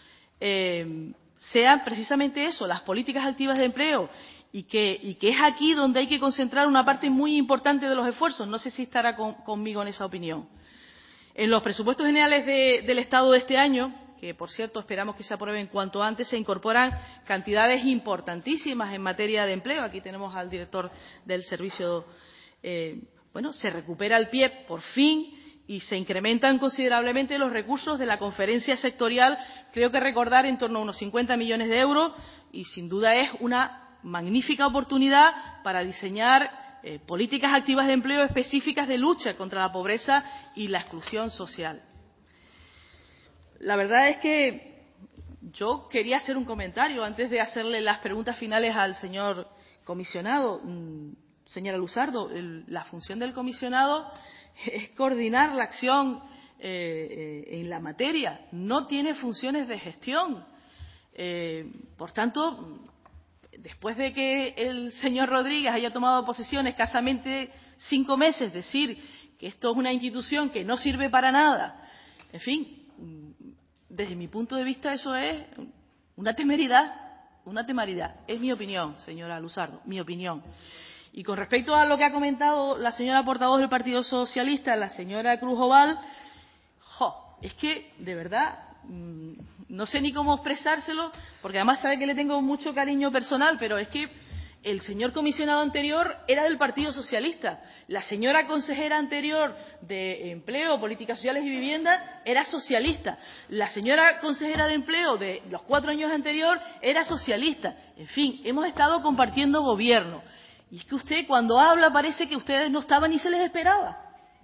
sean precisamente eso, las políticas activas de empleo, y que es aquí donde hay que concentrar una parte muy importante de los esfuerzos. No sé si estará conmigo en esa opinión. En los presupuestos generales del Estado de este año, que por cierto esperamos que se aprueben cuanto antes, se incorporan cantidades importantísimas en materia de empleo. Aquí tenemos al director del servicio. Se recupera el PIEP por fin y se incrementan considerablemente los recursos de la conferencia sectorial, creo que recordar en torno a unos 50 millones de euros, y sin duda es una magnífica oportunidad para diseñar políticas activas de empleo específicas de lucha contra la pobreza y la exclusión social. La verdad es que yo quería hacer un comentario antes de hacerle las preguntas finales al señor comisionado. Señora Luzardo, la función del comisionado es coordinar la acción en la materia, no tiene funciones de gestión. Por tanto, después de que el señor Rodríguez haya tomado posesión escasamente 5 meses, decir que esto es una institución que no sirve para nada, en fin, desde mi punto de vista eso es una temeridad, es mi opinión, señora Luzardo, mi opinión. Y con respecto a lo que ha comentado la señora portavoz del Partido Socialista, la señora Cruz Oval, es que, de verdad, no sé ni cómo expresárselo, porque además sabe que le tengo mucho cariño personal, pero es que el señor comisionado anterior era del Partido Socialista, la señora consejera anterior de Empleo, Políticas Sociales y Vivienda era socialista, la señora consejera de Empleo de los 4 años anterior era socialista. En fin, hemos estado compartiendo gobierno. Y es que usted cuando habla parece que ustedes no estaban ni se les esperaba.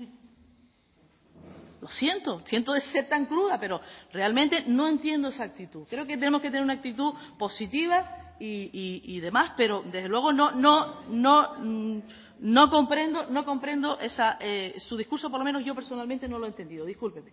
Lo siento de ser tan cruda, pero realmente no entiendo esa actitud. Creo que tenemos que tener una actitud positiva y demás, pero desde luego no comprendo su discurso, por lo menos yo personalmente no lo he entendido. Discúlpeme.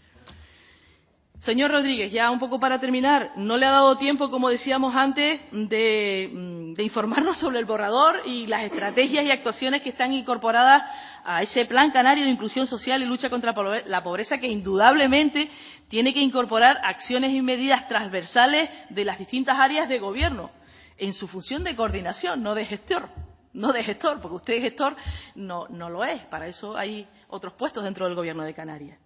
Señor Rodríguez, ya un poco para terminar, no le ha dado tiempo, como decíamos antes, de informarnos sobre el borrador y las estrategias y actuaciones que están incorporadas a ese Plan Canario de Inclusión Social y Lucha contra la Pobreza, que indudablemente tiene que incorporar acciones y medidas transversales de las distintas áreas de gobierno, en su función de coordinación, no de gestor, porque usted gestor no lo es, para eso hay otros puestos dentro del Gobierno de Canarias.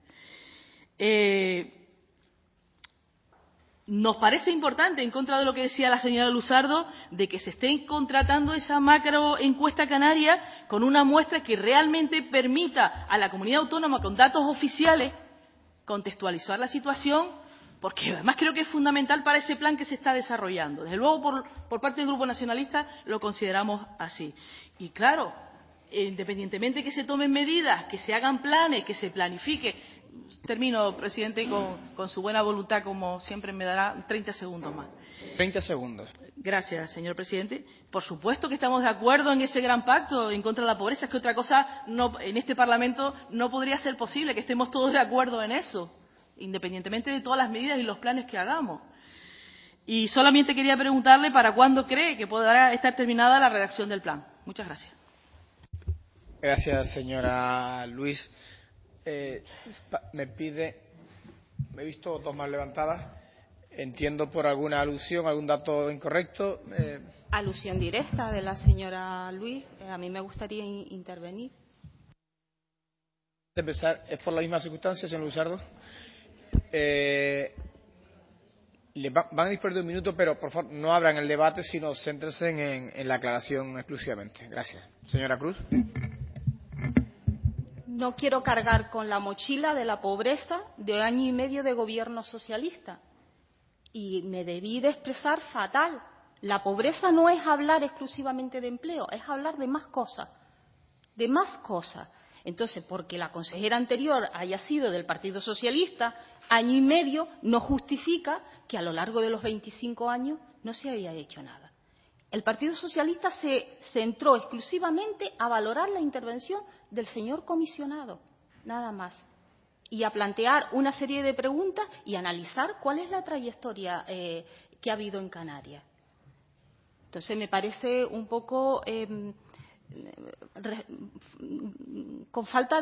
Nos parece importante, en contra de lo que decía la señora Luzardo, de que se esté contratando esa macro encuesta canaria con una muestra que realmente permita a la comunidad autónoma, con datos oficiales, contextualizar la situación, porque además creo que es fundamental para ese plan que se está desarrollando. Desde luego, por parte del Grupo Nacionalista lo consideramos así. Y claro, independientemente que se tomen medidas, que se hagan planes, que se planifique, termino, presidente, y con su buena voluntad, como siempre, me dará 30 segundos más. 30 segundos. Gracias, señor presidente. Por supuesto que estamos de acuerdo en ese gran pacto en contra de la pobreza. Es que otra cosa en este Parlamento no podría ser posible, que estemos todos de acuerdo en eso, independientemente de todas las medidas y los planes que hagamos. Y solamente quería preguntarle para cuándo cree que podrá estar terminada la redacción del plan. Muchas gracias. Gracias, señora Luis. Me he visto dos manos levantadas. Entiendo por alguna alusión, algún dato incorrecto. Alusión directa de la señora Luis. A mí me gustaría intervenir. De empezar, ¿es por la misma circunstancia, señor Luzardo? Van a disponer de un minuto, pero por favor no abran el debate, sino céntrense en la aclaración exclusivamente. Gracias. Señora Cruz. No quiero cargar con la mochila de la pobreza de año y medio de gobierno socialista. Y me debí de expresar fatal. La pobreza no es hablar exclusivamente de empleo, es hablar de más cosas. De más cosas. Entonces, porque la consejera anterior haya sido del Partido Socialista, año y medio no justifica que a lo largo de los 25 años no se haya hecho nada. El Partido Socialista se centró exclusivamente a valorar la intervención del señor comisionado, nada más, y a plantear una serie de preguntas y analizar cuál es la trayectoria que ha habido en Canarias. Entonces, me parece un poco con falta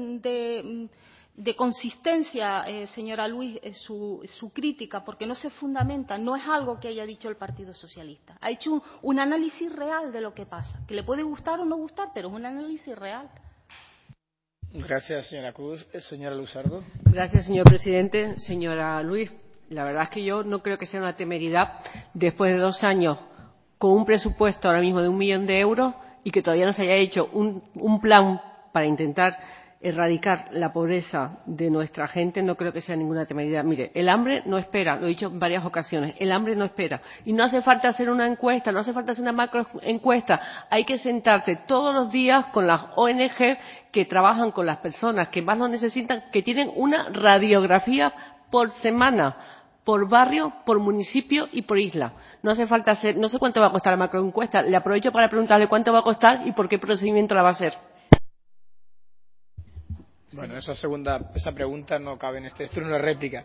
de consistencia, señora Luis, su crítica, porque no se fundamenta, no es algo que haya dicho el Partido Socialista. Ha hecho un análisis real de lo que pasa, que le puede gustar o no gustar, pero es un análisis real. Gracias, señora Cruz. Señora Luzardo. Gracias, señor presidente. Señora Luis, la verdad es que yo no creo que sea una temeridad, después de 2 años con un presupuesto ahora mismo de 1 millón de euros y que todavía no se haya hecho un plan para intentar erradicar la pobreza de nuestra gente, no creo que sea ninguna temeridad. Mire, el hambre no espera, lo he dicho en varias ocasiones, el hambre no espera. Y no hace falta hacer una encuesta, no hace falta hacer una macroencuesta, hay que sentarse todos los días con las ONG que trabajan con las personas que más lo necesitan, que tienen una radiografía por semana, por barrio, por municipio y por isla. No hace falta hacer, no sé cuánto va a costar la macroencuesta, le aprovecho para preguntarle cuánto va a costar y por qué procedimiento la va a hacer. Bueno, esa pregunta no cabe en este turno de réplica.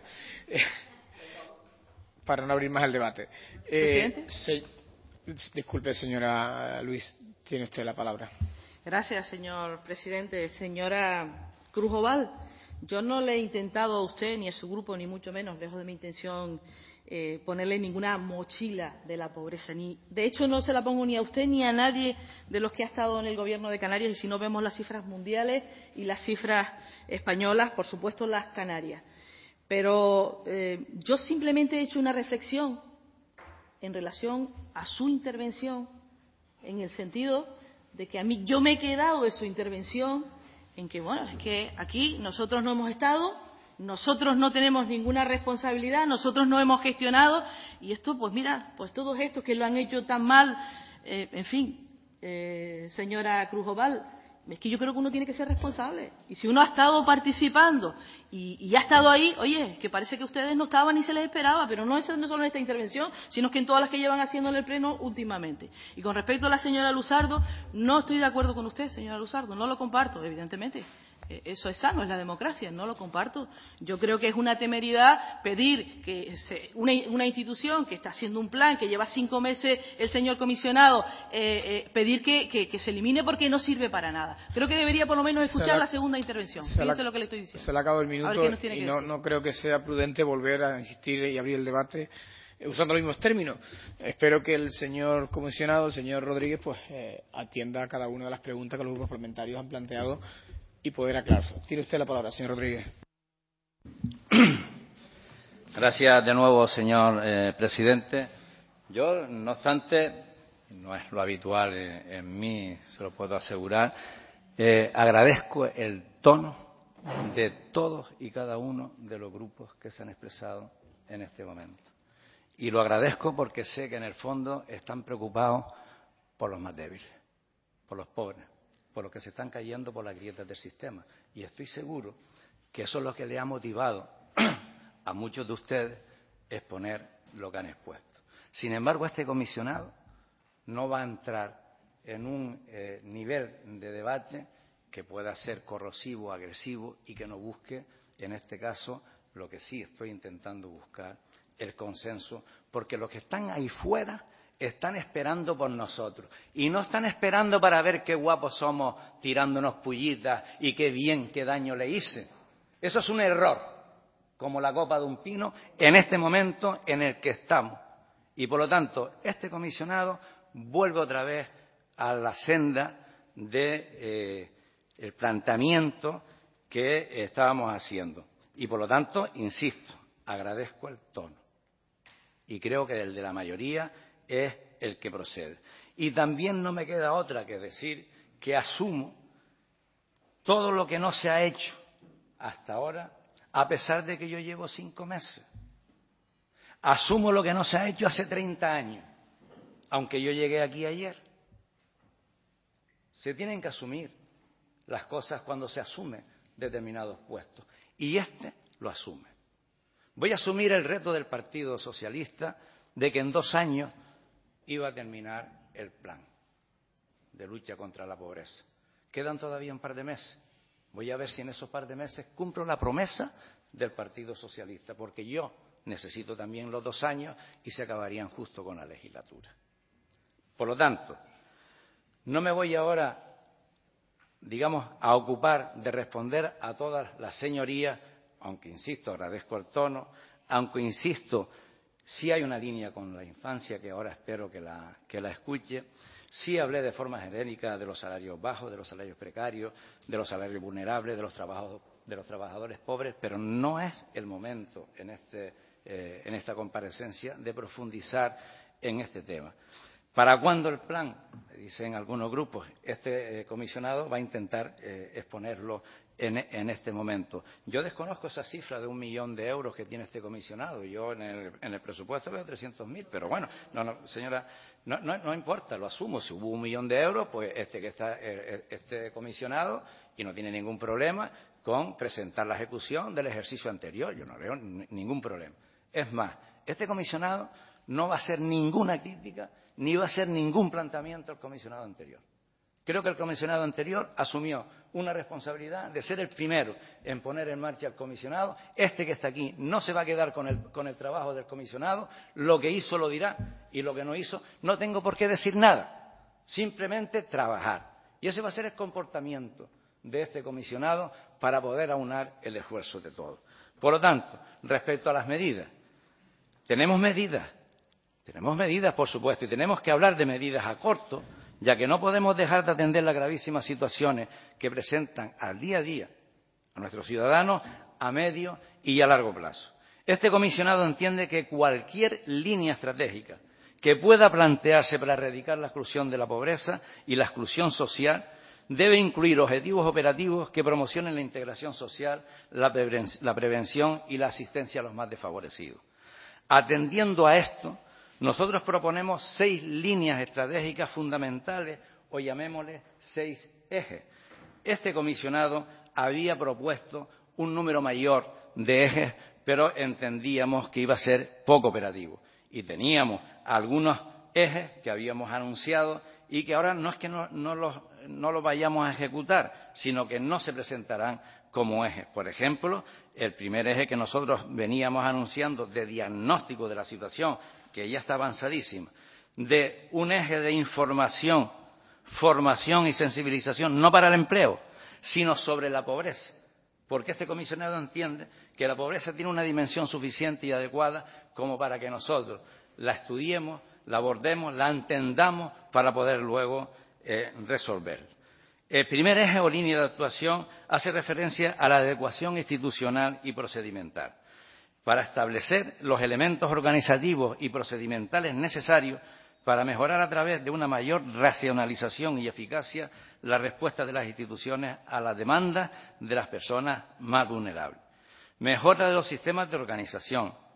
Para no abrir más el debate. ¿Presidente? Disculpe, señora Luis, tiene usted la palabra. Gracias, señor presidente. Señora Cruz Oval, yo no le he intentado a usted ni a su grupo, ni mucho menos, lejos de mi intención, ponerle ninguna mochila de la pobreza. De hecho, no se la pongo ni a usted ni a nadie de los que ha estado en el Gobierno de Canarias. Y si no vemos las cifras mundiales y las cifras españolas, por supuesto, las Canarias. Pero yo simplemente he hecho una reflexión en relación a su intervención, en el sentido de que yo me he quedado de su intervención en que, bueno, es que aquí nosotros no hemos estado, nosotros no tenemos ninguna responsabilidad, nosotros no hemos gestionado, y esto, pues mira, pues todos estos que lo han hecho tan mal, en fin, señora Cruz Oval, es que yo creo que uno tiene que ser responsable. Y si uno ha estado participando y ha estado ahí, oye, que parece que ustedes no estaban ni se les esperaba, pero no es no solo en esta intervención, sino que en todas las que llevan haciendo en el Pleno últimamente. Y con respecto a la señora Luzardo, no estoy de acuerdo con usted, señora Luzardo, no lo comparto, evidentemente. Eso es sano, es la democracia, no lo comparto. Yo creo que es una temeridad pedir que una institución que está haciendo un plan, que lleva 5 meses el señor comisionado, pedir que se elimine porque no sirve para nada. Creo que debería por lo menos escuchar la segunda intervención. Fíjense lo que le estoy diciendo. Se le acabó el minuto y no creo que sea prudente volver a insistir y abrir el debate usando los mismos términos. Espero que el señor comisionado, el señor Rodríguez, pues atienda a cada una de las preguntas que los grupos parlamentarios han planteado y poder aclararse. Tiene usted la palabra, señor Rodríguez. Gracias de nuevo, señor presidente. Yo, no obstante, no es lo habitual en mí, se lo puedo asegurar, agradezco el tono de todos y cada uno de los grupos que se han expresado en este momento. Y lo agradezco porque sé que en el fondo están preocupados por los más débiles, por los pobres, por los que se están cayendo por las grietas del sistema. Y estoy seguro que eso es lo que le ha motivado a muchos de ustedes a exponer lo que han expuesto. Sin embargo, este comisionado no va a entrar en un nivel de debate que pueda ser corrosivo, agresivo y que no busque, en este caso, lo que sí estoy intentando buscar, el consenso, porque los que están ahí fuera están esperando por nosotros y no están esperando para ver qué guapos somos tirándonos pullitas y qué bien, qué daño le hice. Eso es un error, como la copa de un pino, en este momento en el que estamos. Y por lo tanto, este comisionado vuelve otra vez a la senda de el planteamiento que estábamos haciendo. Y por lo tanto, insisto, agradezco el tono. Y creo que el de la mayoría es el que procede. Y también no me queda otra que decir que asumo todo lo que no se ha hecho hasta ahora, a pesar de que yo llevo 5 meses. Asumo lo que no se ha hecho hace 30 años, aunque yo llegué aquí ayer. Se tienen que asumir las cosas cuando se asumen determinados puestos. Y este lo asume. Voy a asumir el reto del Partido Socialista de que en 2 años iba a terminar el plan de lucha contra la pobreza. Quedan todavía un par de meses. Voy a ver si en esos par de meses cumplo la promesa del Partido Socialista, porque yo necesito también los 2 años y se acabarían justo con la legislatura. Por lo tanto, no me voy ahora, digamos, a ocupar de responder a todas las señorías, aunque insisto, agradezco el tono, aunque insisto, sí hay una línea con la infancia que ahora espero que la escuche. Sí hablé de forma genérica de los salarios bajos, de los salarios precarios, de los salarios vulnerables, de los trabajadores pobres, pero no es el momento en esta comparecencia de profundizar en este tema. ¿Para cuándo el plan? Dicen algunos grupos. Este comisionado va a intentar exponerlo en este momento. Yo desconozco esa cifra de 1 millón de euros que tiene este comisionado. Yo en el presupuesto veo 300.000, pero bueno, señora, no importa, lo asumo. Si hubo 1 millón de euros, pues este comisionado, y no tiene ningún problema con presentar la ejecución del ejercicio anterior. Yo no veo ningún problema. Es más, este comisionado no va a hacer ninguna crítica ni va a hacer ningún planteamiento al comisionado anterior. Creo que el comisionado anterior asumió una responsabilidad de ser el primero en poner en marcha el comisionado. Este que está aquí no se va a quedar con el trabajo del comisionado. Lo que hizo lo dirá y lo que no hizo no tengo por qué decir nada. Simplemente trabajar. Y ese va a ser el comportamiento de este comisionado para poder aunar el esfuerzo de todos. Por lo tanto, respecto a las medidas, tenemos medidas, por supuesto, y tenemos que hablar de medidas a corto, ya que no podemos dejar de atender las gravísimas situaciones que presentan al día a día a nuestros ciudadanos a medio y a largo plazo. Este comisionado entiende que cualquier línea estratégica que pueda plantearse para erradicar la exclusión de la pobreza y la exclusión social debe incluir objetivos operativos que promocionen la integración social, la prevención y la asistencia a los más desfavorecidos. Atendiendo a esto, nosotros proponemos 6 líneas estratégicas fundamentales, o llamémosle 6 ejes. Este comisionado había propuesto un número mayor de ejes, pero entendíamos que iba a ser poco operativo. Y teníamos algunos ejes que habíamos anunciado y que ahora no es que no los vayamos a ejecutar, sino que no se presentarán como ejes. Por ejemplo, el primer eje que nosotros veníamos anunciando de diagnóstico de la situación, que ya está avanzadísima, de un eje de información, formación y sensibilización, no para el empleo, sino sobre la pobreza. Porque este comisionado entiende que la pobreza tiene una dimensión suficiente y adecuada como para que nosotros la estudiemos, la abordemos, la entendamos para poder luego resolver. El primer eje o línea de actuación hace referencia a la adecuación institucional y procedimental, para establecer los elementos organizativos y procedimentales necesarios para mejorar a través de una mayor racionalización y eficacia la respuesta de las instituciones a las demandas de las personas más vulnerables. Mejora de los sistemas de organización,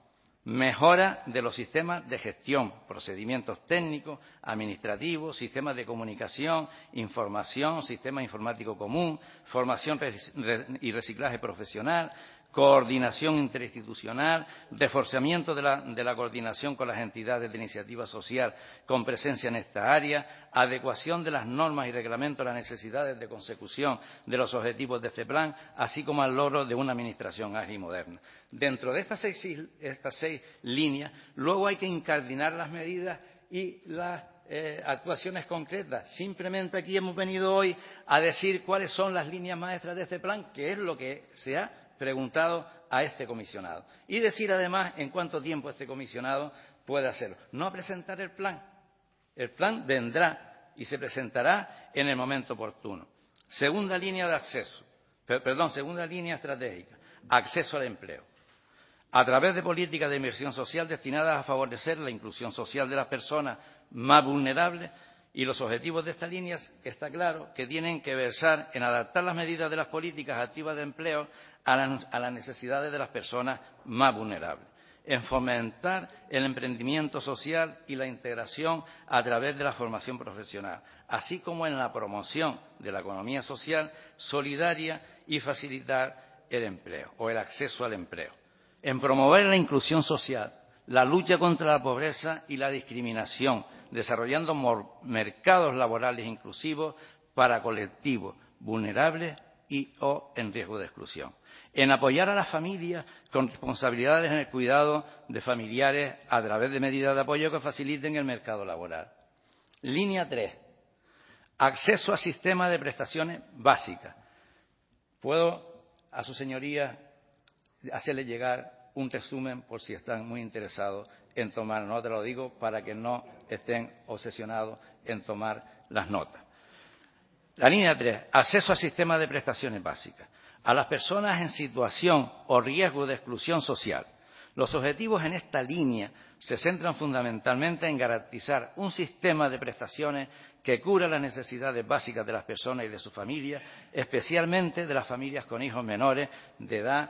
Mejora de los sistemas de gestión, procedimientos técnicos, administrativos, sistemas de comunicación, información, sistema informático común, formación y reciclaje profesional, coordinación interinstitucional, reforzamiento de la coordinación con las entidades de iniciativa social con presencia en esta área, adecuación de las normas y reglamentos a las necesidades de consecución de los objetivos de este plan, así como al logro de una administración ágil y moderna. Dentro de estas seis líneas, luego hay que incardinar las medidas y las actuaciones concretas. Simplemente aquí hemos venido hoy a decir cuáles son las líneas maestras de este plan, que es lo que se ha preguntado a este comisionado. Y decir además en cuánto tiempo este comisionado puede hacerlo. No a presentar el plan. El plan vendrá y se presentará en el momento oportuno. Segunda línea estratégica. Acceso al empleo. A través de políticas de inversión social destinadas a favorecer la inclusión social de las personas más vulnerables, y los objetivos de estas líneas está claro que tienen que versar en adaptar las medidas de las políticas activas de empleo a las necesidades de las personas más vulnerables, en fomentar el emprendimiento social y la integración a través de la formación profesional, así como en la promoción de la economía social solidaria y facilitar el empleo o el acceso al empleo, en promover la inclusión social, la lucha contra la pobreza y la discriminación, desarrollando mercados laborales inclusivos para colectivos vulnerables o en riesgo de exclusión, en apoyar a las familias con responsabilidades en el cuidado de familiares a través de medidas de apoyo que faciliten el mercado laboral. Línea 3. Acceso a sistemas de prestaciones básicas. Puedo, a su señoría, hacerle llegar un resumen por si están muy interesados en tomar nota, lo digo para que no estén obsesionados en tomar las notas. La línea 3, acceso a sistemas de prestaciones básicas. A las personas en situación o riesgo de exclusión social. Los objetivos en esta línea se centran fundamentalmente en garantizar un sistema de prestaciones que cubra las necesidades básicas de las personas y de sus familias, especialmente de las familias con hijos menores de edad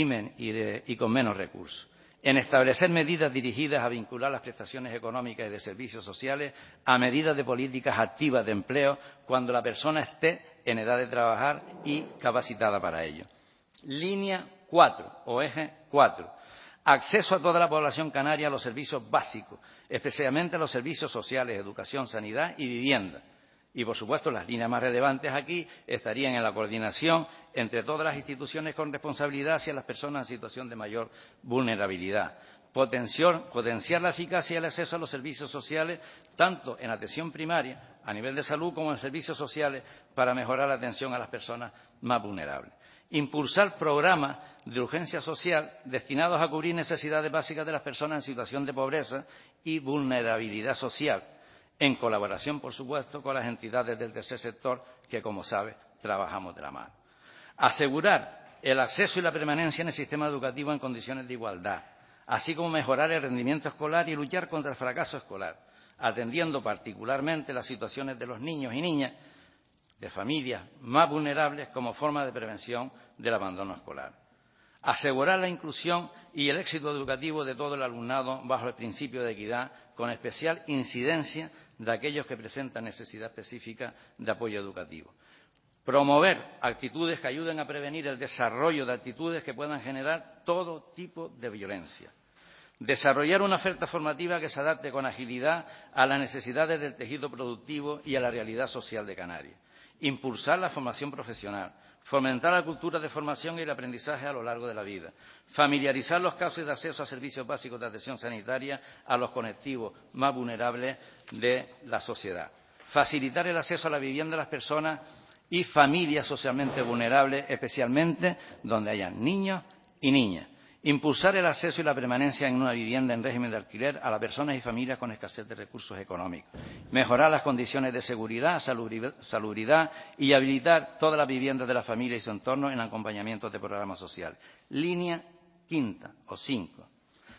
y con menos recursos, en establecer medidas dirigidas a vincular las prestaciones económicas y de servicios sociales a medidas de políticas activas de empleo cuando la persona esté en edad de trabajar y capacitada para ello. Línea 4 o eje 4. Acceso a toda la población canaria a los servicios básicos, especialmente a los servicios sociales, educación, sanidad y vivienda. Y, por supuesto, las líneas más relevantes aquí estarían en la coordinación entre todas las instituciones con responsabilidad hacia las personas en situación de mayor vulnerabilidad. Potenciar la eficacia y el acceso a los servicios sociales, tanto en atención primaria, a nivel de salud, como en servicios sociales, para mejorar la atención a las personas más vulnerables. Impulsar programas de urgencia social destinados a cubrir necesidades básicas de las personas en situación de pobreza y vulnerabilidad social, en colaboración, por supuesto, con las entidades del tercer sector que, como sabe, trabajamos de la mano. Asegurar el acceso y la permanencia en el sistema educativo en condiciones de igualdad, así como mejorar el rendimiento escolar y luchar contra el fracaso escolar, atendiendo particularmente las situaciones de los niños y niñas de familias más vulnerables como forma de prevención del abandono escolar. Asegurar la inclusión y el éxito educativo de todo el alumnado bajo el principio de equidad, con especial incidencia de aquellos que presentan necesidad específica de apoyo educativo. Promover actitudes que ayuden a prevenir el desarrollo de actitudes que puedan generar todo tipo de violencia. Desarrollar una oferta formativa que se adapte con agilidad a las necesidades del tejido productivo y a la realidad social de Canarias. Impulsar la formación profesional. Fomentar la cultura de formación y el aprendizaje a lo largo de la vida. Familiarizar los casos de acceso a servicios básicos de atención sanitaria a los colectivos más vulnerables de la sociedad. Facilitar el acceso a la vivienda de las personas y familias socialmente vulnerables, especialmente donde hayan niños y niñas. Impulsar el acceso y la permanencia en una vivienda en régimen de alquiler a las personas y familias con escasez de recursos económicos. Mejorar las condiciones de seguridad, salubridad y habilitar todas las viviendas de la familia y su entorno en acompañamiento de programas sociales. Línea 5 o 5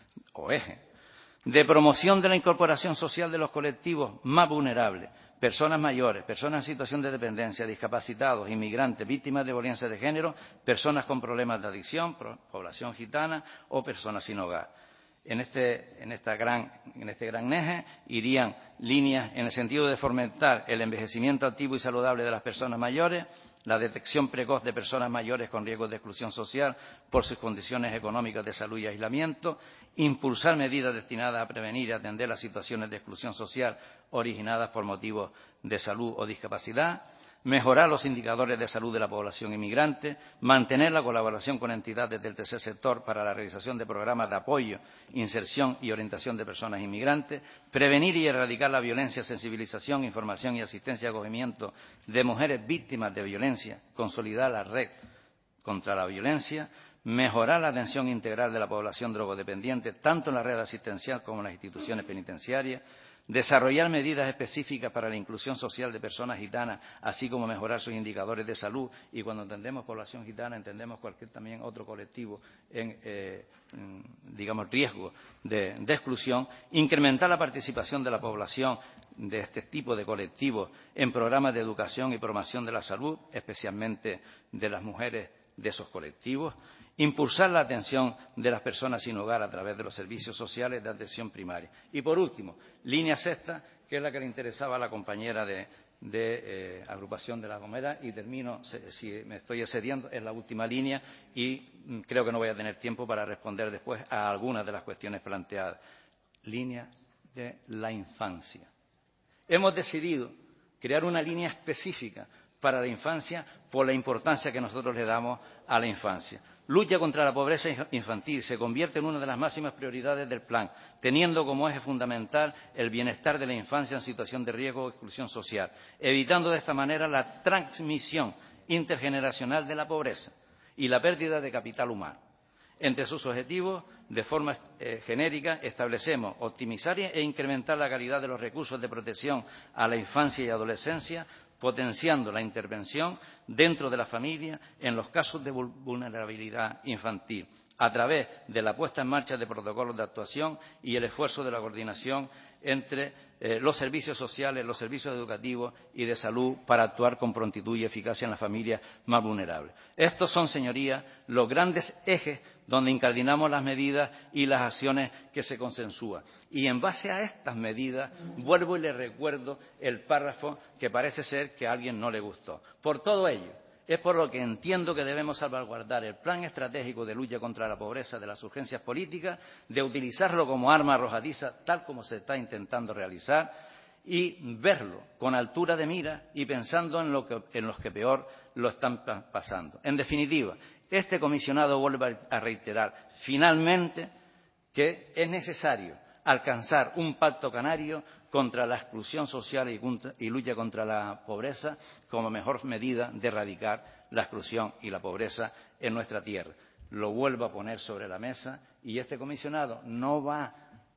o eje de promoción de la incorporación social de los colectivos más vulnerables, personas mayores, personas en situación de dependencia, discapacitados, inmigrantes, víctimas de violencia de género, personas con problemas de adicción, población gitana o personas sin hogar. En este gran eje irían líneas en el sentido de fomentar el envejecimiento activo y saludable de las personas mayores, la detección precoz de personas mayores con riesgo de exclusión social por sus condiciones económicas de salud y aislamiento, impulsar medidas destinadas a prevenir y atender las situaciones de exclusión social originadas por motivos de salud o discapacidad, mejorar los indicadores de salud de la población inmigrante, mantener la colaboración con entidades del tercer sector para la realización de programas de apoyo, inserción y orientación de personas inmigrantes, prevenir y erradicar la violencia, sensibilización, información y asistencia y acogimiento de mujeres víctimas de violencia, consolidar la red contra la violencia, mejorar la atención integral de la población drogodependiente, tanto en la red asistencial como en las instituciones penitenciarias, desarrollar medidas específicas para la inclusión social de personas gitanas, así como mejorar sus indicadores de salud. Y cuando entendemos población gitana, entendemos cualquier también otro colectivo en, riesgo de exclusión. Incrementar la participación de la población de este tipo de colectivos en programas de educación y promoción de la salud, especialmente de las mujeres de esos colectivos. Impulsar la atención de las personas sin hogar a través de los servicios sociales de atención primaria. Y, por último, línea sexta, que es la que le interesaba a la compañera de Agrupación de La Gomera, y termino, si me estoy excediendo, es la última línea y creo que no voy a tener tiempo para responder después a algunas de las cuestiones planteadas. Línea de la infancia. Hemos decidido crear una línea específica para la infancia por la importancia que nosotros le damos a la infancia. Lucha contra la pobreza infantil se convierte en una de las máximas prioridades del plan, teniendo como eje fundamental el bienestar de la infancia en situación de riesgo o exclusión social, evitando de esta manera la transmisión intergeneracional de la pobreza y la pérdida de capital humano. Entre sus objetivos, de forma genérica, establecemos optimizar e incrementar la calidad de los recursos de protección a la infancia y adolescencia, potenciando la intervención dentro de la familia en los casos de vulnerabilidad infantil, a través de la puesta en marcha de protocolos de actuación y el esfuerzo de la coordinación entre los servicios sociales, los servicios educativos y de salud para actuar con prontitud y eficacia en las familias más vulnerables. Estos son, señorías, los grandes ejes donde incardinamos las medidas y las acciones que se consensúan. Y en base a estas medidas, vuelvo y le recuerdo el párrafo que parece ser que a alguien no le gustó. Por todo ello, es por lo que entiendo que debemos salvaguardar el plan estratégico de lucha contra la pobreza de las urgencias políticas, de utilizarlo como arma arrojadiza, tal como se está intentando realizar, y verlo con altura de mira y pensando en los que peor lo están pasando. En definitiva, este comisionado vuelve a reiterar finalmente que es necesario alcanzar un pacto canario contra la exclusión social y lucha contra la pobreza como mejor medida de erradicar la exclusión y la pobreza en nuestra tierra. Lo vuelvo a poner sobre la mesa y este comisionado no va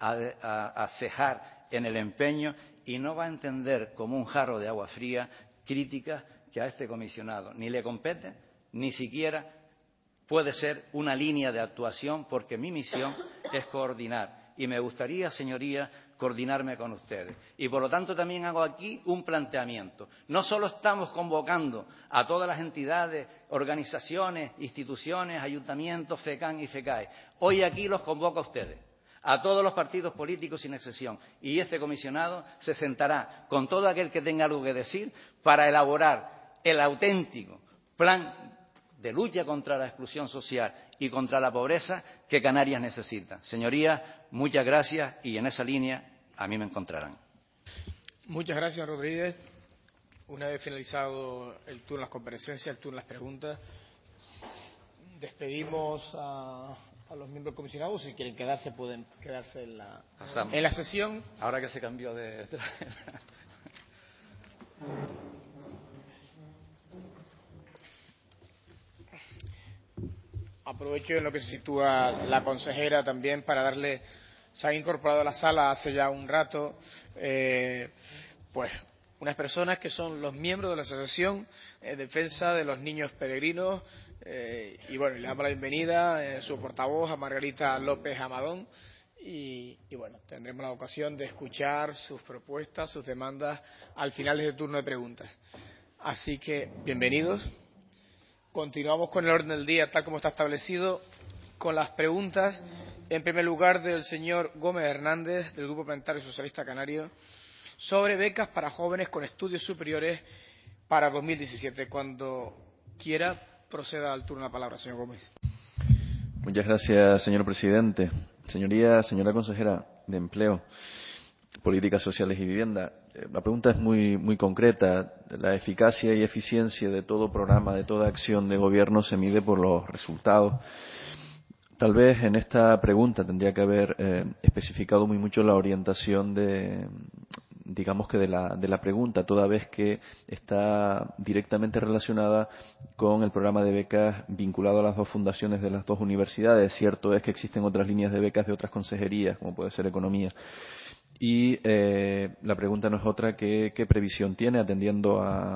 a cejar en el empeño y no va a entender como un jarro de agua fría críticas que a este comisionado ni le compete ni siquiera puede ser una línea de actuación, porque mi misión es coordinar. Y me gustaría, señorías, coordinarme con ustedes. Y, por lo tanto, también hago aquí un planteamiento. No solo estamos convocando a todas las entidades, organizaciones, instituciones, ayuntamientos, FECAN y FECAE. Hoy aquí los convoco a ustedes, a todos los partidos políticos sin excepción. Y este comisionado se sentará con todo aquel que tenga algo que decir para elaborar el auténtico plan de lucha contra la exclusión social y contra la pobreza que Canarias necesita. Señorías, muchas gracias y en esa línea a mí me encontrarán. Muchas gracias, Rodríguez. Una vez finalizado el turno de las comparecencias, el turno de las preguntas, despedimos a los miembros comisionados. Si quieren quedarse, pueden quedarse en la sesión. Ahora que se cambió de... Aprovecho en lo que se sitúa la consejera también para darle... Se han incorporado a la sala hace ya un rato pues unas personas que son los miembros de la Asociación Defensa de los Niños Peregrinos y bueno, le damos la bienvenida su portavoz a Margarita López Amadón y bueno, tendremos la ocasión de escuchar sus propuestas, sus demandas al final de este turno de preguntas. Así que, bienvenidos. Continuamos con el orden del día tal como está establecido, con las preguntas. En primer lugar, del señor Gómez Hernández, del Grupo Parlamentario Socialista Canario, sobre becas para jóvenes con estudios superiores para 2017. Cuando quiera, proceda al turno de la palabra, señor Gómez. Muchas gracias, señor presidente. Señoría, señora consejera de Empleo, Políticas Sociales y Vivienda, la pregunta es muy concreta. La eficacia y eficiencia de todo programa, de toda acción de gobierno se mide por los resultados. Tal vez en esta pregunta tendría que haber especificado muy mucho la orientación de la pregunta, toda vez que está directamente relacionada con el programa de becas vinculado a las dos fundaciones de las dos universidades. Cierto es que existen otras líneas de becas de otras consejerías, como puede ser Economía. Y la pregunta no es otra que qué previsión tiene, atendiendo a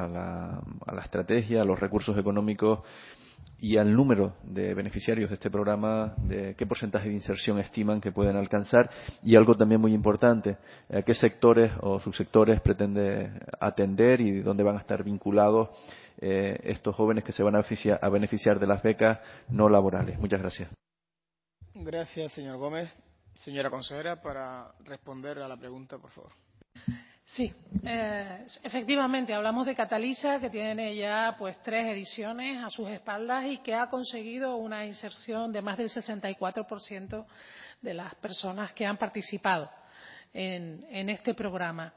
la estrategia, a los recursos económicos y al número de beneficiarios de este programa, de qué porcentaje de inserción estiman que pueden alcanzar, y algo también muy importante, a qué sectores o subsectores pretende atender y dónde van a estar vinculados estos jóvenes que se van a beneficiar de las becas no laborales. Muchas gracias. Gracias, señor Gómez. Señora consejera, para responder a la pregunta, por favor. Sí, efectivamente, hablamos de Catalisa, que tiene ya 3 ediciones a sus espaldas y que ha conseguido una inserción de más del 64% de las personas que han participado en este programa.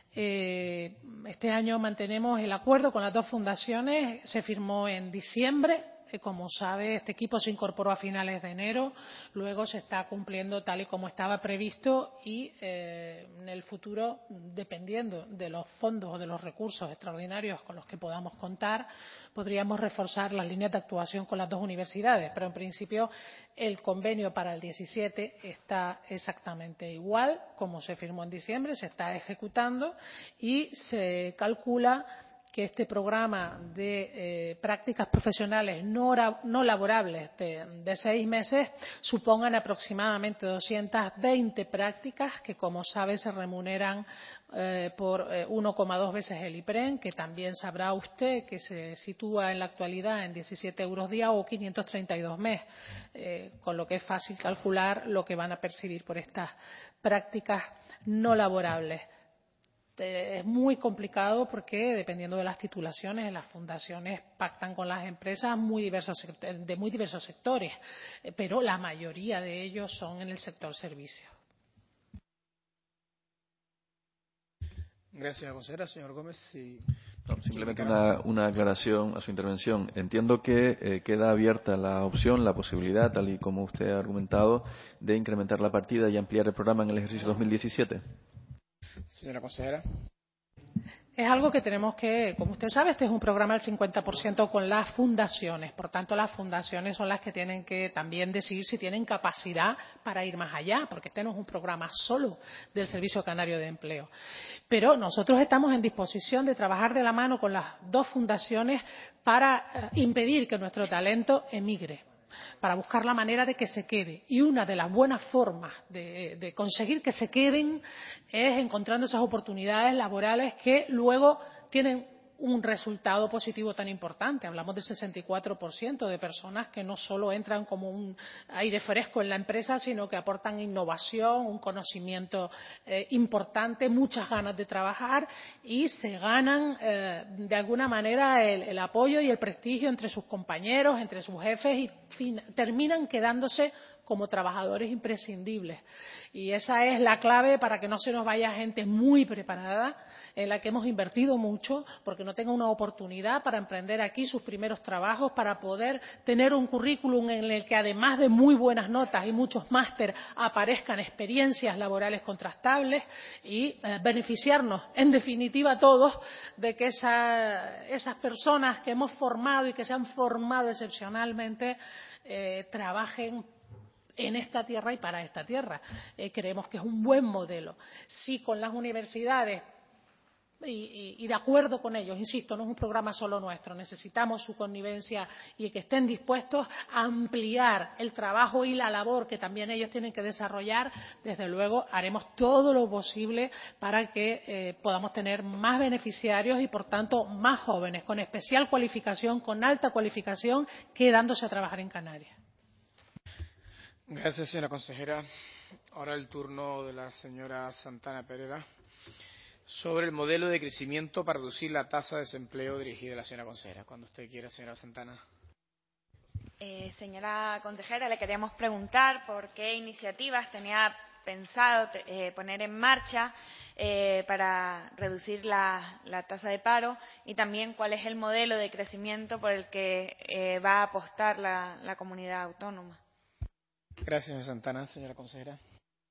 Este año mantenemos el acuerdo con las dos fundaciones, se firmó en diciembre. Como sabe, este equipo se incorporó a finales de enero, luego se está cumpliendo tal y como estaba previsto y en el futuro, dependiendo de los fondos o de los recursos extraordinarios con los que podamos contar, podríamos reforzar las líneas de actuación con las dos universidades, pero en principio el convenio para el 17 está exactamente igual como se firmó en diciembre, se está ejecutando y se calcula que este programa de prácticas profesionales no laborables de 6 meses supongan aproximadamente 220 prácticas que, como sabe, se remuneran por 1,2 veces el IPREN, que también sabrá usted que se sitúa en la actualidad en 17 euros día o 532 mes, con lo que es fácil calcular lo que van a percibir por estas prácticas no laborables. Es muy complicado porque, dependiendo de las titulaciones, las fundaciones pactan con las empresas de muy diversos sectores, pero la mayoría de ellos son en el sector servicios. Gracias, consejera. Señor Gómez, si... Simplemente una aclaración a su intervención. Entiendo que queda abierta la opción, la posibilidad, tal y como usted ha argumentado, de incrementar la partida y ampliar el programa en el ejercicio 2017. Señora consejera. Es algo que tenemos que, como usted sabe, este es un programa al 50% con las fundaciones. Por tanto, las fundaciones son las que tienen que también decidir si tienen capacidad para ir más allá, porque este no es un programa solo del Servicio Canario de Empleo. Pero nosotros estamos en disposición de trabajar de la mano con las dos fundaciones para impedir que nuestro talento emigre, para buscar la manera de que se quede. Y una de las buenas formas de conseguir que se queden es encontrando esas oportunidades laborales que luego tienen un resultado positivo tan importante. Hablamos del 64% de personas que no solo entran como un aire fresco en la empresa, sino que aportan innovación, un conocimiento importante, muchas ganas de trabajar y se ganan de alguna manera el apoyo y el prestigio entre sus compañeros, entre sus jefes y terminan quedándose como trabajadores imprescindibles. Y esa es la clave para que no se nos vaya gente muy preparada, en la que hemos invertido mucho, porque no tenga una oportunidad para emprender aquí sus primeros trabajos, para poder tener un currículum en el que, además de muy buenas notas y muchos máster, aparezcan experiencias laborales contrastables y beneficiarnos, en definitiva, todos, de que esas personas que hemos formado y que se han formado excepcionalmente trabajen en esta tierra y para esta tierra. Creemos que es un buen modelo. Sí, con las universidades y de acuerdo con ellos, insisto, no es un programa solo nuestro, necesitamos su connivencia y que estén dispuestos a ampliar el trabajo y la labor que también ellos tienen que desarrollar. Desde luego haremos todo lo posible para que podamos tener más beneficiarios y, por tanto, más jóvenes con especial cualificación, con alta cualificación, quedándose a trabajar en Canarias. Gracias, señora consejera. Ahora el turno de la señora Santana Pereira sobre el modelo de crecimiento para reducir la tasa de desempleo dirigida a la señora consejera. Cuando usted quiera, señora Santana. Señora consejera, le queríamos preguntar por qué iniciativas tenía pensado poner en marcha para reducir la tasa de paro y también cuál es el modelo de crecimiento por el que va a apostar la comunidad autónoma. Gracias, señora Santana. Señora consejera.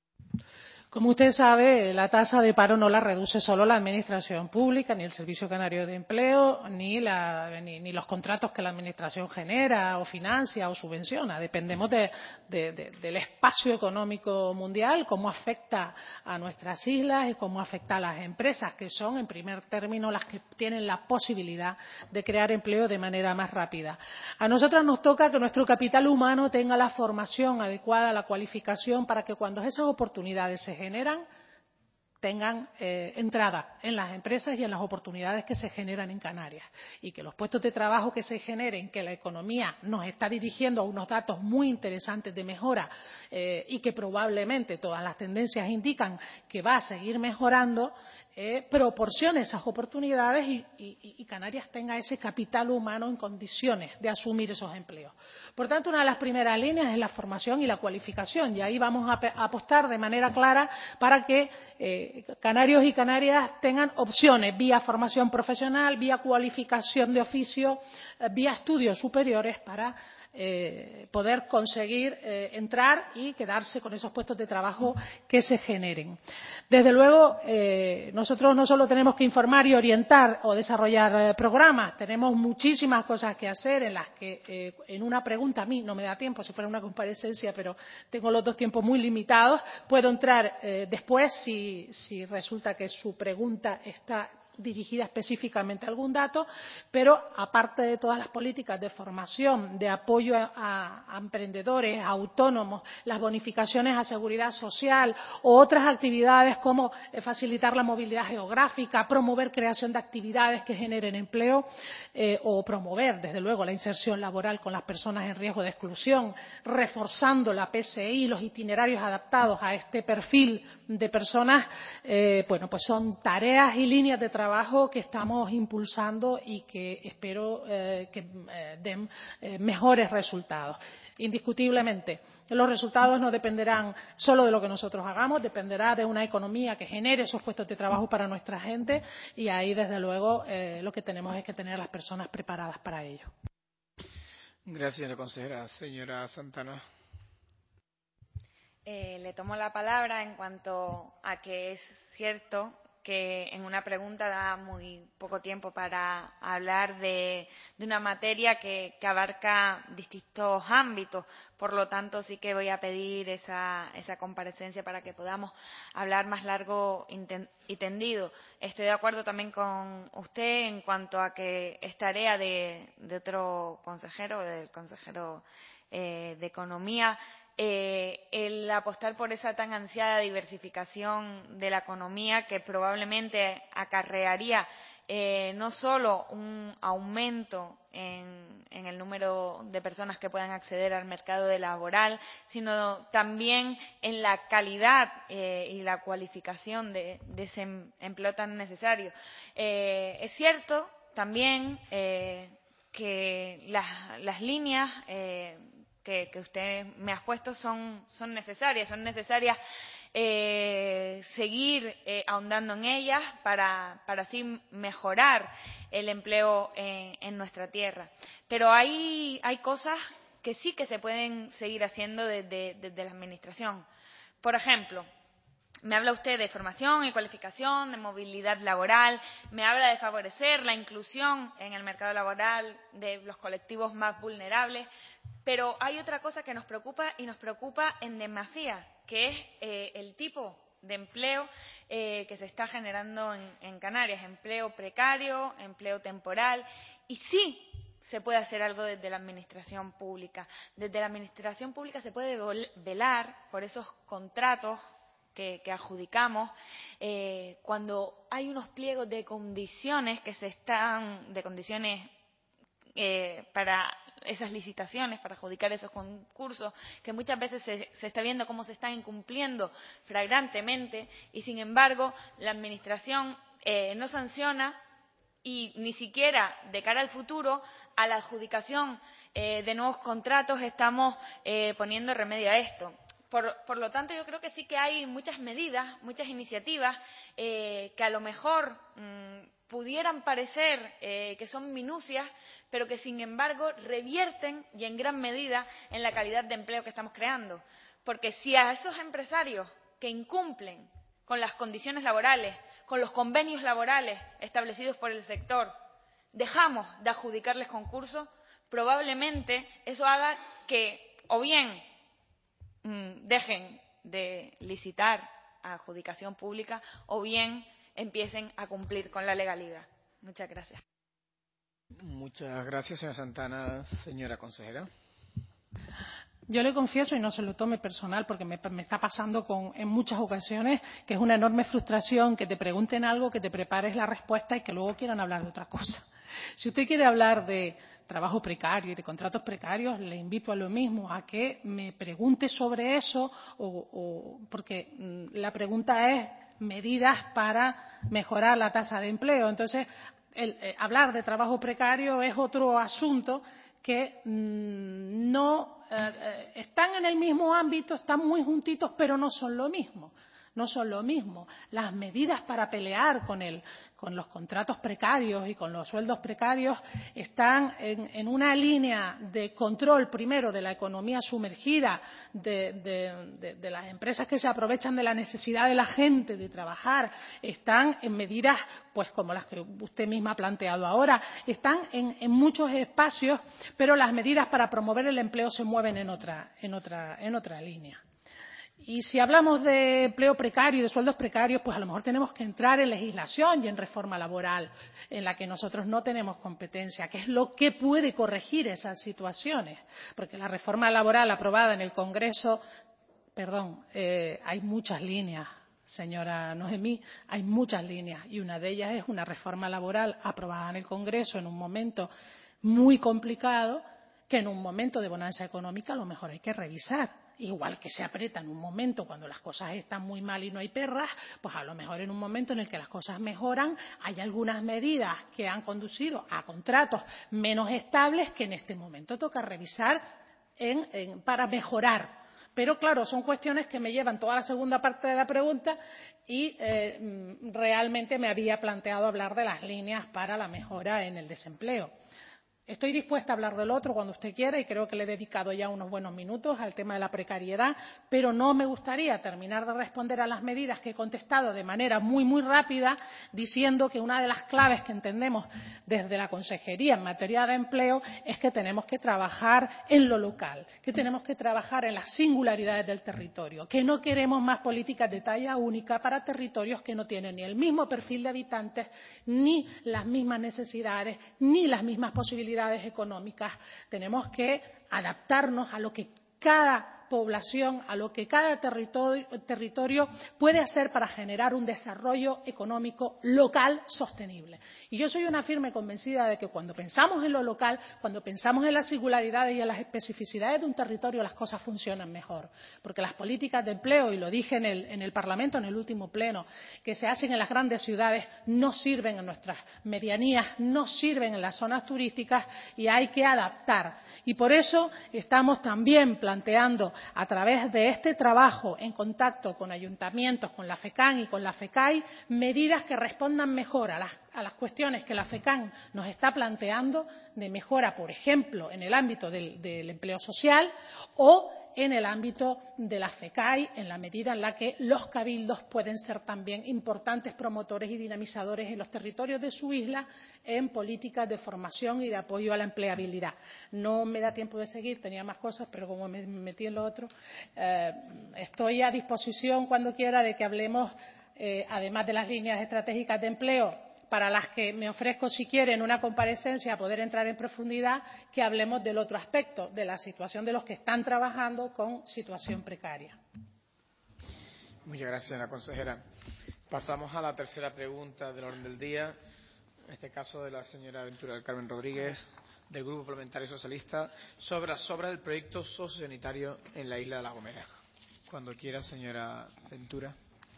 Como usted sabe, la tasa de paro no la reduce solo la Administración Pública, ni el Servicio Canario de Empleo, ni los contratos que la Administración genera o financia o subvenciona. Dependemos del espacio económico mundial, cómo afecta a nuestras islas y cómo afecta a las empresas, que son, en primer término, las que tienen la posibilidad de crear empleo de manera más rápida. A nosotras nos toca que nuestro capital humano tenga la formación adecuada, la cualificación, para que cuando esas oportunidades se generan, tengan entrada en las empresas y en las oportunidades que se generan en Canarias. Y que los puestos de trabajo que se generen, que la economía nos está dirigiendo a unos datos muy interesantes de mejora y que probablemente todas las tendencias indican que va a seguir mejorando, proporcione esas oportunidades y Canarias tenga ese capital humano en condiciones de asumir esos empleos. Por tanto, una de las primeras líneas es la formación y la cualificación, y ahí vamos a apostar de manera clara para que canarios y canarias tengan opciones vía formación profesional, vía cualificación de oficio, vía estudios superiores para poder conseguir entrar y quedarse con esos puestos de trabajo que se generen. Desde luego, nosotros no solo tenemos que informar y orientar o desarrollar programas, tenemos muchísimas cosas que hacer en las que en una pregunta, a mí no me da tiempo si fuera una comparecencia, pero tengo los dos tiempos muy limitados, puedo entrar después si resulta que su pregunta está dirigida específicamente a algún dato, pero aparte de todas las políticas de formación, de apoyo a emprendedores, a autónomos, las bonificaciones a seguridad social o otras actividades como facilitar la movilidad geográfica, promover creación de actividades que generen empleo o promover, desde luego, la inserción laboral con las personas en riesgo de exclusión, reforzando la PSI, los itinerarios adaptados a este perfil de personas, bueno, pues son tareas y líneas de trabajo que estamos impulsando y que espero que den mejores resultados. Indiscutiblemente, los resultados no dependerán solo de lo que nosotros hagamos, dependerá de una economía que genere esos puestos de trabajo para nuestra gente y ahí, desde luego, lo que tenemos es que tener a las personas preparadas para ello. Gracias, señora consejera. Señora Santana. Le tomo la palabra en cuanto a que es cierto que en una pregunta da muy poco tiempo para hablar de una materia que abarca distintos ámbitos. Por lo tanto, sí que voy a pedir esa comparecencia para que podamos hablar más largo y tendido. Estoy de acuerdo también con usted en cuanto a que es tarea de otro consejero, del consejero de Economía, el apostar por esa tan ansiada diversificación de la economía que probablemente acarrearía no solo un aumento en el número de personas que puedan acceder al mercado laboral, sino también en la calidad y la cualificación de ese empleo tan necesario. Es cierto también que las líneas que usted me ha expuesto son necesarias seguir ahondando en ellas para así mejorar el empleo en nuestra tierra. Pero hay cosas que sí que se pueden seguir haciendo desde la Administración. Por ejemplo, me habla usted de formación y cualificación, de movilidad laboral, me habla de favorecer la inclusión en el mercado laboral de los colectivos más vulnerables, pero hay otra cosa que nos preocupa y nos preocupa en demasía, que es el tipo de empleo que se está generando en Canarias, empleo precario, empleo temporal, y sí se puede hacer algo desde la Administración Pública. Desde la Administración Pública se puede velar por esos contratos que adjudicamos cuando hay unos pliegos de condiciones para esas licitaciones, para adjudicar esos concursos, que muchas veces se está viendo cómo se están incumpliendo flagrantemente y, sin embargo, la Administración no sanciona y ni siquiera de cara al futuro a la adjudicación de nuevos contratos estamos poniendo remedio a esto. Por lo tanto, yo creo que sí que hay muchas medidas, muchas iniciativas que a lo mejor pudieran parecer que son minucias, pero que sin embargo revierten y en gran medida en la calidad de empleo que estamos creando. Porque si a esos empresarios que incumplen con las condiciones laborales, con los convenios laborales establecidos por el sector, dejamos de adjudicarles concursos, probablemente eso haga que o bien dejen de licitar a adjudicación pública o bien empiecen a cumplir con la legalidad. Muchas gracias. Muchas gracias, señora Santana. Señora consejera. Yo le confieso, y no se lo tome personal, porque me está pasando en muchas ocasiones, que es una enorme frustración que te pregunten algo, que te prepares la respuesta y que luego quieran hablar de otra cosa. Si usted quiere hablar de trabajo precario y de contratos precarios, le invito a lo mismo, a que me pregunte sobre eso, porque la pregunta es medidas para mejorar la tasa de empleo. Entonces, hablar de trabajo precario es otro asunto que no están en el mismo ámbito, están muy juntitos, pero no son lo mismo. No son lo mismo. Las medidas para pelear con los contratos precarios y con los sueldos precarios están en una línea de control, primero, de la economía sumergida, de las empresas que se aprovechan de la necesidad de la gente de trabajar, están en medidas pues como las que usted misma ha planteado ahora, están en muchos espacios, pero las medidas para promover el empleo se mueven en otra línea. Y si hablamos de empleo precario y de sueldos precarios, pues a lo mejor tenemos que entrar en legislación y en reforma laboral, en la que nosotros no tenemos competencia, que es lo que puede corregir esas situaciones. Porque la reforma laboral aprobada en el Congreso, hay muchas líneas, señora Noemí, hay muchas líneas, y una de ellas es una reforma laboral aprobada en el Congreso en un momento muy complicado, que en un momento de bonanza económica a lo mejor hay que revisar. Igual que se aprieta en un momento cuando las cosas están muy mal y no hay perras, pues a lo mejor en un momento en el que las cosas mejoran hay algunas medidas que han conducido a contratos menos estables que en este momento toca revisar para mejorar. Pero claro, son cuestiones que me llevan toda la segunda parte de la pregunta y realmente me había planteado hablar de las líneas para la mejora en el desempleo. Estoy dispuesta a hablar del otro cuando usted quiera y creo que le he dedicado ya unos buenos minutos al tema de la precariedad, pero no me gustaría terminar de responder a las medidas que he contestado de manera muy rápida diciendo que una de las claves que entendemos desde la Consejería en materia de empleo es que tenemos que trabajar en lo local, que tenemos que trabajar en las singularidades del territorio, que no queremos más políticas de talla única para territorios que no tienen ni el mismo perfil de habitantes, ni las mismas necesidades, ni las mismas posibilidades económicas. Tenemos que adaptarnos a lo que cada población, a lo que cada territorio puede hacer para generar un desarrollo económico local sostenible. Y yo soy una firme convencida de que cuando pensamos en lo local, cuando pensamos en las singularidades y en las especificidades de un territorio, las cosas funcionan mejor. Porque las políticas de empleo, y lo dije en el Parlamento en el último pleno, que se hacen en las grandes ciudades, no sirven en nuestras medianías, no sirven en las zonas turísticas y hay que adaptar. Y por eso estamos también planteando a través de este trabajo en contacto con ayuntamientos, con la FECAN y con la FECAI, medidas que respondan mejor a las cuestiones que la FECAN nos está planteando de mejora, por ejemplo, en el ámbito del empleo social o en el ámbito de la FECAI, en la medida en la que los cabildos pueden ser también importantes promotores y dinamizadores en los territorios de su isla en políticas de formación y de apoyo a la empleabilidad. No me da tiempo de seguir, tenía más cosas, pero como me metí en lo otro, estoy a disposición cuando quiera de que hablemos, además de las líneas estratégicas de empleo, para las que me ofrezco, si quieren, una comparecencia a poder entrar en profundidad, que hablemos del otro aspecto, de la situación de los que están trabajando con situación precaria. Muchas gracias, señora consejera. Pasamos a la tercera pregunta del orden del día, en este caso de la señora Ventura del Carmen Rodríguez. del Grupo Parlamentario Socialista sobre las obras del proyecto sociosanitario en la isla de La Gomera. Cuando quiera, señora Ventura.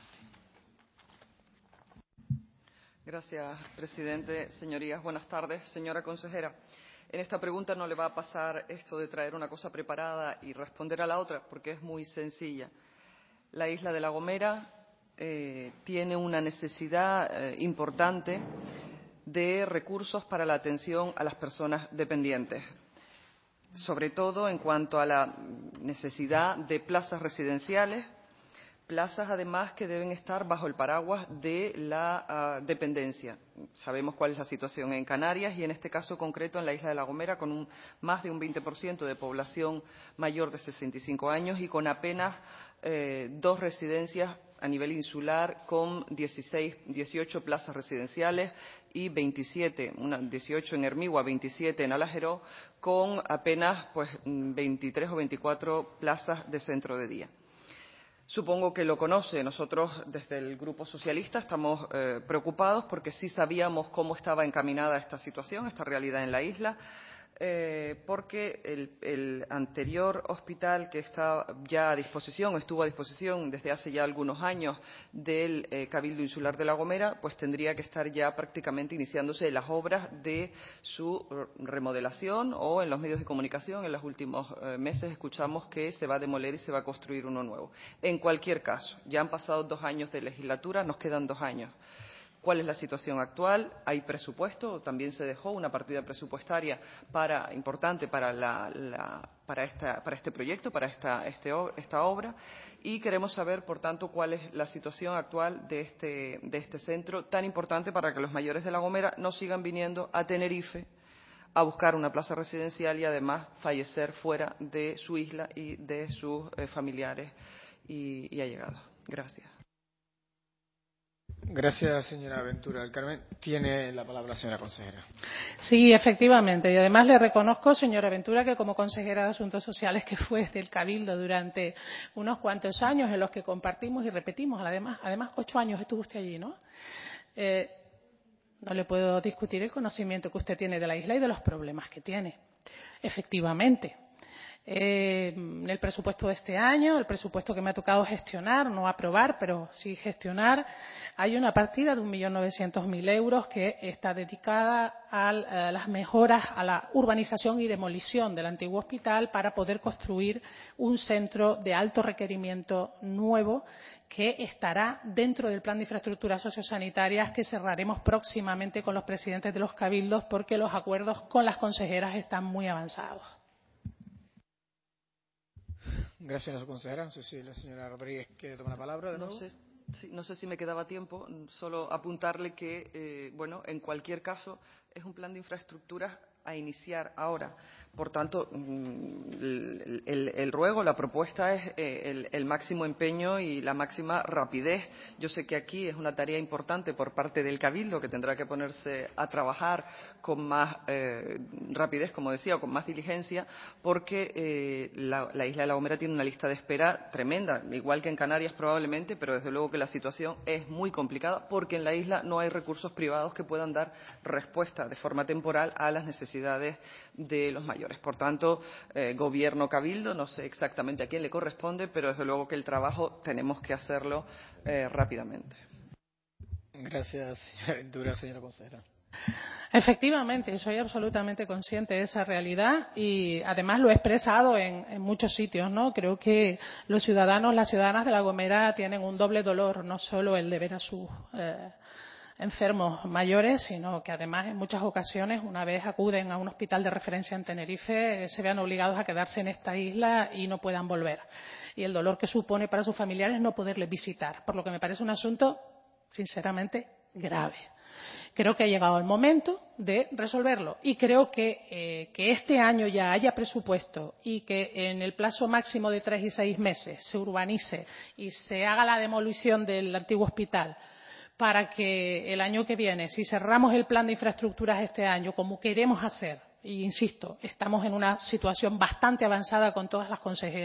Gracias, presidente. Señorías, buenas tardes. Señora consejera, en esta pregunta no le va a pasar esto de traer una cosa preparada y responder a la otra, porque es muy sencilla. La isla de La Gomera tiene una necesidad importante de recursos para la atención a las personas dependientes, sobre todo en cuanto a la necesidad de plazas residenciales, plazas además que deben estar bajo el paraguas de la dependencia. Sabemos cuál es la situación en Canarias y en este caso concreto en la isla de La Gomera, con más de un 20% de población mayor de 65 años y con apenas 2 residencias a nivel insular con 18 plazas residenciales y 18 en Hermigua, 27 en Alajeró, con apenas 23 o 24 plazas de centro de día. Supongo que lo conoce. Nosotros, desde el Grupo Socialista, estamos preocupados porque sí sabíamos cómo estaba encaminada esta situación, esta realidad en la isla, porque el anterior hospital que está ya a disposición, estuvo a disposición desde hace ya algunos años del Cabildo Insular de La Gomera, pues tendría que estar ya prácticamente iniciándose las obras de su remodelación, o en los medios de comunicación en los últimos meses escuchamos que se va a demoler y se va a construir uno nuevo. En cualquier caso, ya han pasado 2 años de legislatura, nos quedan 2 años. ¿Cuál es la situación actual? ¿Hay presupuesto? También se dejó una partida presupuestaria importante para este proyecto, para esta obra. Y queremos saber, por tanto, cuál es la situación actual de este centro tan importante para que los mayores de La Gomera no sigan viniendo a Tenerife a buscar una plaza residencial y además fallecer fuera de su isla y de sus familiares y allegados. Gracias. Gracias, señora Ventura del Carmen. Tiene la palabra la señora consejera. Sí, efectivamente. Y además le reconozco, señora Ventura, que como consejera de Asuntos Sociales, que fue del Cabildo durante unos cuantos años en los que compartimos y repetimos, además 8 años estuvo usted allí, ¿no? No le puedo discutir el conocimiento que usted tiene de la isla y de los problemas que tiene. Efectivamente. En el presupuesto de este año, el presupuesto que me ha tocado gestionar, no aprobar, pero sí gestionar, hay una partida de 1.900.000 euros que está dedicada a las mejoras, a la urbanización y demolición del antiguo hospital para poder construir un centro de alto requerimiento nuevo que estará dentro del plan de infraestructuras sociosanitarias que cerraremos próximamente con los presidentes de los cabildos, porque los acuerdos con las consejeras están muy avanzados. Gracias, señora consejera. No sé si la señora Rodríguez quiere tomar la palabra de nuevo. No sé si me quedaba tiempo, solo apuntarle que, en cualquier caso, es un plan de infraestructuras a iniciar ahora. Por tanto, el ruego, la propuesta es el máximo empeño y la máxima rapidez. Yo sé que aquí es una tarea importante por parte del Cabildo, que tendrá que ponerse a trabajar con más rapidez, como decía, o con más diligencia, porque la isla de La Gomera tiene una lista de espera tremenda, igual que en Canarias probablemente, pero desde luego que la situación es muy complicada porque en la isla no hay recursos privados que puedan dar respuesta de forma temporal a las necesidades de los mayores. Por tanto, Gobierno, Cabildo, no sé exactamente a quién le corresponde, pero desde luego que el trabajo tenemos que hacerlo rápidamente. Gracias, señora Ventura. Señora consejera. Efectivamente, soy absolutamente consciente de esa realidad y además lo he expresado en muchos sitios, ¿no? Creo que los ciudadanos, las ciudadanas de La Gomera tienen un doble dolor, no solo el de ver a sus enfermos mayores, sino que además en muchas ocasiones, una vez acuden a un hospital de referencia en Tenerife, se vean obligados a quedarse en esta isla y no puedan volver. Y el dolor que supone para sus familiares no poderles visitar, por lo que me parece un asunto, sinceramente, grave. Creo que ha llegado el momento de resolverlo y creo que este año ya haya presupuesto y que en el plazo máximo de 3 y 6 meses se urbanice y se haga la demolición del antiguo hospital, para que el año que viene, si cerramos el plan de infraestructuras este año, como queremos hacer, e insisto, estamos en una situación bastante avanzada con todas las consejeras,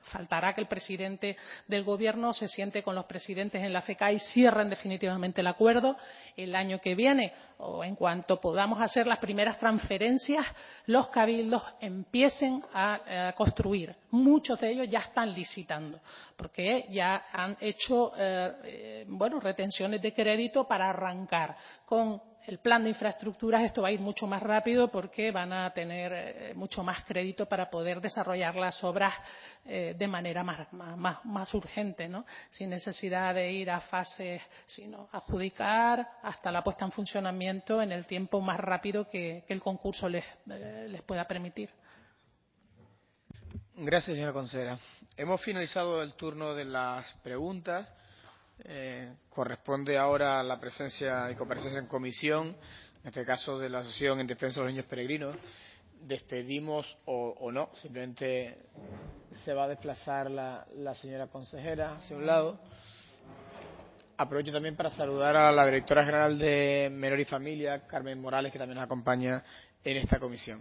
Faltará que el presidente del Gobierno se siente con los presidentes en la FECA y cierren definitivamente el acuerdo el año que viene, o en cuanto podamos hacer las primeras transferencias, los cabildos empiecen a construir. Muchos de ellos ya están licitando, porque ya han hecho retenciones de crédito para arrancar. Con el plan de infraestructuras esto va a ir mucho más rápido porque van a tener mucho más crédito para poder desarrollar las obras de manera más urgente, ¿no? Sin necesidad de ir a fases, sino adjudicar hasta la puesta en funcionamiento en el tiempo más rápido que el concurso les pueda permitir. Gracias, señora consejera. Hemos finalizado el turno de las preguntas. Corresponde ahora la presencia y comparecencia en comisión, en este caso de la Asociación en Defensa de los Niños Peregrinos. Despedimos o no, simplemente se va a desplazar la señora consejera hacia un lado. Aprovecho también para saludar a la directora general de Menor y Familia, Carmen Morales, que también nos acompaña en esta comisión.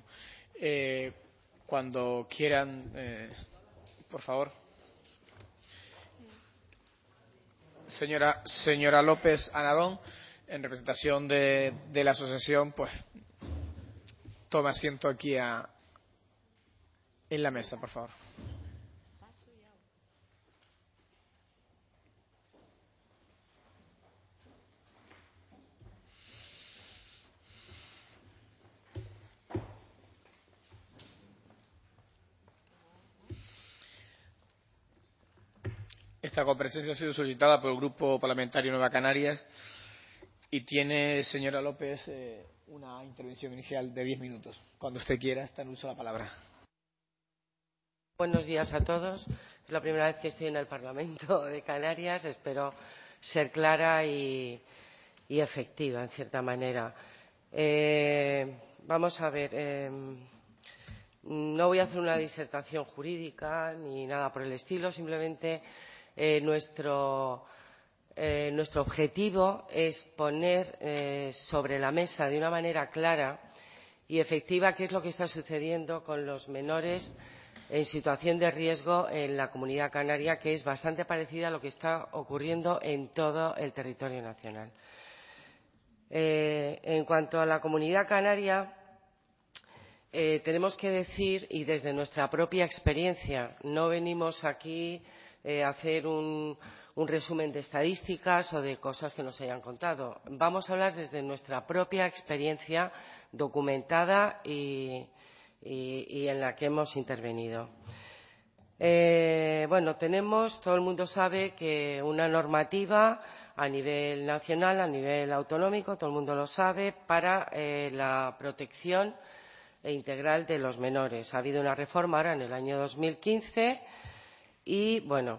Cuando quieran, por favor. Señora López Anadón, en representación de la asociación, pues tome asiento aquí en la mesa, por favor. Esta comparecencia ha sido solicitada por el Grupo Parlamentario Nueva Canarias y tiene, señora López, una intervención inicial de 10 minutos. Cuando usted quiera, está en uso la palabra. Buenos días a todos. Es la primera vez que estoy en el Parlamento de Canarias. Espero ser clara y efectiva, en cierta manera. Vamos a ver. No voy a hacer una disertación jurídica ni nada por el estilo. Simplemente nuestro objetivo es poner sobre la mesa de una manera clara y efectiva qué es lo que está sucediendo con los menores en situación de riesgo en la Comunidad Canaria, que es bastante parecida a lo que está ocurriendo en todo el territorio nacional. En cuanto a la Comunidad Canaria, tenemos que decir, y desde nuestra propia experiencia, no venimos aquí a hacer un resumen de estadísticas o de cosas que nos hayan contado. Vamos a hablar desde nuestra propia experiencia documentada y en la que hemos intervenido. Todo el mundo sabe que una normativa a nivel nacional, a nivel autonómico, todo el mundo lo sabe, para la protección integral de los menores. Ha habido una reforma ahora en el año 2015 y,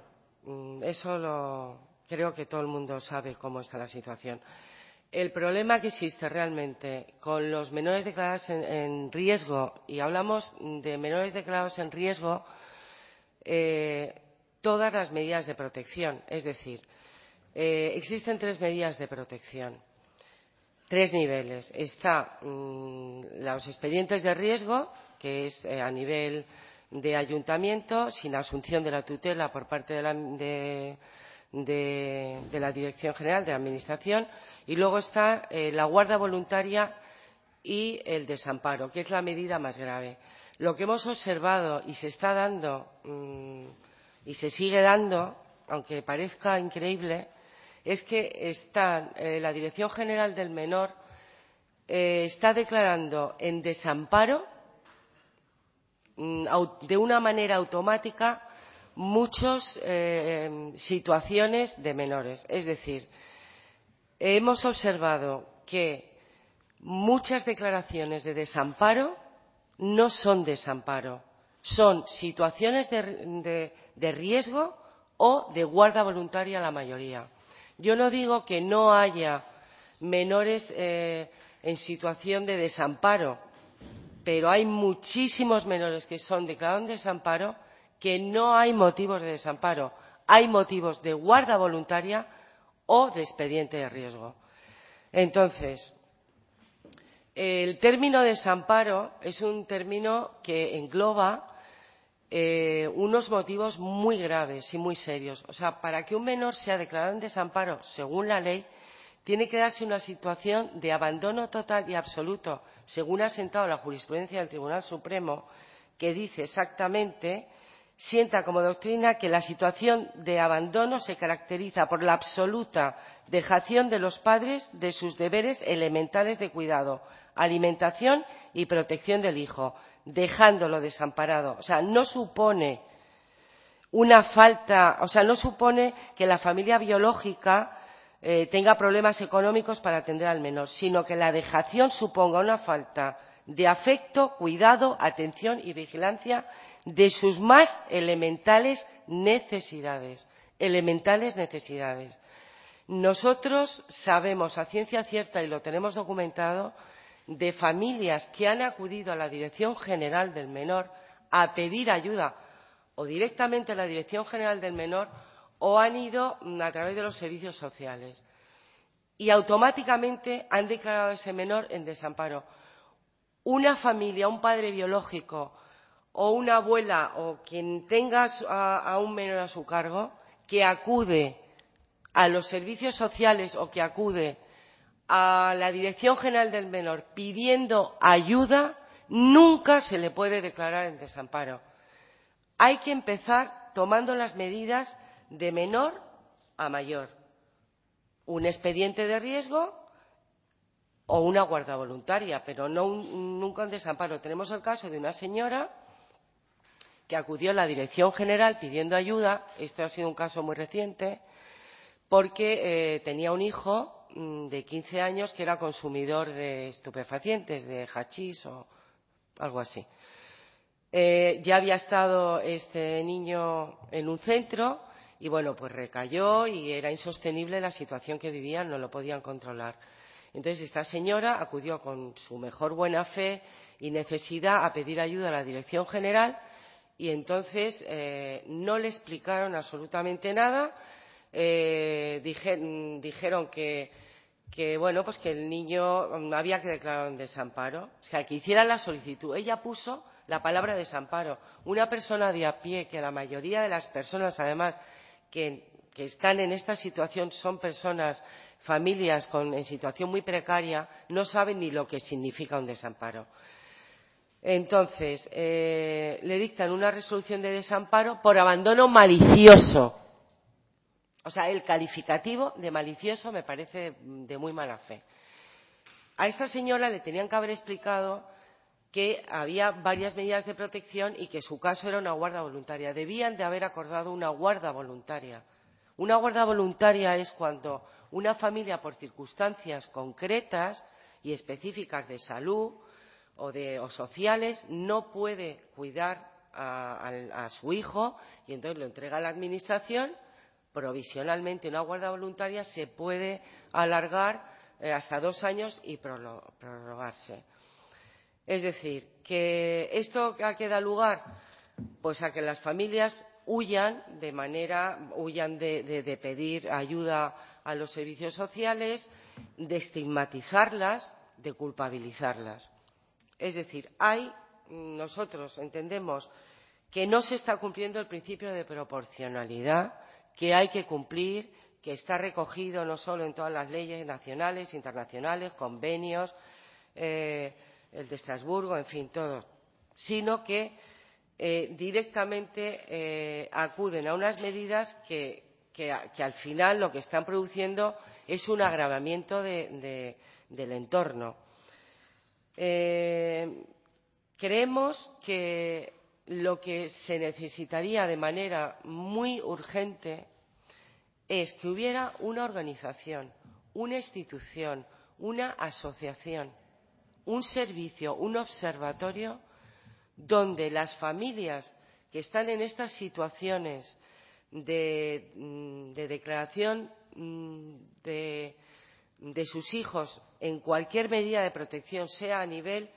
creo que todo el mundo sabe cómo está la situación. El problema que existe realmente con los menores declarados en riesgo, y hablamos de menores declarados en riesgo, todas las medidas de protección, es decir, existen 3 medidas de protección, 3 niveles. Está los expedientes de riesgo, que es a nivel de ayuntamiento, sin asunción de la tutela por parte de la Dirección General de la Administración, y luego está la guarda voluntaria y el desamparo, que es la medida más grave. Lo que hemos observado y se está dando y se sigue dando, aunque parezca increíble, es que la Dirección General del Menor está declarando en desamparo de una manera automática muchas situaciones de menores. Es decir, hemos observado que muchas declaraciones de desamparo no son desamparo, son situaciones de riesgo o de guarda voluntaria la mayoría. Yo no digo que no haya menores en situación de desamparo, pero hay muchísimos menores que son declarados en desamparo que no hay motivos de desamparo, hay motivos de guarda voluntaria o de expediente de riesgo. Entonces, el término desamparo es un término que engloba unos motivos muy graves y muy serios. O sea, para que un menor sea declarado en desamparo, según la ley, tiene que darse una situación de abandono total y absoluto, según ha sentado la jurisprudencia del Tribunal Supremo, que dice exactamente, sienta como doctrina que la situación de abandono se caracteriza por la absoluta dejación de los padres de sus deberes elementales de cuidado, alimentación y protección del hijo, dejándolo desamparado. O sea, no supone una falta, o sea, no supone que la familia biológica tenga problemas económicos para atender al menor, sino que la dejación suponga una falta de afecto, cuidado, atención y vigilancia de sus más elementales necesidades. Elementales necesidades. Nosotros sabemos a ciencia cierta, y lo tenemos documentado, de familias que han acudido a la Dirección General del Menor a pedir ayuda, o directamente a la Dirección General del Menor, o han ido a través de los servicios sociales. Y automáticamente han declarado a ese menor en desamparo. Una familia, un padre biológico o una abuela o quien tenga a un menor a su cargo, que acude a los servicios sociales o que acude a la Dirección General del Menor pidiendo ayuda, nunca se le puede declarar en desamparo. Hay que empezar tomando las medidas de menor a mayor. Un expediente de riesgo o una guarda voluntaria, pero no nunca un desamparo. Tenemos el caso de una señora que acudió a la Dirección General pidiendo ayuda. Este ha sido un caso muy reciente, porque tenía un hijo de 15 años que era consumidor de estupefacientes, de hachís o algo así. Ya había estado este niño en un centro y bueno, pues recayó y era insostenible la situación que vivían, no lo podían controlar. Entonces esta señora acudió con su mejor buena fe y necesidad a pedir ayuda a la Dirección General y entonces no le explicaron absolutamente nada. Dijeron que bueno, pues que el niño había que declarar en desamparo, o sea, que hiciera la solicitud. Ella puso la palabra desamparo. Una persona de a pie, que la mayoría de las personas además que están en esta situación son personas, familias en situación muy precaria, no saben ni lo que significa un desamparo. Entonces, le dictan una resolución de desamparo por abandono malicioso. O sea, el calificativo de malicioso me parece de muy mala fe. A esta señora le tenían que haber explicado que había varias medidas de protección y que su caso era una guarda voluntaria. Debían de haber acordado una guarda voluntaria. Una guarda voluntaria es cuando una familia, por circunstancias concretas y específicas de salud o sociales, no puede cuidar a su hijo y entonces lo entrega a la administración. Provisionalmente una guarda voluntaria se puede alargar hasta 2 años y prorrogarse. Es decir, que esto a qué da lugar, pues a que las familias huyan de pedir ayuda a los servicios sociales, de estigmatizarlas, de culpabilizarlas. Es decir, nosotros entendemos que no se está cumpliendo el principio de proporcionalidad, que hay que cumplir, que está recogido no solo en todas las leyes nacionales, internacionales, convenios, el de Estrasburgo, en fin, todo, sino que directamente acuden a unas medidas que al final lo que están produciendo es un agravamiento del entorno. Creemos que lo que se necesitaría de manera muy urgente es que hubiera una organización, una institución, una asociación, un servicio, un observatorio donde las familias que están en estas situaciones de declaración de sus hijos en cualquier medida de protección, sea a nivel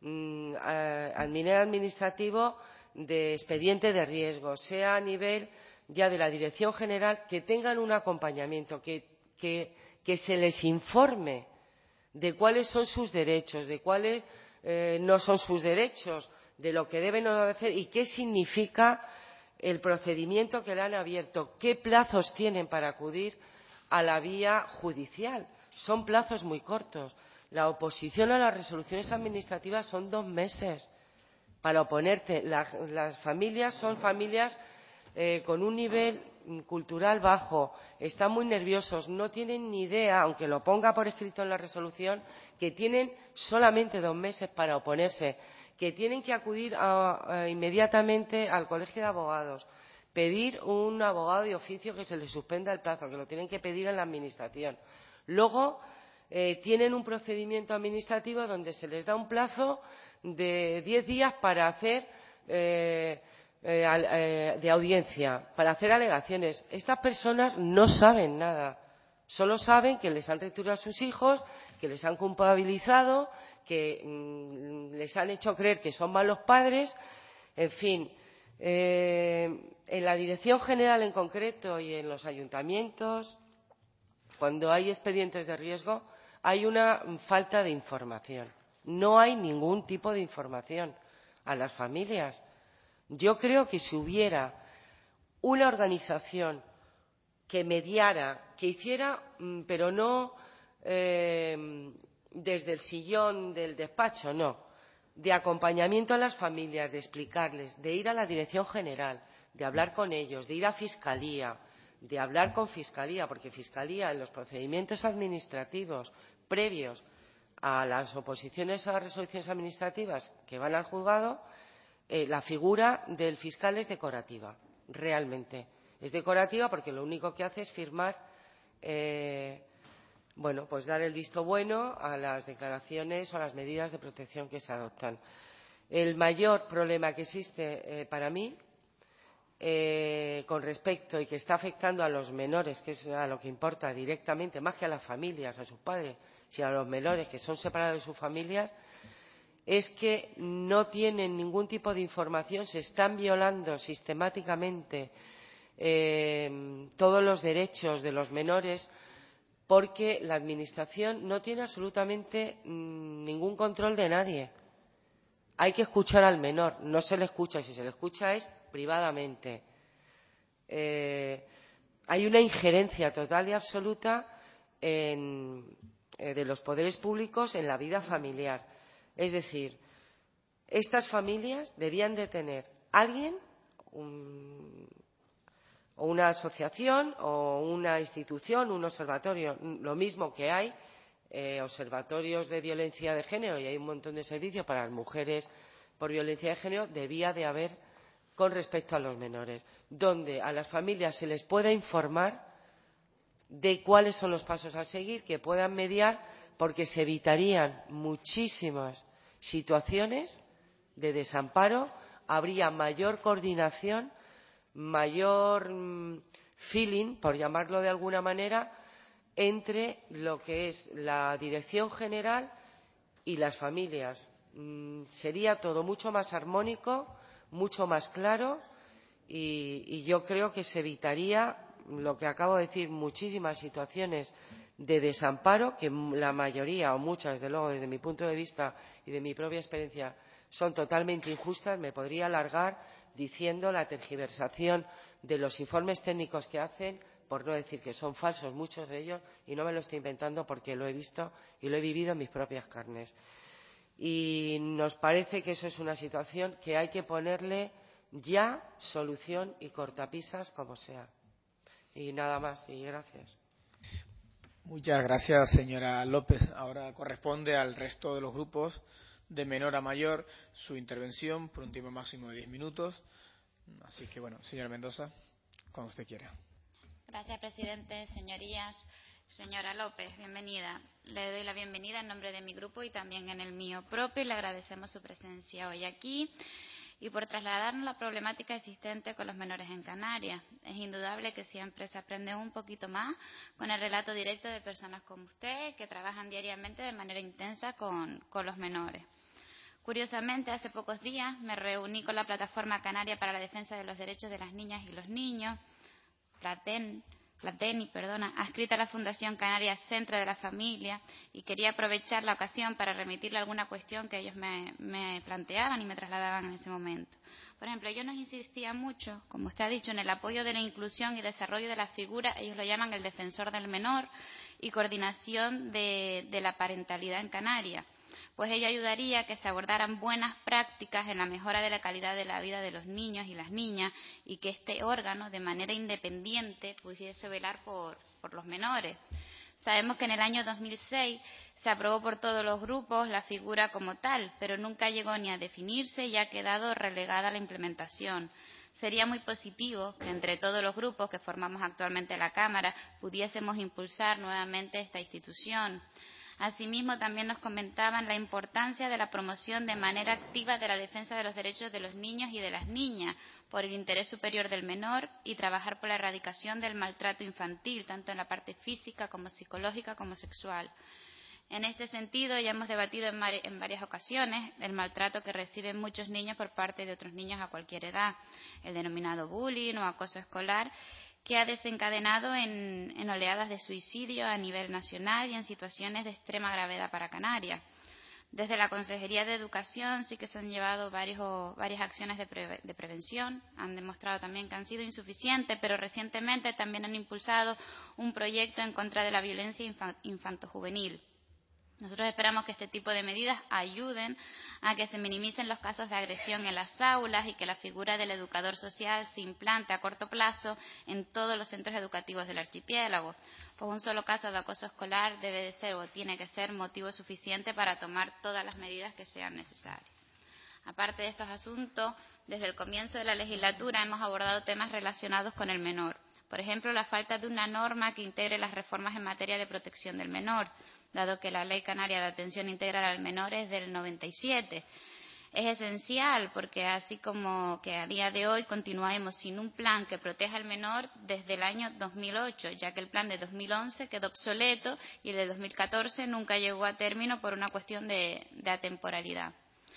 administrativo de expediente de riesgo, sea a nivel ya de la Dirección General, que tengan un acompañamiento, que se les informe de cuáles son sus derechos, de cuáles no son sus derechos, de lo que deben hacer y qué significa el procedimiento que le han abierto, qué plazos tienen para acudir a la vía judicial. Son plazos muy cortos. La oposición a las resoluciones administrativas son 2 meses para oponerte. Las familias son familias con un nivel cultural bajo, están muy nerviosos, no tienen ni idea, aunque lo ponga por escrito en la resolución, que tienen solamente 2 meses para oponerse, que tienen que acudir inmediatamente al Colegio de Abogados, pedir un abogado de oficio que se les suspenda el plazo, que lo tienen que pedir en la Administración. Luego tienen un procedimiento administrativo donde se les da un plazo de 10 días para hacer de audiencia, para hacer alegaciones. Estas personas no saben nada, solo saben que les han retirado a sus hijos, que les han culpabilizado, que les han hecho creer que son malos padres, en fin. En la Dirección General en concreto y en los ayuntamientos, cuando hay expedientes de riesgo, hay una falta de información. No hay ningún tipo de información a las familias. Yo creo que si hubiera una organización que mediara, que hiciera, pero no desde el sillón del despacho, no, de acompañamiento a las familias, de explicarles, de ir a la Dirección General, de hablar con ellos, de ir a Fiscalía, de hablar con Fiscalía, porque Fiscalía en los procedimientos administrativos previos a las oposiciones a las resoluciones administrativas que van al juzgado, la figura del fiscal es decorativa, realmente. Es decorativa porque lo único que hace es firmar, bueno, pues dar el visto bueno a las declaraciones o a las medidas de protección que se adoptan. El mayor problema que existe para mí con respecto y que está afectando a los menores, que es a lo que importa directamente, más que a las familias, a sus padres, sino a los menores que son separados de sus familias, es que no tienen ningún tipo de información, se están violando sistemáticamente todos los derechos de los menores porque la Administración no tiene absolutamente ningún control de nadie. Hay que escuchar al menor, no se le escucha, si se le escucha es privadamente. Hay una injerencia total y absoluta de los poderes públicos en la vida familiar. Es decir, estas familias debían de tener alguien, o una asociación o una institución, un observatorio, lo mismo que hay observatorios de violencia de género y hay un montón de servicios para las mujeres por violencia de género, debía de haber con respecto a los menores, donde a las familias se les pueda informar de cuáles son los pasos a seguir, que puedan mediar, porque se evitarían muchísimas situaciones de desamparo, habría mayor coordinación, mayor feeling, por llamarlo de alguna manera, entre lo que es la Dirección General y las familias. Sería todo mucho más armónico, mucho más claro y yo creo que se evitaría lo que acabo de decir, muchísimas situaciones de desamparo, que la mayoría o muchas, desde luego, desde mi punto de vista y de mi propia experiencia, son totalmente injustas. Me podría alargar diciendo la tergiversación de los informes técnicos que hacen, por no decir que son falsos muchos de ellos, y no me lo estoy inventando porque lo he visto y lo he vivido en mis propias carnes. Y nos parece que eso es una situación que hay que ponerle ya solución y cortapisas como sea. Y nada más, y gracias. Muchas gracias, señora López. Ahora corresponde al resto de los grupos, de menor a mayor, su intervención por un tiempo máximo de 10 minutos. Así que, bueno, señora Mendoza, cuando usted quiera. Gracias, presidente. Señorías, señora López, bienvenida. Le doy la bienvenida en nombre de mi grupo y también en el mío propio y le agradecemos su presencia hoy aquí y por trasladarnos la problemática existente con los menores en Canarias. Es indudable que siempre se aprende un poquito más con el relato directo de personas como usted que trabajan diariamente de manera intensa con los menores. Curiosamente, hace pocos días me reuní con la Plataforma Canaria para la Defensa de los Derechos de las Niñas y los Niños, PLATEN, adscrita a la Fundación Canaria Centro de la Familia, y quería aprovechar la ocasión para remitirle alguna cuestión que ellos me planteaban y me trasladaban en ese momento. Por ejemplo, ellos nos insistían mucho, como usted ha dicho, en el apoyo de la inclusión y desarrollo de la figura, ellos lo llaman el defensor del menor, y coordinación de la parentalidad en Canarias, pues ello ayudaría a que se abordaran buenas prácticas en la mejora de la calidad de la vida de los niños y las niñas, y que este órgano, de manera independiente, pudiese velar por los menores. Sabemos que en el año 2006 se aprobó por todos los grupos la figura como tal, pero nunca llegó ni a definirse y ha quedado relegada a la implementación. Sería muy positivo que entre todos los grupos que formamos actualmente la Cámara pudiésemos impulsar nuevamente esta institución. Asimismo, también nos comentaban la importancia de la promoción de manera activa de la defensa de los derechos de los niños y de las niñas por el interés superior del menor, y trabajar por la erradicación del maltrato infantil, tanto en la parte física como psicológica como sexual. En este sentido, ya hemos debatido en varias ocasiones el maltrato que reciben muchos niños por parte de otros niños a cualquier edad, el denominado bullying o acoso escolar, que ha desencadenado en oleadas de suicidio a nivel nacional y en situaciones de extrema gravedad para Canarias. Desde la Consejería de Educación sí que se han llevado varias acciones de prevención, han demostrado también que han sido insuficientes, pero recientemente también han impulsado un proyecto en contra de la violencia infantojuvenil. Nosotros esperamos que este tipo de medidas ayuden a que se minimicen los casos de agresión en las aulas y que la figura del educador social se implante a corto plazo en todos los centros educativos del archipiélago. Pues un solo caso de acoso escolar debe de ser o tiene que ser motivo suficiente para tomar todas las medidas que sean necesarias. Aparte de estos asuntos, desde el comienzo de la legislatura hemos abordado temas relacionados con el menor. Por ejemplo, la falta de una norma que integre las reformas en materia de protección del menor, dado que la Ley Canaria de Atención Integral al Menor es del 97. Es esencial porque así como que a día de hoy continuamos sin un plan que proteja al menor desde el año 2008, ya que el plan de 2011 quedó obsoleto y el de 2014 nunca llegó a término por una cuestión de atemporalidad.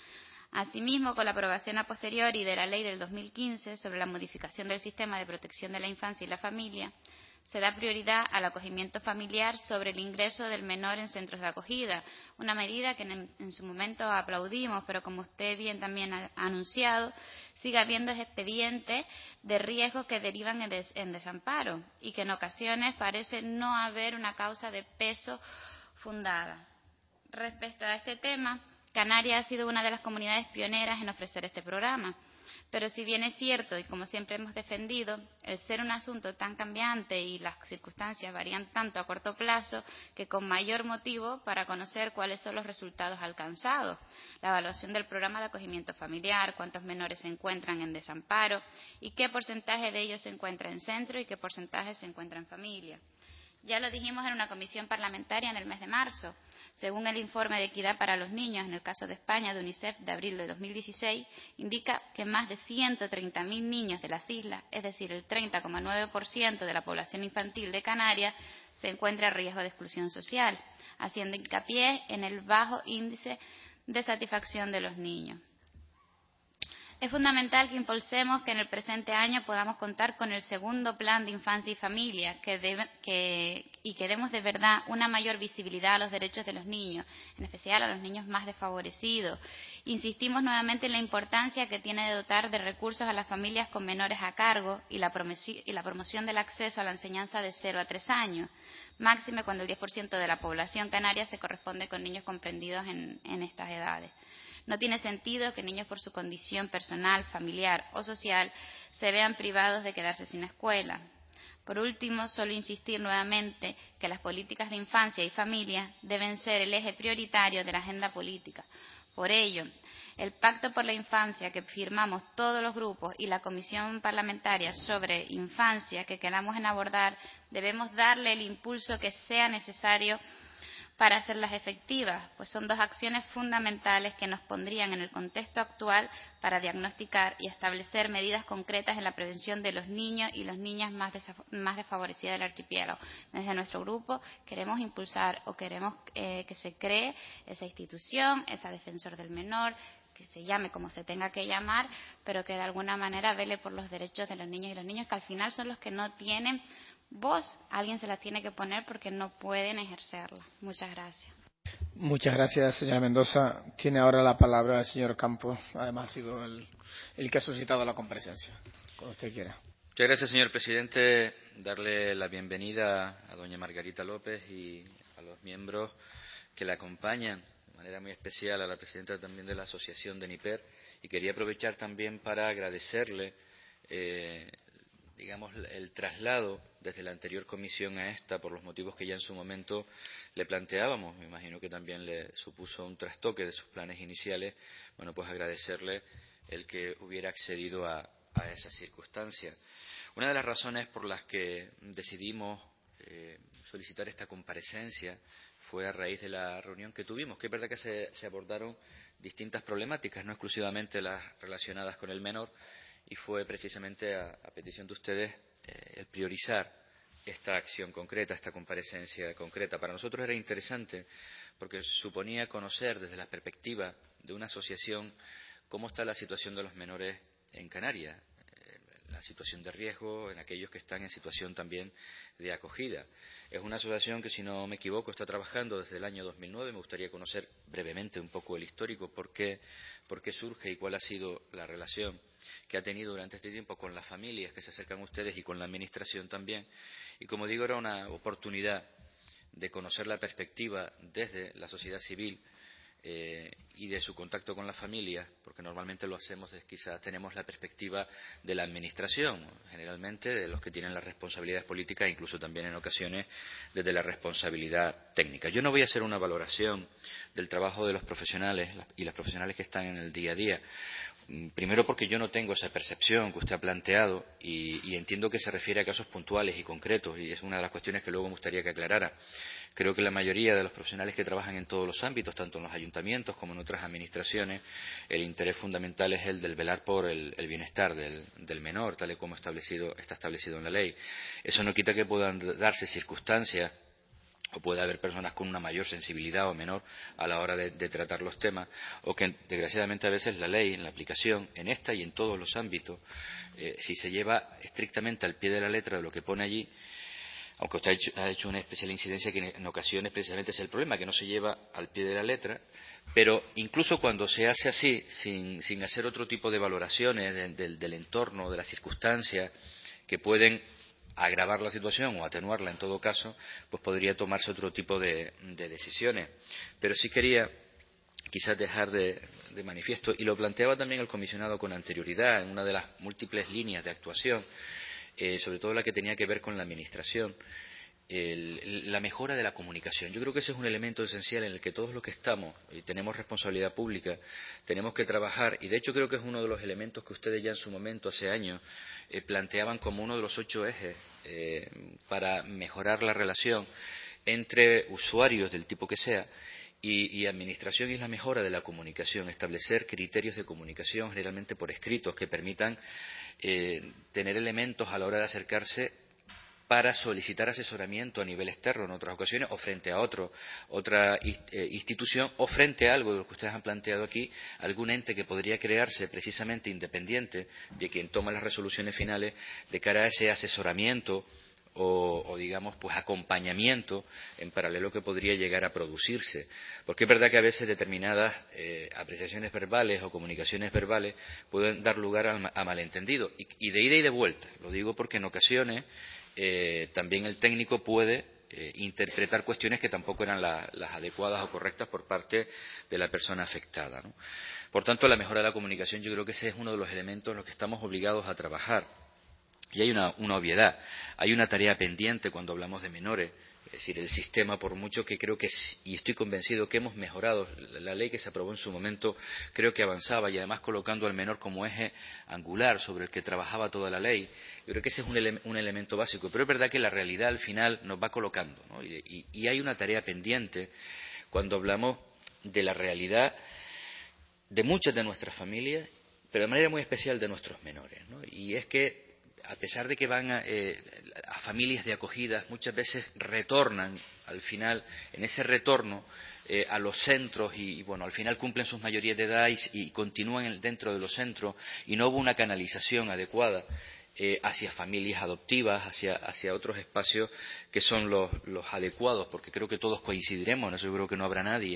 Asimismo, con la aprobación a posteriori de la Ley del 2015 sobre la modificación del sistema de protección de la infancia y la familia, se da prioridad al acogimiento familiar sobre el ingreso del menor en centros de acogida, una medida que en su momento aplaudimos, pero como usted bien también ha anunciado, sigue habiendo expedientes de riesgo que derivan en desamparo y que en ocasiones parece no haber una causa de peso fundada. Respecto a este tema, Canarias ha sido una de las comunidades pioneras en ofrecer este programa. Pero si bien es cierto, y como siempre hemos defendido, el ser un asunto tan cambiante y las circunstancias varían tanto a corto plazo, que con mayor motivo para conocer cuáles son los resultados alcanzados, la evaluación del programa de acogimiento familiar, cuántos menores se encuentran en desamparo y qué porcentaje de ellos se encuentra en centro y qué porcentaje se encuentra en familia. Ya lo dijimos en una comisión parlamentaria en el mes de marzo. Según el informe de Equidad para los Niños, en el caso de España, de UNICEF, de abril de 2016, indica que más de 130.000 niños de las islas, es decir, el 30,9% de la población infantil de Canarias, se encuentra en riesgo de exclusión social, haciendo hincapié en el bajo índice de satisfacción de los niños. Es fundamental que impulsemos que en el presente año podamos contar con el segundo plan de infancia y familia y que demos de verdad una mayor visibilidad a los derechos de los niños, en especial a los niños más desfavorecidos. Insistimos nuevamente en la importancia que tiene de dotar de recursos a las familias con menores a cargo y la promoción del acceso a la enseñanza de 0 a 3 años, máxime cuando el 10% de la población canaria se corresponde con niños comprendidos en estas edades. No tiene sentido que niños por su condición personal, familiar o social se vean privados de quedarse sin escuela. Por último, solo insistir nuevamente que las políticas de infancia y familia deben ser el eje prioritario de la agenda política. Por ello, el Pacto por la Infancia que firmamos todos los grupos y la Comisión Parlamentaria sobre Infancia que queramos abordar, debemos darle el impulso que sea necesario para hacerlas efectivas, pues son dos acciones fundamentales que nos pondrían en el contexto actual para diagnosticar y establecer medidas concretas en la prevención de los niños y las niñas más desfavorecidas del archipiélago. Desde nuestro grupo queremos impulsar o queremos que se cree esa institución, esa defensor del menor, que se llame como se tenga que llamar, pero que de alguna manera vele por los derechos de los niños y los niños, que al final son los que no tienen voz, alguien se la tiene que poner porque no pueden ejercerla. Muchas gracias. Muchas gracias, señora Mendoza. Tiene ahora la palabra el señor Campos. Además, ha sido el que ha solicitado la comparecencia. Cuando usted quiera. Muchas gracias, señor presidente. Darle la bienvenida a doña Margarita López y a los miembros que la acompañan, de manera muy especial a la presidenta también de la Asociación de NIPER. Y quería aprovechar también para agradecerle digamos, el traslado desde la anterior comisión a esta, por los motivos que ya en su momento le planteábamos. Me imagino que también le supuso un trastoque de sus planes iniciales. Bueno, pues agradecerle el que hubiera accedido a esa circunstancia. Una de las razones por las que decidimos solicitar esta comparecencia fue a raíz de la reunión que tuvimos, que es verdad que se abordaron distintas problemáticas, no exclusivamente las relacionadas con el menor, y fue precisamente a petición de ustedes el priorizar esta acción concreta, esta comparecencia concreta. Para nosotros era interesante porque suponía conocer desde la perspectiva de una asociación cómo está la situación de los menores en Canarias, la situación de riesgo en aquellos que están en situación también de acogida. Es una asociación que, si no me equivoco, está trabajando desde el año 2009. Me gustaría conocer brevemente un poco el histórico, por qué surge y cuál ha sido la relación que ha tenido durante este tiempo con las familias que se acercan a ustedes y con la Administración también. Y, como digo, era una oportunidad de conocer la perspectiva desde la sociedad civil y de su contacto con la familia, porque normalmente lo hacemos, quizás tenemos la perspectiva de la Administración, generalmente de los que tienen las responsabilidades políticas, incluso también en ocasiones desde la responsabilidad técnica. Yo no voy a hacer una valoración del trabajo de los profesionales y las profesionales que están en el día a día. Primero, porque yo no tengo esa percepción que usted ha planteado y entiendo que se refiere a casos puntuales y concretos, y es una de las cuestiones que luego me gustaría que aclarara. Creo que la mayoría de los profesionales que trabajan en todos los ámbitos, tanto en los ayuntamientos como en otras administraciones, el interés fundamental es el del velar por el bienestar del menor, tal y como está establecido en la ley. Eso no quita que puedan darse circunstancias o puede haber personas con una mayor sensibilidad o menor a la hora de tratar los temas, o que desgraciadamente a veces la ley, en la aplicación, en esta y en todos los ámbitos, si se lleva estrictamente al pie de la letra de lo que pone allí, aunque usted ha hecho una especial incidencia que en ocasiones precisamente es el problema, que no se lleva al pie de la letra, pero incluso cuando se hace así, sin hacer otro tipo de valoraciones del entorno, de las circunstancias que pueden agravar la situación o atenuarla en todo caso, pues podría tomarse otro tipo de decisiones. Pero sí quería quizás dejar de manifiesto, y lo planteaba también el comisionado con anterioridad en una de las múltiples líneas de actuación, sobre todo la que tenía que ver con la Administración, la mejora de la comunicación. Yo creo que ese es un elemento esencial en el que todos los que estamos y tenemos responsabilidad pública tenemos que trabajar, y de hecho creo que es uno de los elementos que ustedes ya en su momento, hace años, planteaban como uno de los 8 ejes para mejorar la relación entre usuarios del tipo que sea y Administración, y es la mejora de la comunicación, establecer criterios de comunicación generalmente por escritos que permitan tener elementos a la hora de acercarse para solicitar asesoramiento a nivel externo en otras ocasiones, o frente a otra institución, o frente a algo de lo que ustedes han planteado aquí, algún ente que podría crearse precisamente independiente de quien toma las resoluciones finales, de cara a ese asesoramiento o digamos, pues acompañamiento en paralelo que podría llegar a producirse. Porque es verdad que a veces determinadas apreciaciones verbales o comunicaciones verbales pueden dar lugar a malentendido, y de ida y de vuelta. Lo digo porque en ocasiones también el técnico puede interpretar cuestiones que tampoco eran las adecuadas o correctas por parte de la persona afectada, ¿no? Por tanto, la mejora de la comunicación, yo creo que ese es uno de los elementos en los que estamos obligados a trabajar. Y hay una obviedad, hay una tarea pendiente cuando hablamos de menores. Es decir, el sistema, por mucho que creo que, y estoy convencido que hemos mejorado, la ley que se aprobó en su momento creo que avanzaba, y además colocando al menor como eje angular sobre el que trabajaba toda la ley. Yo creo que ese es un elemento básico, pero es verdad que la realidad al final nos va colocando, ¿no? Y hay una tarea pendiente cuando hablamos de la realidad de muchas de nuestras familias, pero de manera muy especial de nuestros menores, ¿no? Y es que, a pesar de que van a familias de acogida, muchas veces retornan al final, en ese retorno, a los centros, y bueno, al final cumplen sus mayorías de edad y continúan dentro de los centros, y no hubo una canalización adecuada. hacia familias adoptivas, hacia otros espacios que son los adecuados, porque creo que todos coincidiremos, en eso yo creo que no habrá nadie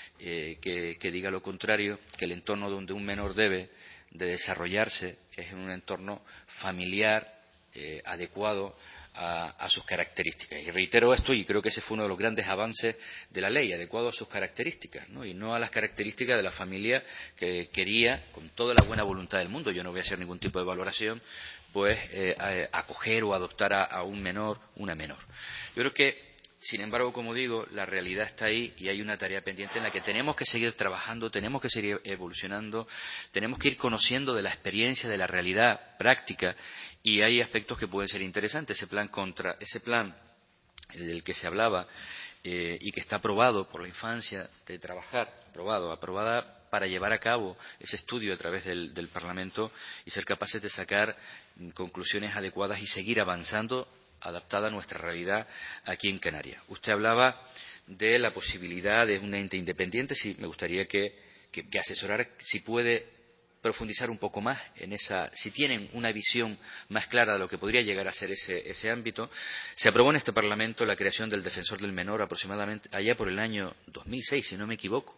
que diga lo contrario, que el entorno donde un menor debe de desarrollarse es en un entorno familiar adecuado a sus características. Y reitero esto, y creo que ese fue uno de los grandes avances de la ley, adecuado a sus características, ¿no? Y no a las características de la familia que quería, con toda la buena voluntad del mundo, yo no voy a hacer ningún tipo de valoración, pues acoger o adoptar a un menor, una menor. Yo creo que, sin embargo, como digo, la realidad está ahí y hay una tarea pendiente en la que tenemos que seguir trabajando, tenemos que seguir evolucionando, tenemos que ir conociendo de la experiencia, de la realidad práctica, y hay aspectos que pueden ser interesantes. Ese plan del que se hablaba y que está aprobado por la infancia de trabajar, aprobada para llevar a cabo ese estudio a través del Parlamento y ser capaces de sacar conclusiones adecuadas y seguir avanzando adaptada a nuestra realidad aquí en Canarias. Usted hablaba de la posibilidad de un ente independiente. Sí, me gustaría que asesorara si puede profundizar un poco más en esa, si tienen una visión más clara de lo que podría llegar a ser ese ámbito. Se aprobó en este Parlamento la creación del Defensor del Menor aproximadamente allá por el año 2006, si no me equivoco,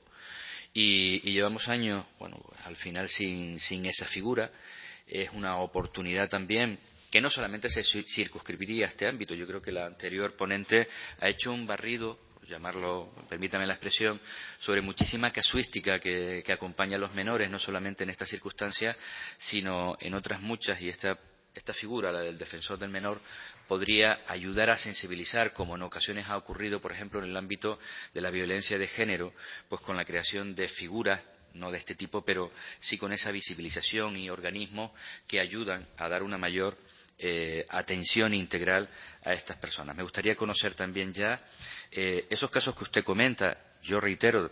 y llevamos años, bueno, al final sin esa figura. Es una oportunidad también que no solamente se circunscribiría a este ámbito. Yo creo que la anterior ponente ha hecho un barrido, por llamarlo, permítame la expresión, sobre muchísima casuística que acompaña a los menores, no solamente en esta circunstancia, sino en otras muchas, y esta figura, la del defensor del menor, podría ayudar a sensibilizar, como en ocasiones ha ocurrido, por ejemplo, en el ámbito de la violencia de género, pues con la creación de figuras, no de este tipo, pero sí con esa visibilización y organismos que ayudan a dar una mayor atención integral a estas personas. Me gustaría conocer también ya esos casos que usted comenta. Yo reitero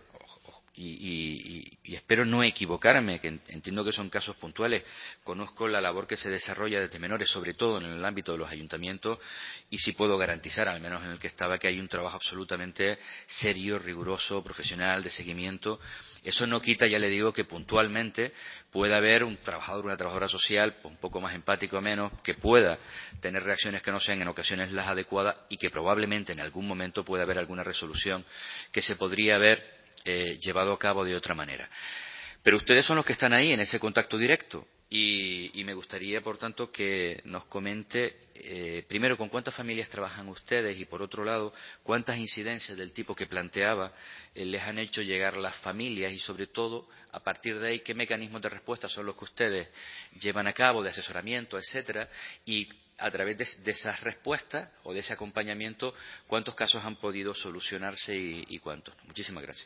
y espero no equivocarme, que entiendo que son casos puntuales. Conozco la labor que se desarrolla desde menores, sobre todo en el ámbito de los ayuntamientos, y sí puedo garantizar, al menos en el que estaba, que hay un trabajo absolutamente serio, riguroso, profesional, de seguimiento. Eso no quita, ya le digo, que puntualmente pueda haber un trabajador, una trabajadora social un poco más empático o menos, que pueda tener reacciones que no sean en ocasiones las adecuadas y que probablemente en algún momento pueda haber alguna resolución que se podría haber llevado a cabo de otra manera. Pero ustedes son los que están ahí en ese contacto directo y me gustaría, por tanto, que nos comente primero con cuántas familias trabajan ustedes y, por otro lado, cuántas incidencias del tipo que planteaba les han hecho llegar las familias y, sobre todo, a partir de ahí, qué mecanismos de respuesta son los que ustedes llevan a cabo, de asesoramiento, etcétera, y a través de esas respuestas o de ese acompañamiento, cuántos casos han podido solucionarse y cuántos. Muchísimas gracias.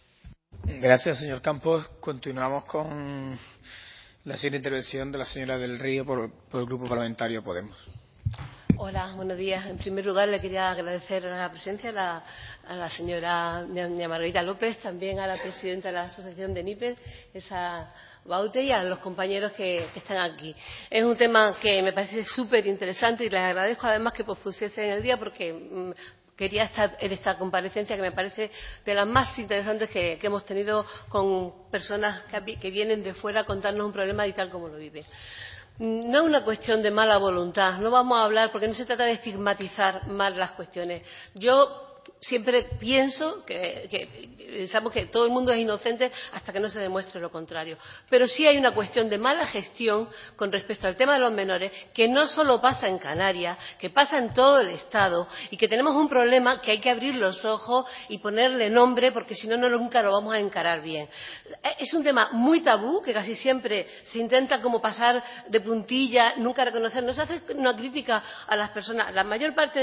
Gracias, señor Campos. Continuamos con la siguiente intervención de la señora del Río por el Grupo Parlamentario Podemos. Hola, buenos días. En primer lugar, le quería agradecer la presencia a la señora doña Margarita López, también a la presidenta de la Asociación de NIPES, esa Baute, y a los compañeros que están aquí. Es un tema que me parece súper interesante y les agradezco además que pospusiesen en el día porque quería estar en esta comparecencia que me parece de las más interesantes que hemos tenido con personas que vienen de fuera a contarnos un problema y tal como lo viven. No es una cuestión de mala voluntad, no vamos a hablar, porque no se trata de estigmatizar más las cuestiones. Yo siempre pienso pensamos que todo el mundo es inocente hasta que no se demuestre lo contrario. Pero sí hay una cuestión de mala gestión con respecto al tema de los menores, que no solo pasa en Canarias, que pasa en todo el Estado, y que tenemos un problema que hay que abrir los ojos y ponerle nombre, porque si no, nunca lo vamos a encarar bien. Es un tema muy tabú, que casi siempre se intenta como pasar de puntilla, nunca reconocer. No se hace una crítica a las personas. La mayor parte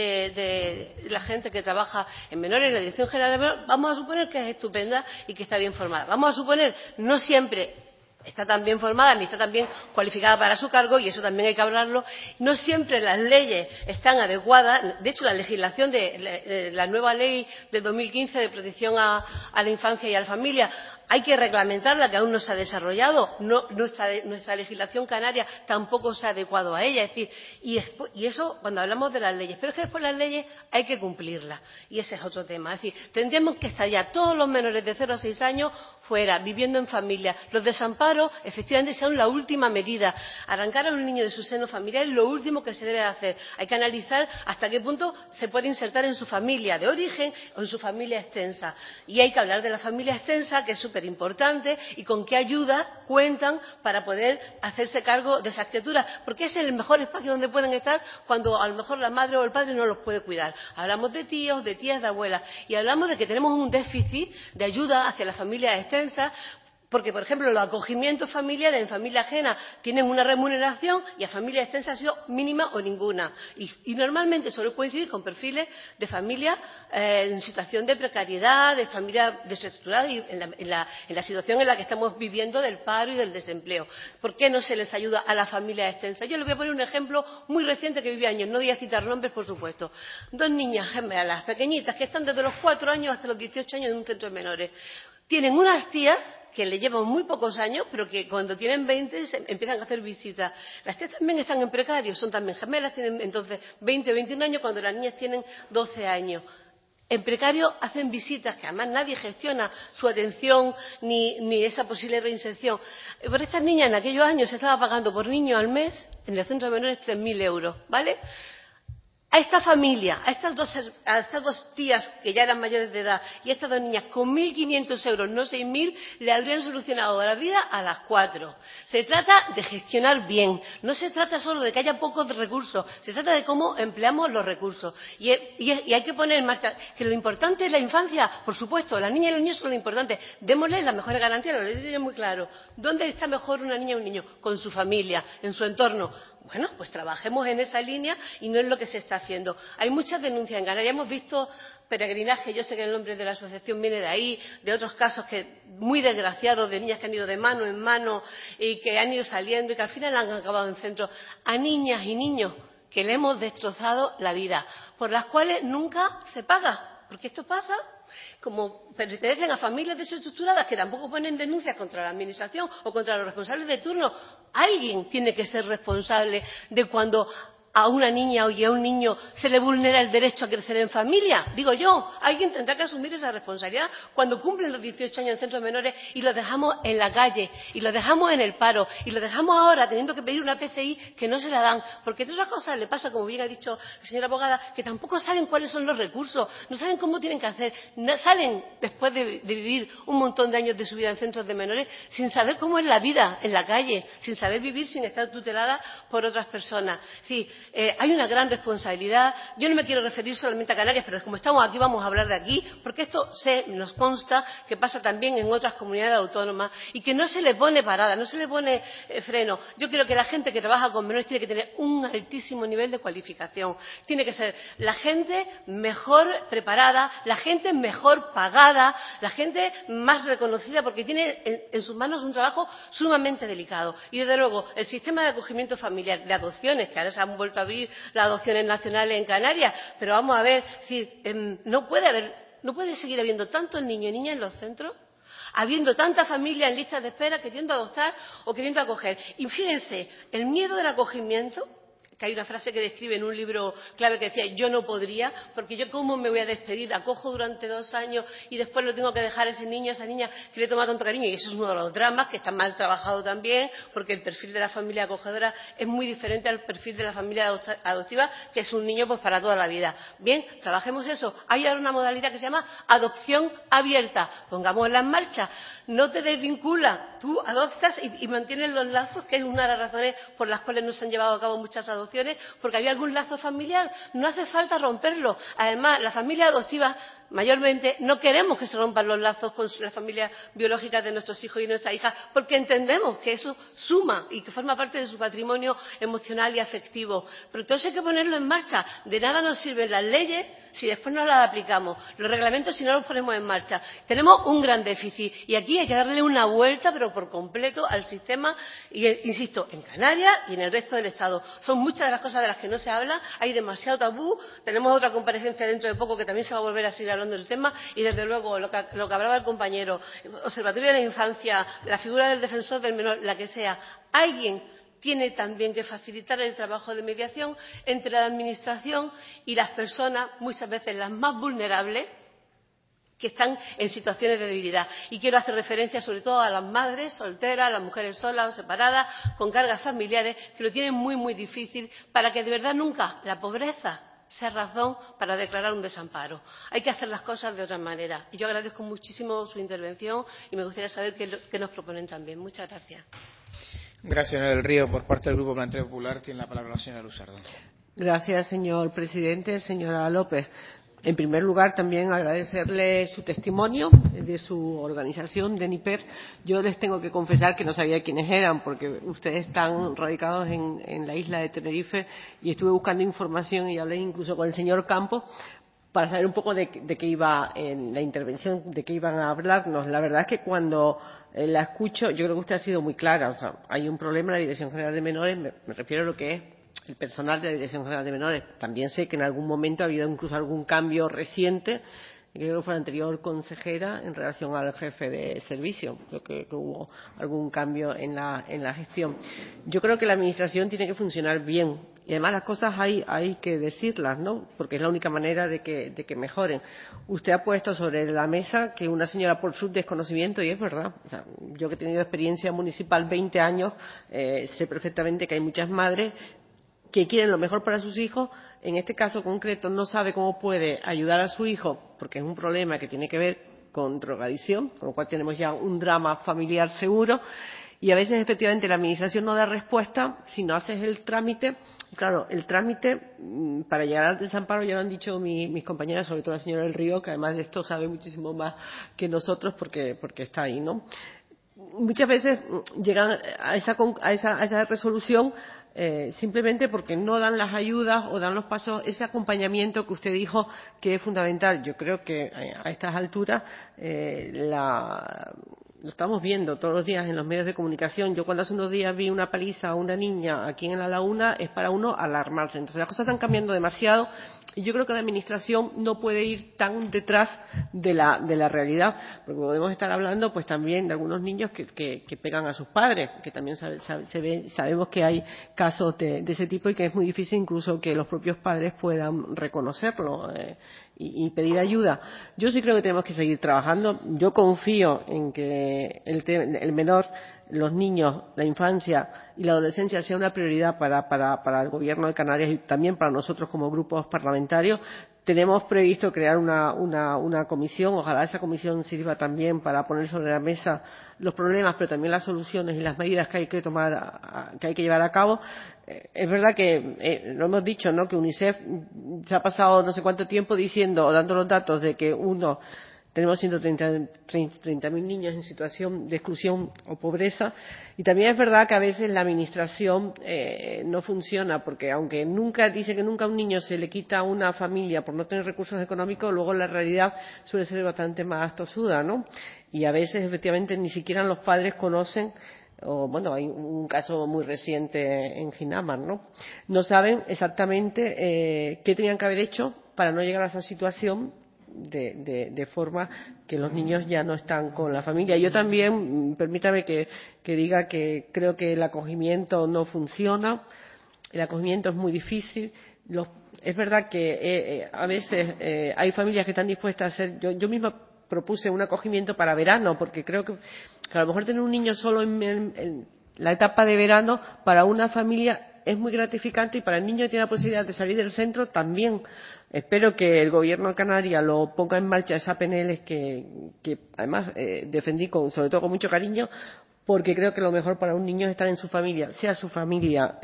de la gente que trabaja en menores en la Dirección General de Menores, vamos a suponer que es estupenda y que está bien formada. Vamos a suponer, no siempre está tan bien formada ni está tan bien cualificada para su cargo, y eso también hay que hablarlo. No siempre las leyes están adecuadas. De hecho, la legislación de la nueva ley de 2015 de protección a la infancia y a la familia hay que reglamentarla, que aún no se ha desarrollado. Nuestra legislación canaria tampoco se ha adecuado a ella. Es decir, y eso cuando hablamos de las leyes. Pero es que después las leyes hay que cumplirlas. Y ese es otro tema. Es decir, tendríamos que estar ya todos los menores de 0 a 6 años fuera, viviendo en familia. Los desamparados paro efectivamente sea la última medida. Arrancar a un niño de su seno familiar es lo último que se debe hacer. Hay que analizar hasta qué punto se puede insertar en su familia de origen o en su familia extensa. Y hay que hablar de la familia extensa, que es súper importante, y con qué ayuda cuentan para poder hacerse cargo de esas criaturas, porque es el mejor espacio donde pueden estar cuando a lo mejor la madre o el padre no los puede cuidar. Hablamos de tíos, de tías, de abuelas, y hablamos de que tenemos un déficit de ayuda hacia las familias extensas, porque, por ejemplo, los acogimientos familiares en familia ajena tienen una remuneración y a familia extensa ha sido mínima o ninguna. Y normalmente suele coincidir con perfiles de familias en situación de precariedad, de familias desestructuradas y en la situación en la que estamos viviendo del paro y del desempleo. ¿Por qué no se les ayuda a las familias extensas? Yo les voy a poner un ejemplo muy reciente que viví años, no voy a citar nombres, por supuesto. 2 niñas gemelas pequeñitas que están desde los 4 años hasta los 18 años en un centro de menores. Tienen unas tías que le llevan muy pocos años, pero que cuando tienen 20 empiezan a hacer visitas. Las tías también están en precario, son también gemelas, tienen entonces 20, 21 años, cuando las niñas tienen 12 años. En precario hacen visitas, que además nadie gestiona su atención ni esa posible reinserción. Por estas niñas en aquellos años se estaba pagando por niño al mes, en el centro de menores, 3.000 euros, ¿vale? A esta familia, a estas dos tías que ya eran mayores de edad y a estas 2 niñas con 1.500 euros, no 6.000, le habrían solucionado la vida a las 4. Se trata de gestionar bien, no se trata solo de que haya pocos recursos, se trata de cómo empleamos los recursos. Y hay que poner en marcha que lo importante es la infancia, por supuesto, las niñas y los niños son lo importante. Démosles las mejores garantías, lo he dicho muy claro. ¿Dónde está mejor una niña o un niño? Con su familia, en su entorno. Bueno, pues trabajemos en esa línea y no es lo que se está haciendo. Hay muchas denuncias en Canarias. Hemos visto peregrinaje, yo sé que el nombre de la asociación viene de ahí, de otros casos que muy desgraciados, de niñas que han ido de mano en mano y que han ido saliendo y que al final han acabado en centros. A niñas y niños que le hemos destrozado la vida, por las cuales nunca se paga, porque esto pasa. Como pertenecen a familias desestructuradas que tampoco ponen denuncias contra la administración o contra los responsables de turno, alguien tiene que ser responsable de cuando a una niña o a un niño se le vulnera el derecho a crecer en familia. Digo yo, alguien tendrá que asumir esa responsabilidad cuando cumplen los 18 años en centros de menores y los dejamos en la calle, y los dejamos en el paro, y los dejamos ahora teniendo que pedir una PCI que no se la dan. Porque entre otras cosas le pasa, como bien ha dicho la señora abogada, que tampoco saben cuáles son los recursos, no saben cómo tienen que hacer. Salen después de vivir un montón de años de su vida en centros de menores sin saber cómo es la vida en la calle, sin saber vivir sin estar tutelada por otras personas. Sí, hay una gran responsabilidad. Yo no me quiero referir solamente a Canarias, pero como estamos aquí vamos a hablar de aquí, porque esto nos consta que pasa también en otras comunidades autónomas y que no se le pone parada, no se le pone freno. Yo creo que la gente que trabaja con menores tiene que tener un altísimo nivel de cualificación. Tiene que ser la gente mejor preparada, la gente mejor pagada, la gente más reconocida, porque tiene en sus manos un trabajo sumamente delicado. Y desde luego el sistema de acogimiento familiar, de adopciones, que ahora se han vuelto a abrir las adopciones nacionales en Canarias, pero vamos a ver si no puede seguir habiendo tantos niños y niñas en los centros, habiendo tanta familia en listas de espera queriendo adoptar o queriendo acoger. Y fíjense, el miedo del acogimiento, que hay una frase que describe en un libro clave que decía: yo no podría, porque yo cómo me voy a despedir, acojo durante 2 años y después lo tengo que dejar a ese niño, a esa niña que le toma tanto cariño. Y eso es uno de los dramas que está mal trabajado también, porque el perfil de la familia acogedora es muy diferente al perfil de la familia adoptiva, que es un niño pues para toda la vida. Bien, trabajemos eso. Hay ahora una modalidad que se llama adopción abierta, pongámosla en marcha. No te desvincula, tú adoptas y mantienes los lazos, que es una de las razones por las cuales no se han llevado a cabo muchas adopciones, porque había algún lazo familiar. No hace falta romperlo. Además, la familia adoptiva, mayormente, no queremos que se rompan los lazos con las familias biológicas de nuestros hijos y nuestras hijas, porque entendemos que eso suma y que forma parte de su patrimonio emocional y afectivo. Pero todo eso hay que ponerlo en marcha. De nada nos sirven las leyes si después no las aplicamos, los reglamentos si no los ponemos en marcha. Tenemos un gran déficit y aquí hay que darle una vuelta, pero por completo, al sistema, y insisto, en Canarias y en el resto del Estado. Son muchas de las cosas de las que no se habla, hay demasiado tabú. Tenemos otra comparecencia dentro de poco que también se va a volver a seguir hablando del tema, y desde luego lo que hablaba el compañero, Observatorio de la Infancia, la figura del defensor del menor, la que sea, alguien tiene también que facilitar el trabajo de mediación entre la administración y las personas, muchas veces las más vulnerables, que están en situaciones de debilidad. Y quiero hacer referencia sobre todo a las madres solteras, a las mujeres solas o separadas, con cargas familiares, que lo tienen muy, muy difícil, para que de verdad nunca la pobreza sea razón para declarar un desamparo. Hay que hacer las cosas de otra manera. Y yo agradezco muchísimo su intervención y me gustaría saber qué nos proponen también. Muchas gracias. Gracias, señora del Río. Por parte del Grupo Planetario Popular tiene la palabra la señora Luzardo. Gracias, señor presidente. Señora López, en primer lugar, también agradecerle su testimonio de su organización, de NIPER. Yo les tengo que confesar que no sabía quiénes eran, porque ustedes están radicados en la isla de Tenerife y estuve buscando información y hablé incluso con el señor Campos para saber un poco de qué iba en la intervención, de qué iban a hablarnos. La verdad es que cuando la escucho, yo creo que usted ha sido muy clara. O sea, hay un problema en la Dirección General de Menores, me refiero a lo que es el personal de la Dirección General de Menores. También sé que en algún momento ha habido incluso algún cambio reciente, creo que fue la anterior consejera, en relación al jefe de servicio. Creo que hubo algún cambio en la gestión. Yo creo que la Administración tiene que funcionar bien. Y además las cosas hay que decirlas, ¿no? Porque es la única manera de que mejoren. Usted ha puesto sobre la mesa que una señora por su desconocimiento, y es verdad. O sea, yo que he tenido experiencia municipal 20 años, sé perfectamente que hay muchas madres que quieren lo mejor para sus hijos. En este caso concreto no sabe cómo puede ayudar a su hijo, porque es un problema que tiene que ver con drogadicción, con lo cual tenemos ya un drama familiar seguro. Y a veces efectivamente la Administración no da respuesta si no haces el trámite. Claro, el trámite para llegar al desamparo, ya lo han dicho mis compañeras, sobre todo la señora del Río, que además de esto sabe muchísimo más que nosotros porque está ahí, ¿no? Muchas veces llegan a esa resolución simplemente porque no dan las ayudas o dan los pasos, ese acompañamiento que usted dijo que es fundamental. Yo creo que a estas alturas lo estamos viendo todos los días en los medios de comunicación. Yo cuando hace unos días vi una paliza a una niña aquí en La Laguna, es para uno alarmarse. Entonces las cosas están cambiando demasiado y yo creo que la Administración no puede ir tan detrás de la realidad, porque podemos estar hablando pues también de algunos niños que pegan a sus padres, que también sabemos que hay casos de ese tipo y que es muy difícil incluso que los propios padres puedan reconocerlo y pedir ayuda. Yo sí creo que tenemos que seguir trabajando. Yo confío en que el menor, los niños, la infancia y la adolescencia sea una prioridad para el Gobierno de Canarias y también para nosotros como grupos parlamentarios. Tenemos previsto crear una comisión. Ojalá esa comisión sirva también para poner sobre la mesa los problemas, pero también las soluciones y las medidas que hay que tomar, que hay que llevar a cabo. Es verdad que lo hemos dicho, ¿no? Que UNICEF se ha pasado no sé cuánto tiempo diciendo o dando los datos de que tenemos 130.000 niños en situación de exclusión o pobreza. Y también es verdad que a veces la Administración no funciona, porque aunque dice que nunca a un niño se le quita a una familia por no tener recursos económicos, luego la realidad suele ser bastante más tosuda, ¿no? Y a veces efectivamente ni siquiera los padres conocen, o bueno, hay un caso muy reciente en Ginamar, ¿no? No saben exactamente qué tenían que haber hecho para no llegar a esa situación de forma que los niños ya no están con la familia. Yo también, permítame que diga que creo que el acogimiento no funciona, el acogimiento es muy difícil. Es verdad que a veces hay familias que están dispuestas a hacer, yo misma propuse un acogimiento para verano, porque creo que a lo mejor tener un niño solo en la etapa de verano para una familia es muy gratificante y para el niño que tiene la posibilidad de salir del centro también. Espero que el Gobierno de Canarias lo ponga en marcha, esa PNL que además defendí sobre todo con mucho cariño, porque creo que lo mejor para un niño es estar en su familia, sea su familia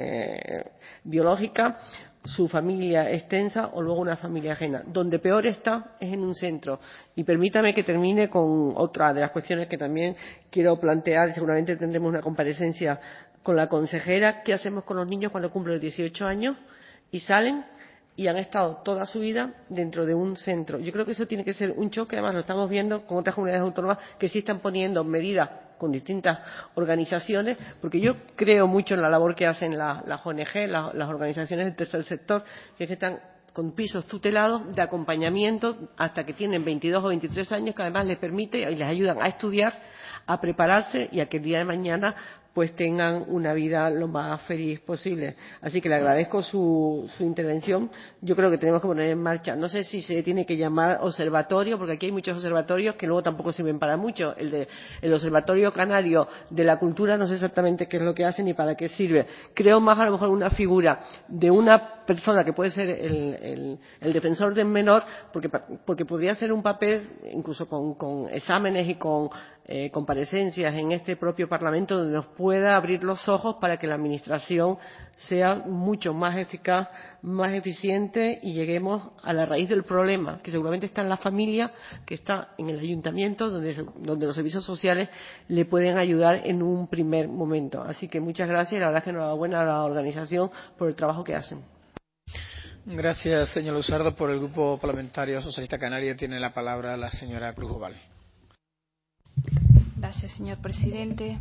biológica, su familia extensa o luego una familia ajena. Donde peor está es en un centro. Y permítame que termine con otra de las cuestiones que también quiero plantear. Seguramente tendremos una comparecencia con la consejera. ¿Qué hacemos con los niños cuando cumplen los 18 años y salen y han estado toda su vida dentro de un centro? Yo creo que eso tiene que ser un choque. Además lo estamos viendo con otras comunidades autónomas que sí están poniendo medidas con distintas organizaciones, porque yo creo mucho en la labor que hacen las ONG, las organizaciones del tercer sector, que están con pisos tutelados de acompañamiento hasta que tienen 22 o 23 años, que además les permite y les ayudan a estudiar, a prepararse y a que el día de mañana pues tengan una vida lo más feliz posible. Así que le agradezco su intervención. Yo creo que tenemos que poner en marcha, no sé si se tiene que llamar observatorio, porque aquí hay muchos observatorios que luego tampoco sirven para mucho. El Observatorio Canario de la Cultura, no sé exactamente qué es lo que hace ni para qué sirve. Creo más a lo mejor una figura de una persona que puede ser el defensor del menor, porque podría ser un papel, incluso con exámenes y con comparecencias en este propio Parlamento, donde nos pueda abrir los ojos para que la Administración sea mucho más eficaz, más eficiente y lleguemos a la raíz del problema, que seguramente está en la familia, que está en el ayuntamiento, donde los servicios sociales le pueden ayudar en un primer momento. Así que muchas gracias y la verdad es que enhorabuena a la organización por el trabajo que hacen. Gracias, señor Luzardo. Por el Grupo Parlamentario Socialista Canario tiene la palabra la señora Cruz Oval. Gracias, señor presidente.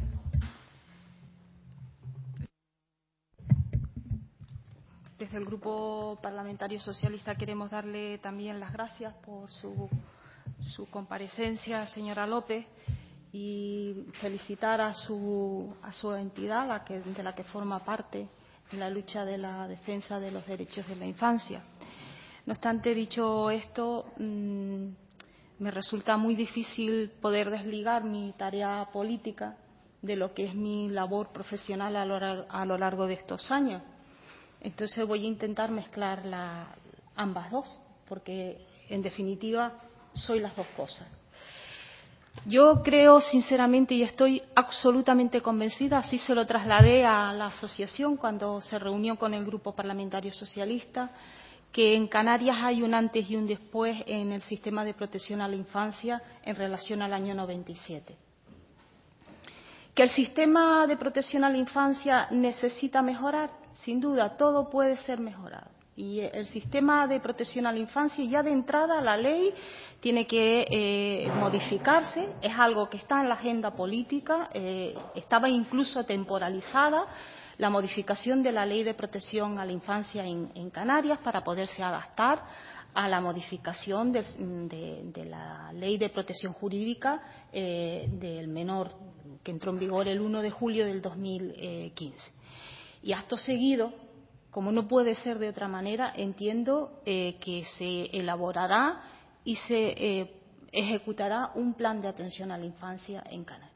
Desde el Grupo Parlamentario Socialista queremos darle también las gracias por su comparecencia, señora López, y felicitar a su entidad, de la que forma parte, en la lucha de la defensa de los derechos de la infancia. No obstante, dicho esto, me resulta muy difícil poder desligar mi tarea política de lo que es mi labor profesional a lo largo de estos años. Entonces voy a intentar mezclar ambas dos, porque en definitiva soy las dos cosas. Yo creo sinceramente y estoy absolutamente convencida, así se lo trasladé a la asociación cuando se reunió con el Grupo Parlamentario Socialista, que en Canarias hay un antes y un después en el sistema de protección a la infancia en relación al año 97. ¿Que el sistema de protección a la infancia necesita mejorar? Sin duda, todo puede ser mejorado. Y el sistema de protección a la infancia, ya de entrada, la ley tiene que modificarse. Es algo que está en la agenda política, estaba incluso temporalizada la modificación de la ley de protección a la infancia en Canarias para poderse adaptar a la modificación de la ley de protección jurídica del menor, que entró en vigor el 1 de julio del 2015. Y acto seguido, como no puede ser de otra manera, entiendo que se elaborará y se ejecutará un plan de atención a la infancia en Canarias.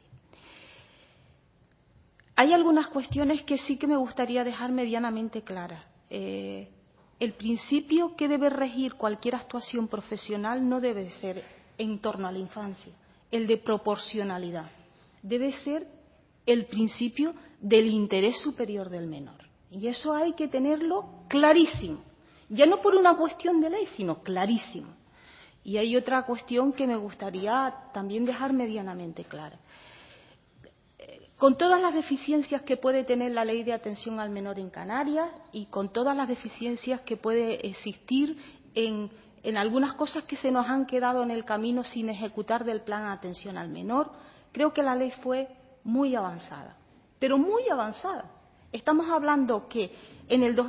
Hay algunas cuestiones que sí que me gustaría dejar medianamente claras. El principio que debe regir cualquier actuación profesional no debe ser en torno a la infancia, el de proporcionalidad. Debe ser el principio del interés superior del menor. Y eso hay que tenerlo clarísimo. Ya no por una cuestión de ley, sino clarísimo. Y hay otra cuestión que me gustaría también dejar medianamente clara. Con todas las deficiencias que puede tener la ley de atención al menor en Canarias y con todas las deficiencias que puede existir en algunas cosas que se nos han quedado en el camino sin ejecutar del plan de atención al menor, creo que la ley fue muy avanzada, pero muy avanzada. Estamos hablando que en el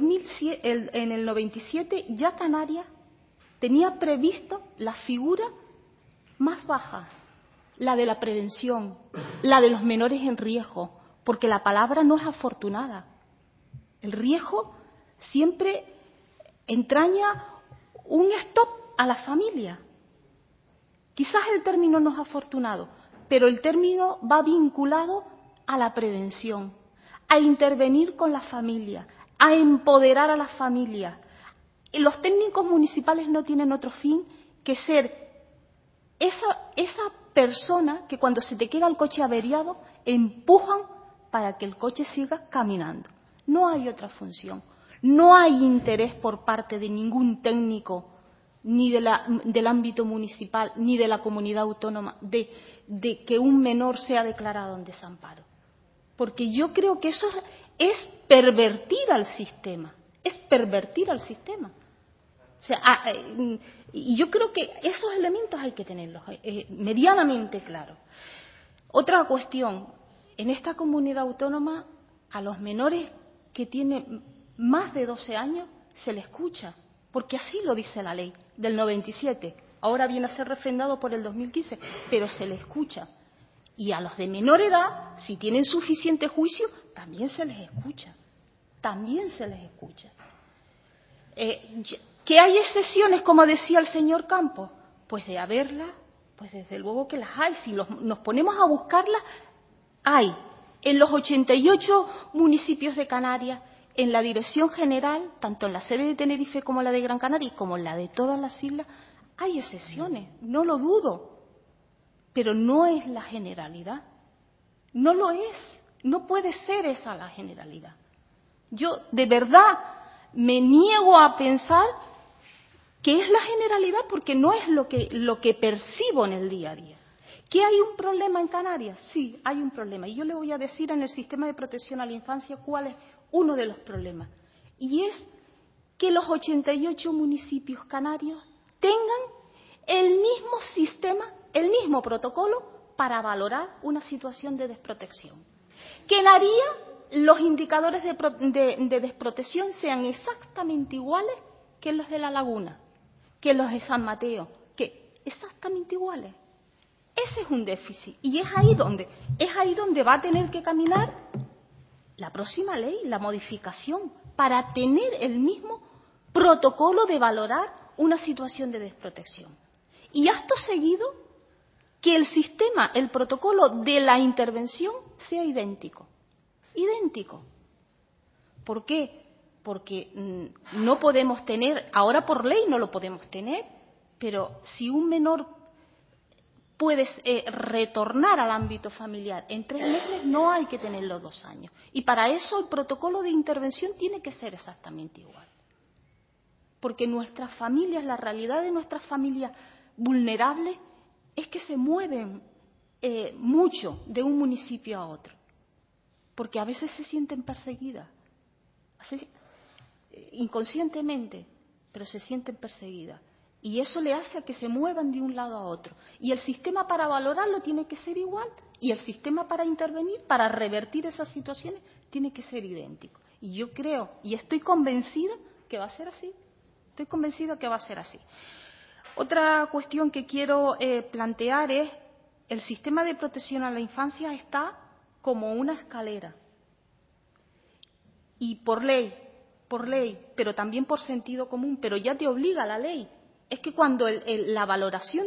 97 ya Canarias tenía previsto la figura más baja, la de la prevención, la de los menores en riesgo, porque la palabra no es afortunada. El riesgo siempre entraña un stop a la familia. Quizás el término no es afortunado, pero el término va vinculado a la prevención, a intervenir con la familia, a empoderar a la familia. Los técnicos municipales no tienen otro fin que ser esa persona que cuando se te queda el coche averiado empujan para que el coche siga caminando. No hay otra función. No hay interés por parte de ningún técnico, ni del ámbito municipal, ni de la comunidad autónoma, de que un menor sea declarado en desamparo. Porque yo creo que eso es pervertir al sistema. Es pervertir al sistema. O sea, y yo creo que esos elementos hay que tenerlos medianamente claros. Otra cuestión, en esta comunidad autónoma a los menores que tienen más de 12 años se les escucha, porque así lo dice la ley del 97. Ahora viene a ser refrendado por el 2015, pero se les escucha. Y a los de menor edad, si tienen suficiente juicio, también se les escucha. También se les escucha. ¿Que hay excepciones, como decía el señor Campos? Pues de haberlas, pues desde luego que las hay. Si nos ponemos a buscarlas, hay. En los 88 municipios de Canarias, en la Dirección General, tanto en la sede de Tenerife como en la de Gran Canaria, y como en la de todas las islas, hay excepciones, no lo dudo, pero no es la generalidad. No lo es, no puede ser esa la generalidad. Yo, de verdad, me niego a pensar que es la generalidad porque no es lo que percibo en el día a día. ¿Que hay un problema en Canarias? Sí, hay un problema. Y yo le voy a decir en el sistema de protección a la infancia cuál es uno de los problemas. Y es que los 88 municipios canarios tengan el mismo sistema, el mismo protocolo para valorar una situación de desprotección. Que en Aría los indicadores de desprotección sean exactamente iguales que los de La Laguna, que los de San Mateo, que exactamente iguales. Ese es un déficit y es ahí donde va a tener que caminar la próxima ley, la modificación, para tener el mismo protocolo de valorar una situación de desprotección. Y acto seguido, que el sistema, el protocolo de la intervención sea idéntico. Idéntico. ¿Por qué? Porque no podemos tener, ahora por ley no lo podemos tener, pero si un menor puede retornar al ámbito familiar en 3 meses, no hay que tenerlo 2 años. Y para eso el protocolo de intervención tiene que ser exactamente igual. Porque nuestras familias, la realidad de nuestras familias vulnerables es que se mueven mucho de un municipio a otro. Porque a veces se sienten perseguidas, inconscientemente, pero se sienten perseguidas. Y eso le hace a que se muevan de un lado a otro. Y el sistema para valorarlo tiene que ser igual. Y el sistema para intervenir, para revertir esas situaciones, tiene que ser idéntico. Y yo creo, y estoy convencida que va a ser así. Estoy convencida que va a ser así. Otra cuestión que quiero plantear es el sistema de protección a la infancia está como una escalera. Y por ley, pero también por sentido común, pero ya te obliga la ley. Es que cuando la valoración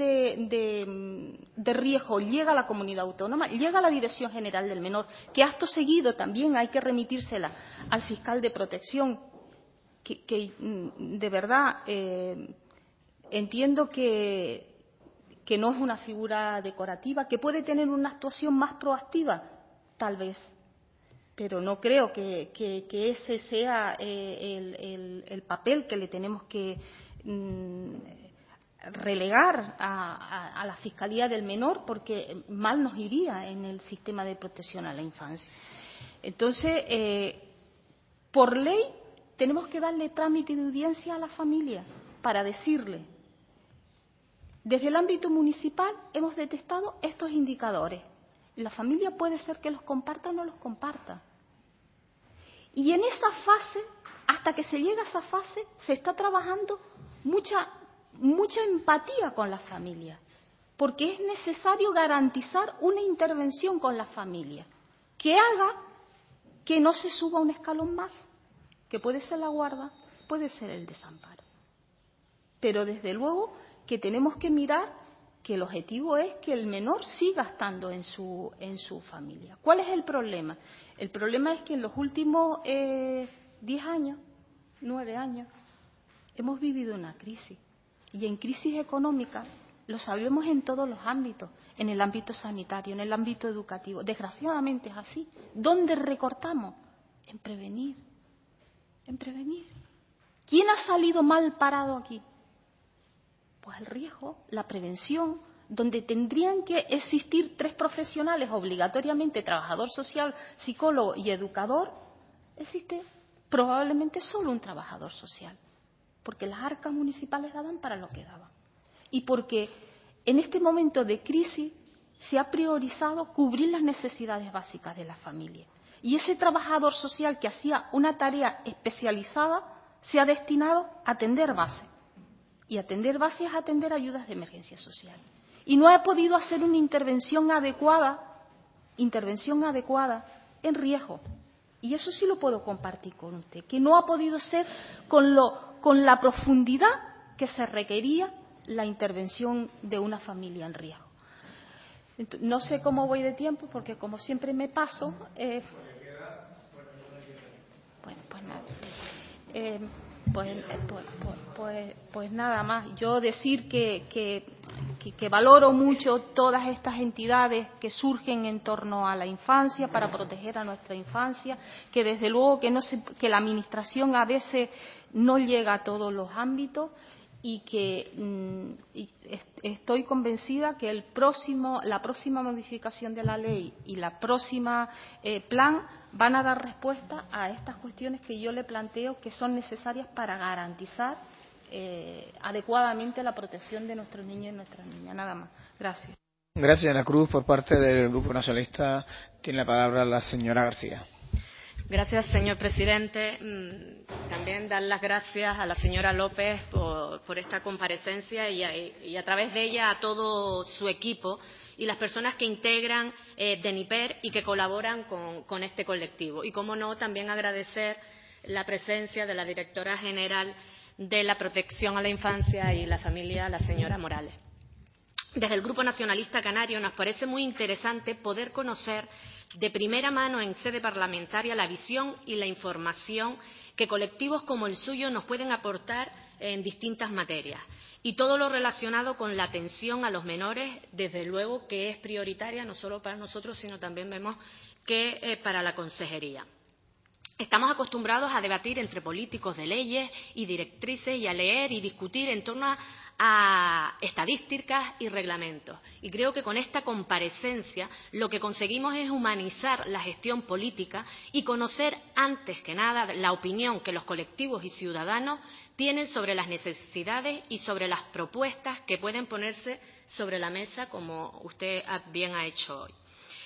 de riesgo llega a la comunidad autónoma, llega a la Dirección General del Menor, que acto seguido también hay que remitírsela al fiscal de protección, que de verdad entiendo que no es una figura decorativa, que puede tener una actuación más proactiva, tal vez, pero no creo que ese sea el papel que le tenemos que relegar a la Fiscalía del Menor, porque mal nos iría en el sistema de protección a la infancia. Entonces, por ley, tenemos que darle trámite de audiencia a la familia para decirle, desde el ámbito municipal hemos detectado estos indicadores. La familia puede ser que los comparta o no los comparta. Y en esa fase, hasta que se llega a esa fase, se está trabajando mucha empatía con la familia, porque es necesario garantizar una intervención con la familia que haga que no se suba un escalón más, que puede ser la guarda, puede ser el desamparo. Pero desde luego que tenemos que mirar que el objetivo es que el menor siga estando en su familia. ¿Cuál es el problema? El problema es que en los últimos 10 años, 9 años, hemos vivido una crisis. Y en crisis económica lo sabemos en todos los ámbitos, en el ámbito sanitario, en el ámbito educativo. Desgraciadamente es así. ¿Dónde recortamos? En prevenir. En prevenir. ¿Quién ha salido mal parado aquí? Pues el riesgo, la prevención, donde tendrían que existir 3 profesionales obligatoriamente, trabajador social, psicólogo y educador, existe probablemente solo un trabajador social, porque las arcas municipales daban para lo que daban. Y porque en este momento de crisis se ha priorizado cubrir las necesidades básicas de la familia. Y ese trabajador social que hacía una tarea especializada se ha destinado a atender bases. Y atender bases es atender ayudas de emergencia social. y no ha podido hacer una intervención adecuada en riesgo. Y eso sí lo puedo compartir con usted, que no ha podido ser con la profundidad que se requería la intervención de una familia en riesgo. No sé cómo voy de tiempo, porque como siempre me paso. Pues nada más. Yo decir que valoro mucho todas estas entidades que surgen en torno a la infancia para proteger a nuestra infancia, que desde luego que la administración a veces no llega a todos los ámbitos y que estoy convencida que la próxima modificación de la ley y la próxima plan van a dar respuesta a estas cuestiones que yo le planteo que son necesarias para garantizar adecuadamente la protección de nuestros niños y nuestras niñas. Nada más. Gracias. Gracias, Ana Cruz. Por parte del Grupo Nacionalista tiene la palabra la señora García. Gracias, señor presidente. También dar las gracias a la señora López por esta comparecencia y a través de ella a todo su equipo y las personas que integran DENIPER y que colaboran con este colectivo. Y, cómo no, también agradecer la presencia de la directora general de la Protección a la Infancia y la Familia, la señora Morales. Desde el Grupo Nacionalista Canario nos parece muy interesante poder conocer de primera mano en sede parlamentaria la visión y la información que colectivos como el suyo nos pueden aportar en distintas materias. Y todo lo relacionado con la atención a los menores, desde luego que es prioritaria no solo para nosotros, sino también vemos que para la consejería. Estamos acostumbrados a debatir entre políticos de leyes y directrices y a leer y discutir en torno a estadísticas y reglamentos. Y creo que con esta comparecencia lo que conseguimos es humanizar la gestión política y conocer antes que nada la opinión que los colectivos y ciudadanos tienen sobre las necesidades y sobre las propuestas que pueden ponerse sobre la mesa, como usted bien ha hecho hoy.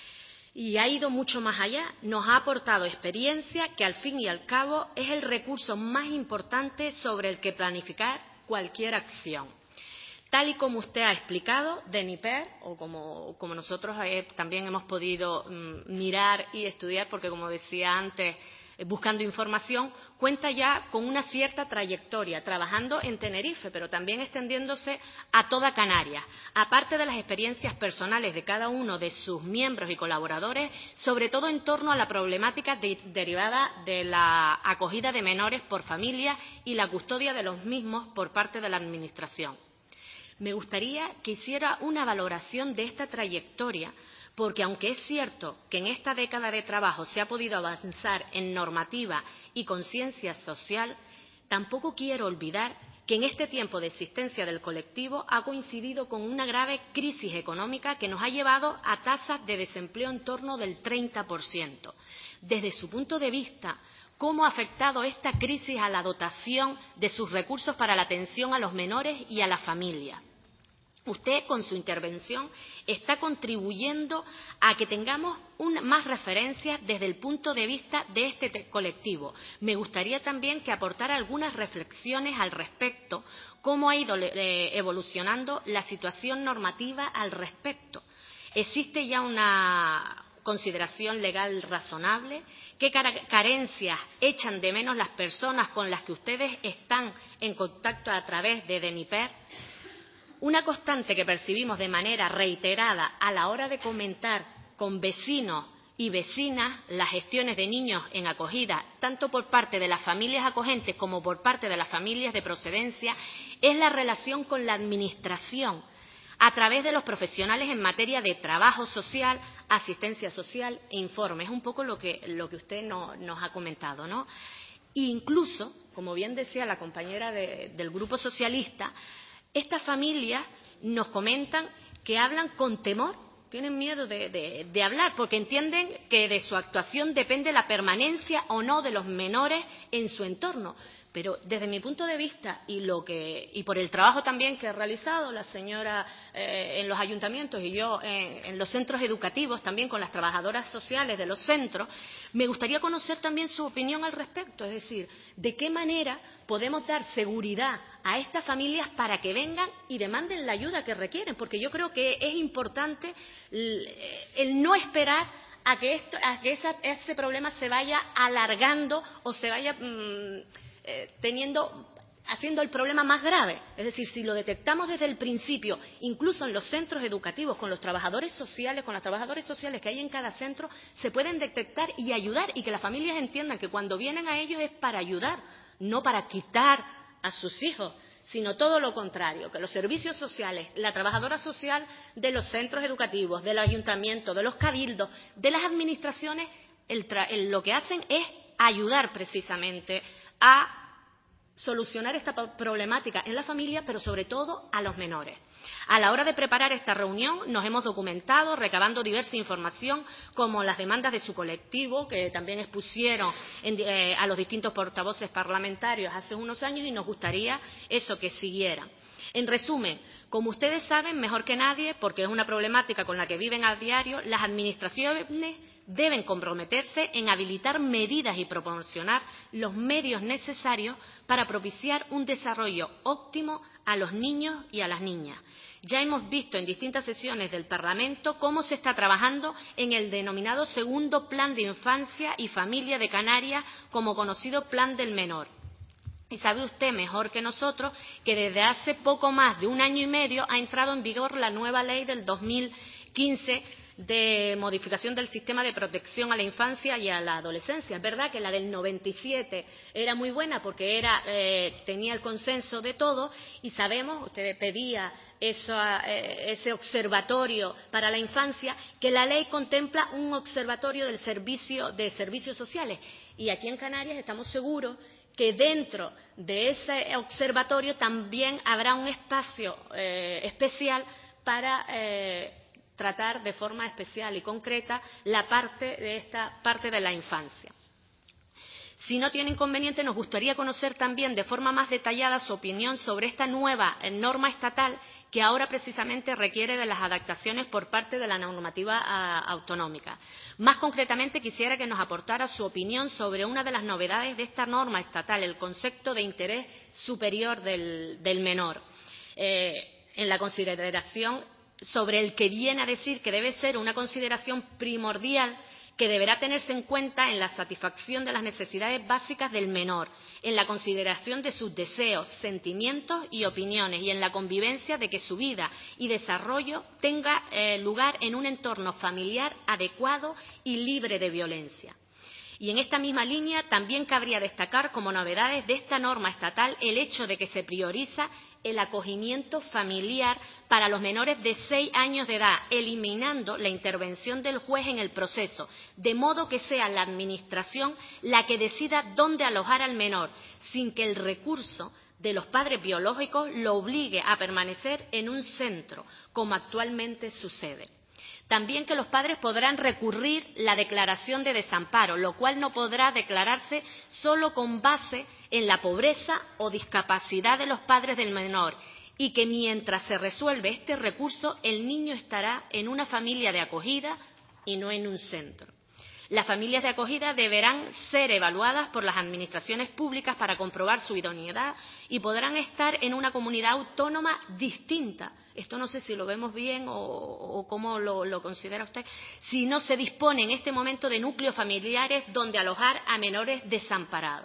Y ha ido mucho más allá, nos ha aportado experiencia que al fin y al cabo es el recurso más importante sobre el que planificar cualquier acción. Tal y como usted ha explicado, DENIPER, o como nosotros también hemos podido mirar y estudiar, porque como decía antes, buscando información, cuenta ya con una cierta trayectoria, trabajando en Tenerife, pero también extendiéndose a toda Canarias, aparte de las experiencias personales de cada uno de sus miembros y colaboradores, sobre todo en torno a la problemática derivada de la acogida de menores por familias y la custodia de los mismos por parte de la Administración. Me gustaría que hiciera una valoración de esta trayectoria, porque aunque es cierto que en esta década de trabajo se ha podido avanzar en normativa y conciencia social, tampoco quiero olvidar que en este tiempo de existencia del colectivo ha coincidido con una grave crisis económica que nos ha llevado a tasas de desempleo en torno del 30%. Desde su punto de vista, ¿cómo ha afectado esta crisis a la dotación de sus recursos para la atención a los menores y a la familia? Usted, con su intervención, está contribuyendo a que tengamos más referencias desde el punto de vista de este colectivo. Me gustaría también que aportara algunas reflexiones al respecto, cómo ha ido evolucionando la situación normativa al respecto. ¿Existe ya una consideración legal razonable? ¿Qué carencias echan de menos las personas con las que ustedes están en contacto a través de DENIPER? Una constante que percibimos de manera reiterada a la hora de comentar con vecinos y vecinas las gestiones de niños en acogida, tanto por parte de las familias acogentes como por parte de las familias de procedencia, es la relación con la Administración, a través de los profesionales en materia de trabajo social, asistencia social e informe. Es un poco lo que usted nos ha comentado, ¿no? E incluso, como bien decía la compañera del Grupo Socialista, estas familias nos comentan que hablan con temor, tienen miedo de hablar, porque entienden que de su actuación depende la permanencia o no de los menores en su entorno. Pero desde mi punto de vista y por el trabajo también que ha realizado la señora en los ayuntamientos y yo en los centros educativos, también con las trabajadoras sociales de los centros, me gustaría conocer también su opinión al respecto. Es decir, ¿de qué manera podemos dar seguridad a estas familias para que vengan y demanden la ayuda que requieren? Porque yo creo que es importante el no esperar a que ese problema se vaya alargando o se vaya haciendo el problema más grave. Es decir, si lo detectamos desde el principio, incluso en los centros educativos, con los trabajadores sociales, con las trabajadoras sociales que hay en cada centro, se pueden detectar y ayudar, y que las familias entiendan que cuando vienen a ellos es para ayudar, no para quitar a sus hijos, sino todo lo contrario, que los servicios sociales, la trabajadora social de los centros educativos, del ayuntamiento, de los cabildos, de las administraciones, lo que hacen es ayudar precisamente a solucionar esta problemática en la familia, pero sobre todo a los menores. A la hora de preparar esta reunión nos hemos documentado, recabando diversa información, como las demandas de su colectivo, que también expusieron a los distintos portavoces parlamentarios hace unos años, y nos gustaría eso, que siguiera. En resumen, como ustedes saben mejor que nadie, porque es una problemática con la que viven a diario, las administraciones deben comprometerse en habilitar medidas y proporcionar los medios necesarios para propiciar un desarrollo óptimo a los niños y a las niñas. Ya hemos visto en distintas sesiones del Parlamento cómo se está trabajando en el denominado segundo Plan de Infancia y Familia de Canarias, como conocido Plan del Menor. Y sabe usted mejor que nosotros que desde hace poco más de un año y medio ha entrado en vigor la nueva ley del 2015 de modificación del sistema de protección a la infancia y a la adolescencia. Es verdad que la del 97 era muy buena porque tenía el consenso de todos, y sabemos, usted pedía ese observatorio para la infancia, que la ley contempla un observatorio de servicios sociales. Y aquí en Canarias estamos seguros que dentro de ese observatorio también habrá un espacio especial para tratar de forma especial y concreta esta parte de la infancia. Si no tiene inconveniente, nos gustaría conocer también de forma más detallada su opinión sobre esta nueva norma estatal que ahora precisamente requiere de las adaptaciones por parte de la normativa autonómica. Más concretamente, quisiera que nos aportara su opinión sobre una de las novedades de esta norma estatal, el concepto de interés superior del menor, en la consideración sobre el que viene a decir que debe ser una consideración primordial que deberá tenerse en cuenta en la satisfacción de las necesidades básicas del menor, en la consideración de sus deseos, sentimientos y opiniones, y en la convivencia de que su vida y desarrollo tenga lugar en un entorno familiar adecuado y libre de violencia. Y en esta misma línea también cabría destacar como novedades de esta norma estatal el hecho de que se prioriza el acogimiento familiar para los menores de 6 años de edad, eliminando la intervención del juez en el proceso, de modo que sea la Administración la que decida dónde alojar al menor, sin que el recurso de los padres biológicos lo obligue a permanecer en un centro, como actualmente sucede. También que los padres podrán recurrir la declaración de desamparo, lo cual no podrá declararse solo con base en la pobreza o discapacidad de los padres del menor, y que mientras se resuelve este recurso el niño estará en una familia de acogida y no en un centro. Las familias de acogida deberán ser evaluadas por las administraciones públicas para comprobar su idoneidad y podrán estar en una comunidad autónoma distinta. Esto no sé si lo vemos bien o cómo lo considera usted. Si no se dispone en este momento de núcleos familiares donde alojar a menores desamparados.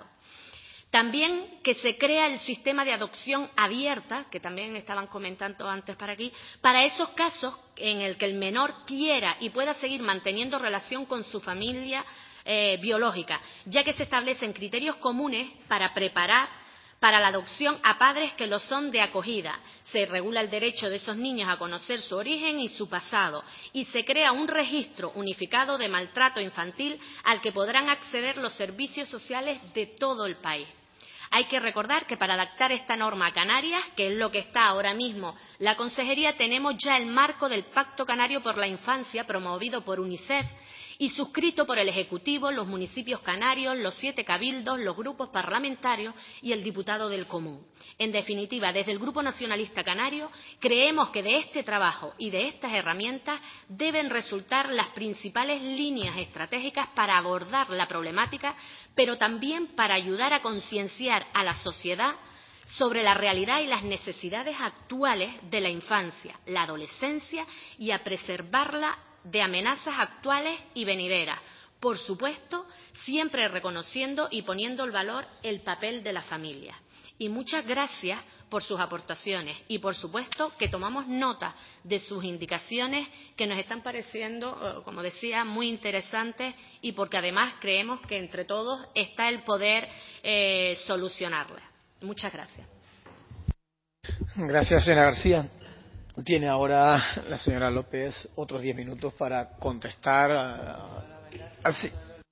También que se crea el sistema de adopción abierta, que también estaban comentando antes para aquí, para esos casos en el que el menor quiera y pueda seguir manteniendo relación con su familia biológica, ya que se establecen criterios comunes para preparar para la adopción a padres que lo son de acogida. Se regula el derecho de esos niños a conocer su origen y su pasado, y se crea un registro unificado de maltrato infantil al que podrán acceder los servicios sociales de todo el país. Hay que recordar que para adaptar esta norma a Canarias, que es lo que está ahora mismo la Consejería, tenemos ya el marco del Pacto Canario por la Infancia promovido por UNICEF y suscrito por el Ejecutivo, los municipios canarios, los 7 cabildos, los grupos parlamentarios y el diputado del Común. En definitiva, desde el Grupo Nacionalista Canario creemos que de este trabajo y de estas herramientas deben resultar las principales líneas estratégicas para abordar la problemática, pero también para ayudar a concienciar a la sociedad sobre la realidad y las necesidades actuales de la infancia, la adolescencia y a preservarla de amenazas actuales y venideras. Por supuesto, siempre reconociendo y poniendo en valor el papel de la familia. Y muchas gracias por sus aportaciones y, por supuesto, que tomamos nota de sus indicaciones que nos están pareciendo, como decía, muy interesantes y porque además creemos que entre todos está el poder solucionarlas. Muchas gracias. Gracias, señora García. Tiene ahora la señora López otros 10 minutos para contestar. Sí.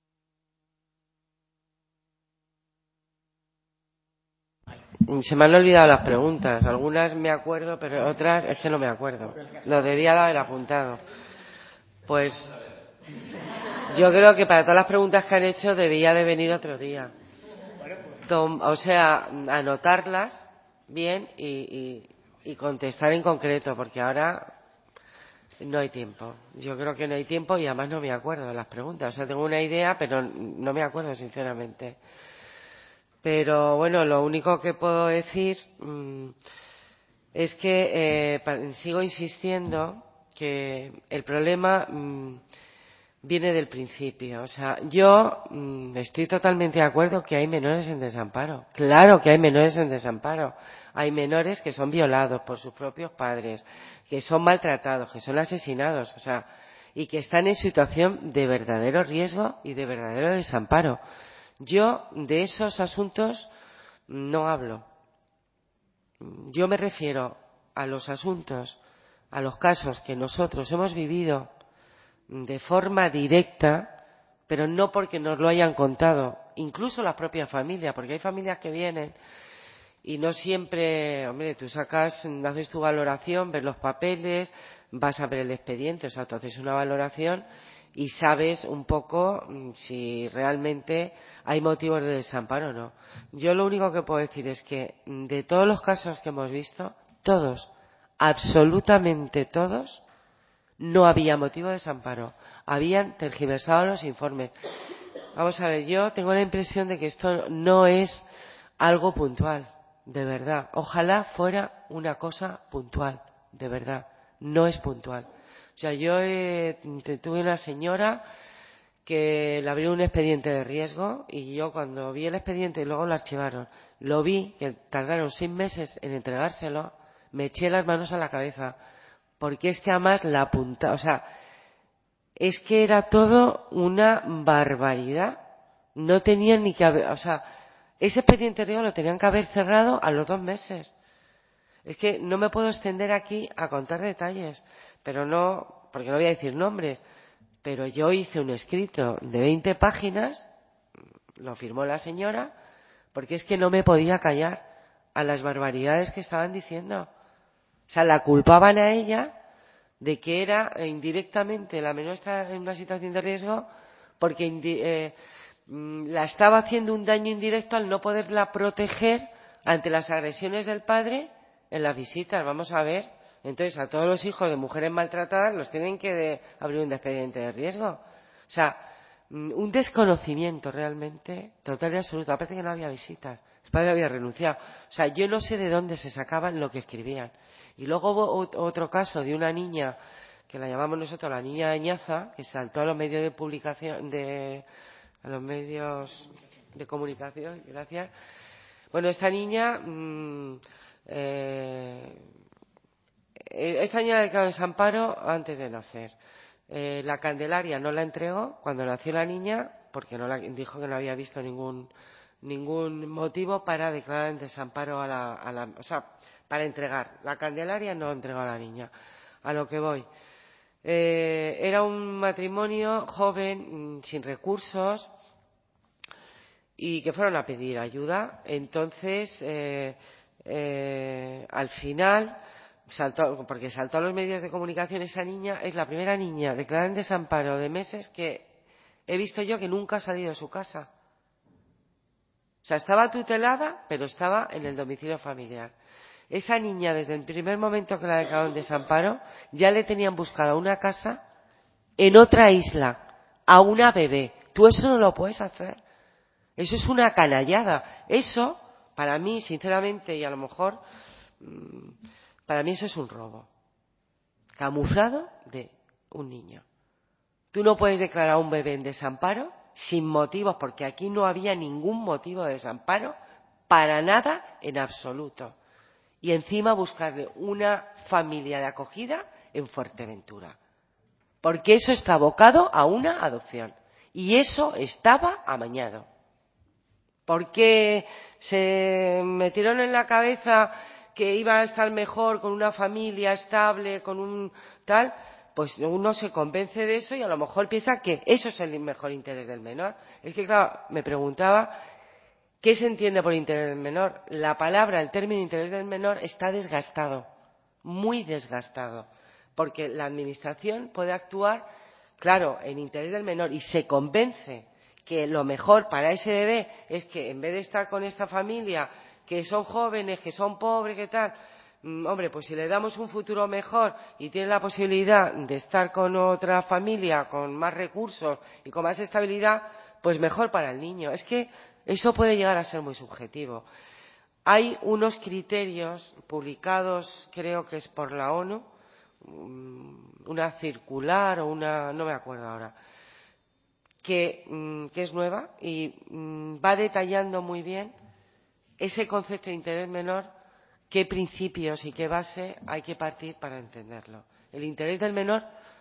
Se me han olvidado las preguntas. Algunas me acuerdo, pero otras es que no me acuerdo. Lo debía de haber apuntado. Pues yo creo que para todas las preguntas que han hecho debía de venir otro día. O sea, anotarlas bien y contestar en concreto, porque ahora no hay tiempo. Yo creo que no hay tiempo y además no me acuerdo de las preguntas. O sea, tengo una idea, pero no me acuerdo sinceramente. Pero bueno, lo único que puedo decir es que sigo insistiendo que el problema viene del principio. O sea, yo estoy totalmente de acuerdo que hay menores en desamparo. Claro que hay menores en desamparo. Hay menores que son violados por sus propios padres, que son maltratados, que son asesinados, o sea, y que están en situación de verdadero riesgo y de verdadero desamparo. Yo de esos asuntos no hablo. Yo me refiero a los asuntos, a los casos que nosotros hemos vivido de forma directa, pero no porque nos lo hayan contado, incluso la propia familia, porque hay familias que vienen y no siempre, hombre, tú haces tu valoración, ves los papeles, vas a ver el expediente, o sea, tú haces una valoración y sabes un poco si realmente hay motivos de desamparo o no. Yo lo único que puedo decir es que de todos los casos que hemos visto, todos, absolutamente todos, no había motivo de desamparo. Habían tergiversado los informes. Vamos a ver, yo tengo la impresión de que esto no es algo puntual, de verdad. Ojalá fuera una cosa puntual, de verdad. No es puntual. O sea, yo tuve una señora que le abrió un expediente de riesgo y yo cuando vi el expediente y luego lo archivaron, lo vi que tardaron 6 meses en entregárselo, me eché las manos a la cabeza. Porque es que además la apunta, o sea, es que era todo una barbaridad. No tenían ni que haber, o sea, ese expediente de riesgo lo tenían que haber cerrado a los 2 meses. Es que no me puedo extender aquí a contar detalles, pero no, porque no voy a decir nombres, pero yo hice un escrito de 20 páginas, lo firmó la señora, porque es que no me podía callar a las barbaridades que estaban diciendo. O sea, la culpaban a ella de que era indirectamente la menor está en una situación de riesgo porque la estaba haciendo un daño indirecto al no poderla proteger ante las agresiones del padre en las visitas. Vamos a ver. Entonces, a todos los hijos de mujeres maltratadas los tienen que abrir un expediente de riesgo. O sea, un desconocimiento realmente total y absoluto. Aparte que no había visitas. El padre había renunciado. O sea, yo no sé de dónde se sacaban lo que escribían. Y luego hubo otro caso de una niña, que la llamamos nosotros la niña de Ñaza, que saltó a los medios de publicación, a los medios de comunicación, gracias. Bueno, esta niña declaró desamparo antes de nacer. La Candelaria no la entregó cuando nació la niña, porque dijo que no había visto ningún motivo para declarar en desamparo o sea, para entregar. La Candelaria no entregó a la niña. A lo que voy. Era un matrimonio joven, sin recursos, y que fueron a pedir ayuda. Entonces, al final, porque saltó a los medios de comunicación, esa niña es la primera niña declarada en desamparo de meses que he visto yo que nunca ha salido de su casa. O sea, estaba tutelada, pero estaba en el domicilio familiar. Esa niña, desde el primer momento que la declararon en desamparo, ya le tenían buscada una casa en otra isla, a una bebé. Tú eso no lo puedes hacer. Eso es una canallada. Eso, para mí, sinceramente, y a lo mejor, para mí eso es un robo. Camuflado de un niño. Tú no puedes declarar a un bebé en desamparo sin motivos, porque aquí no había ningún motivo de desamparo, para nada, en absoluto. Y encima buscarle una familia de acogida en Fuerteventura. Porque eso está abocado a una adopción. Y eso estaba amañado. ¿Por qué se metieron en la cabeza que iba a estar mejor con una familia estable, con un tal? Pues uno se convence de eso y a lo mejor piensa que eso es el mejor interés del menor. Es que, claro, me preguntaba qué se entiende por interés del menor. La palabra, el término interés del menor está desgastado, muy desgastado, porque la administración puede actuar, claro, en interés del menor y se convence que lo mejor para ese bebé es que en vez de estar con esta familia, que son jóvenes, que son pobres, que tal, hombre, pues si le damos un futuro mejor y tiene la posibilidad de estar con otra familia, con más recursos y con más estabilidad, pues mejor para el niño. Es que eso puede llegar a ser muy subjetivo. Hay unos criterios publicados, creo que es por la ONU, una circular o una, no me acuerdo ahora, que es nueva y va detallando muy bien ese concepto de interés menor, qué principios y qué base hay que partir para entenderlo. El interés del menor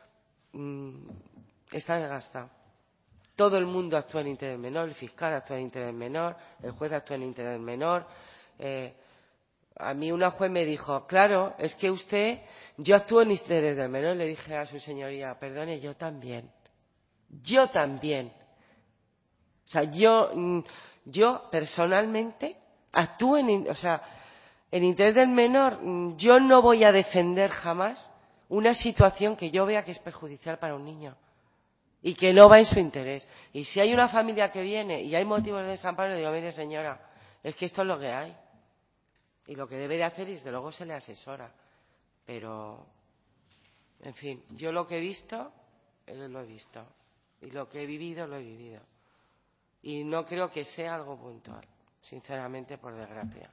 está desgastado. Todo el mundo actúa en interés menor, el fiscal actúa en interés menor, el juez actúa en interés menor. A mí una juez me dijo, claro, es que usted, yo actúo en interés del menor. Le dije a su señoría, perdone, yo también. Yo también. O sea, yo personalmente actúo en interés del menor. Yo no voy a defender jamás una situación que yo vea que es perjudicial para un niño y que no va en su interés. Y si hay una familia que viene y hay motivos de desamparo, le digo, mire señora, es que esto es lo que hay. Y lo que debe de hacer, y desde luego se le asesora. Pero, en fin, yo lo que he visto, lo he visto. Y lo que he vivido, lo he vivido. Y no creo que sea algo puntual, sinceramente, por desgracia.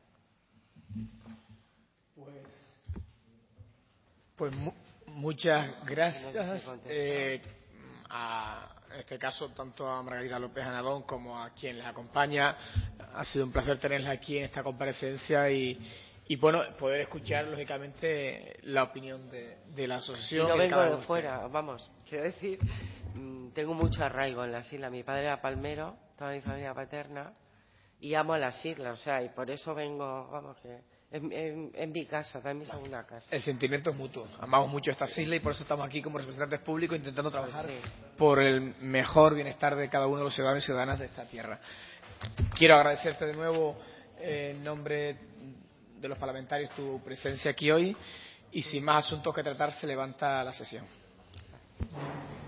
Pues muchas gracias. En este caso, tanto a Margarita López Anadón como a quien les acompaña. Ha sido un placer tenerla aquí en esta comparecencia y bueno, poder escuchar, lógicamente, la opinión de la asociación. Y no vengo de fuera, vamos, quiero decir, tengo mucho arraigo en las islas. Mi padre era palmero, toda mi familia paterna, y amo a las islas, o sea, y por eso vengo, vamos, que en mi casa, también mi segunda casa. El sentimiento es mutuo. Amamos mucho estas islas y por eso estamos aquí como representantes públicos intentando trabajar por el mejor bienestar de cada uno de los ciudadanos y ciudadanas de esta tierra. Quiero agradecerte de nuevo en nombre de los parlamentarios tu presencia aquí hoy y sin más asuntos que tratar se levanta la sesión.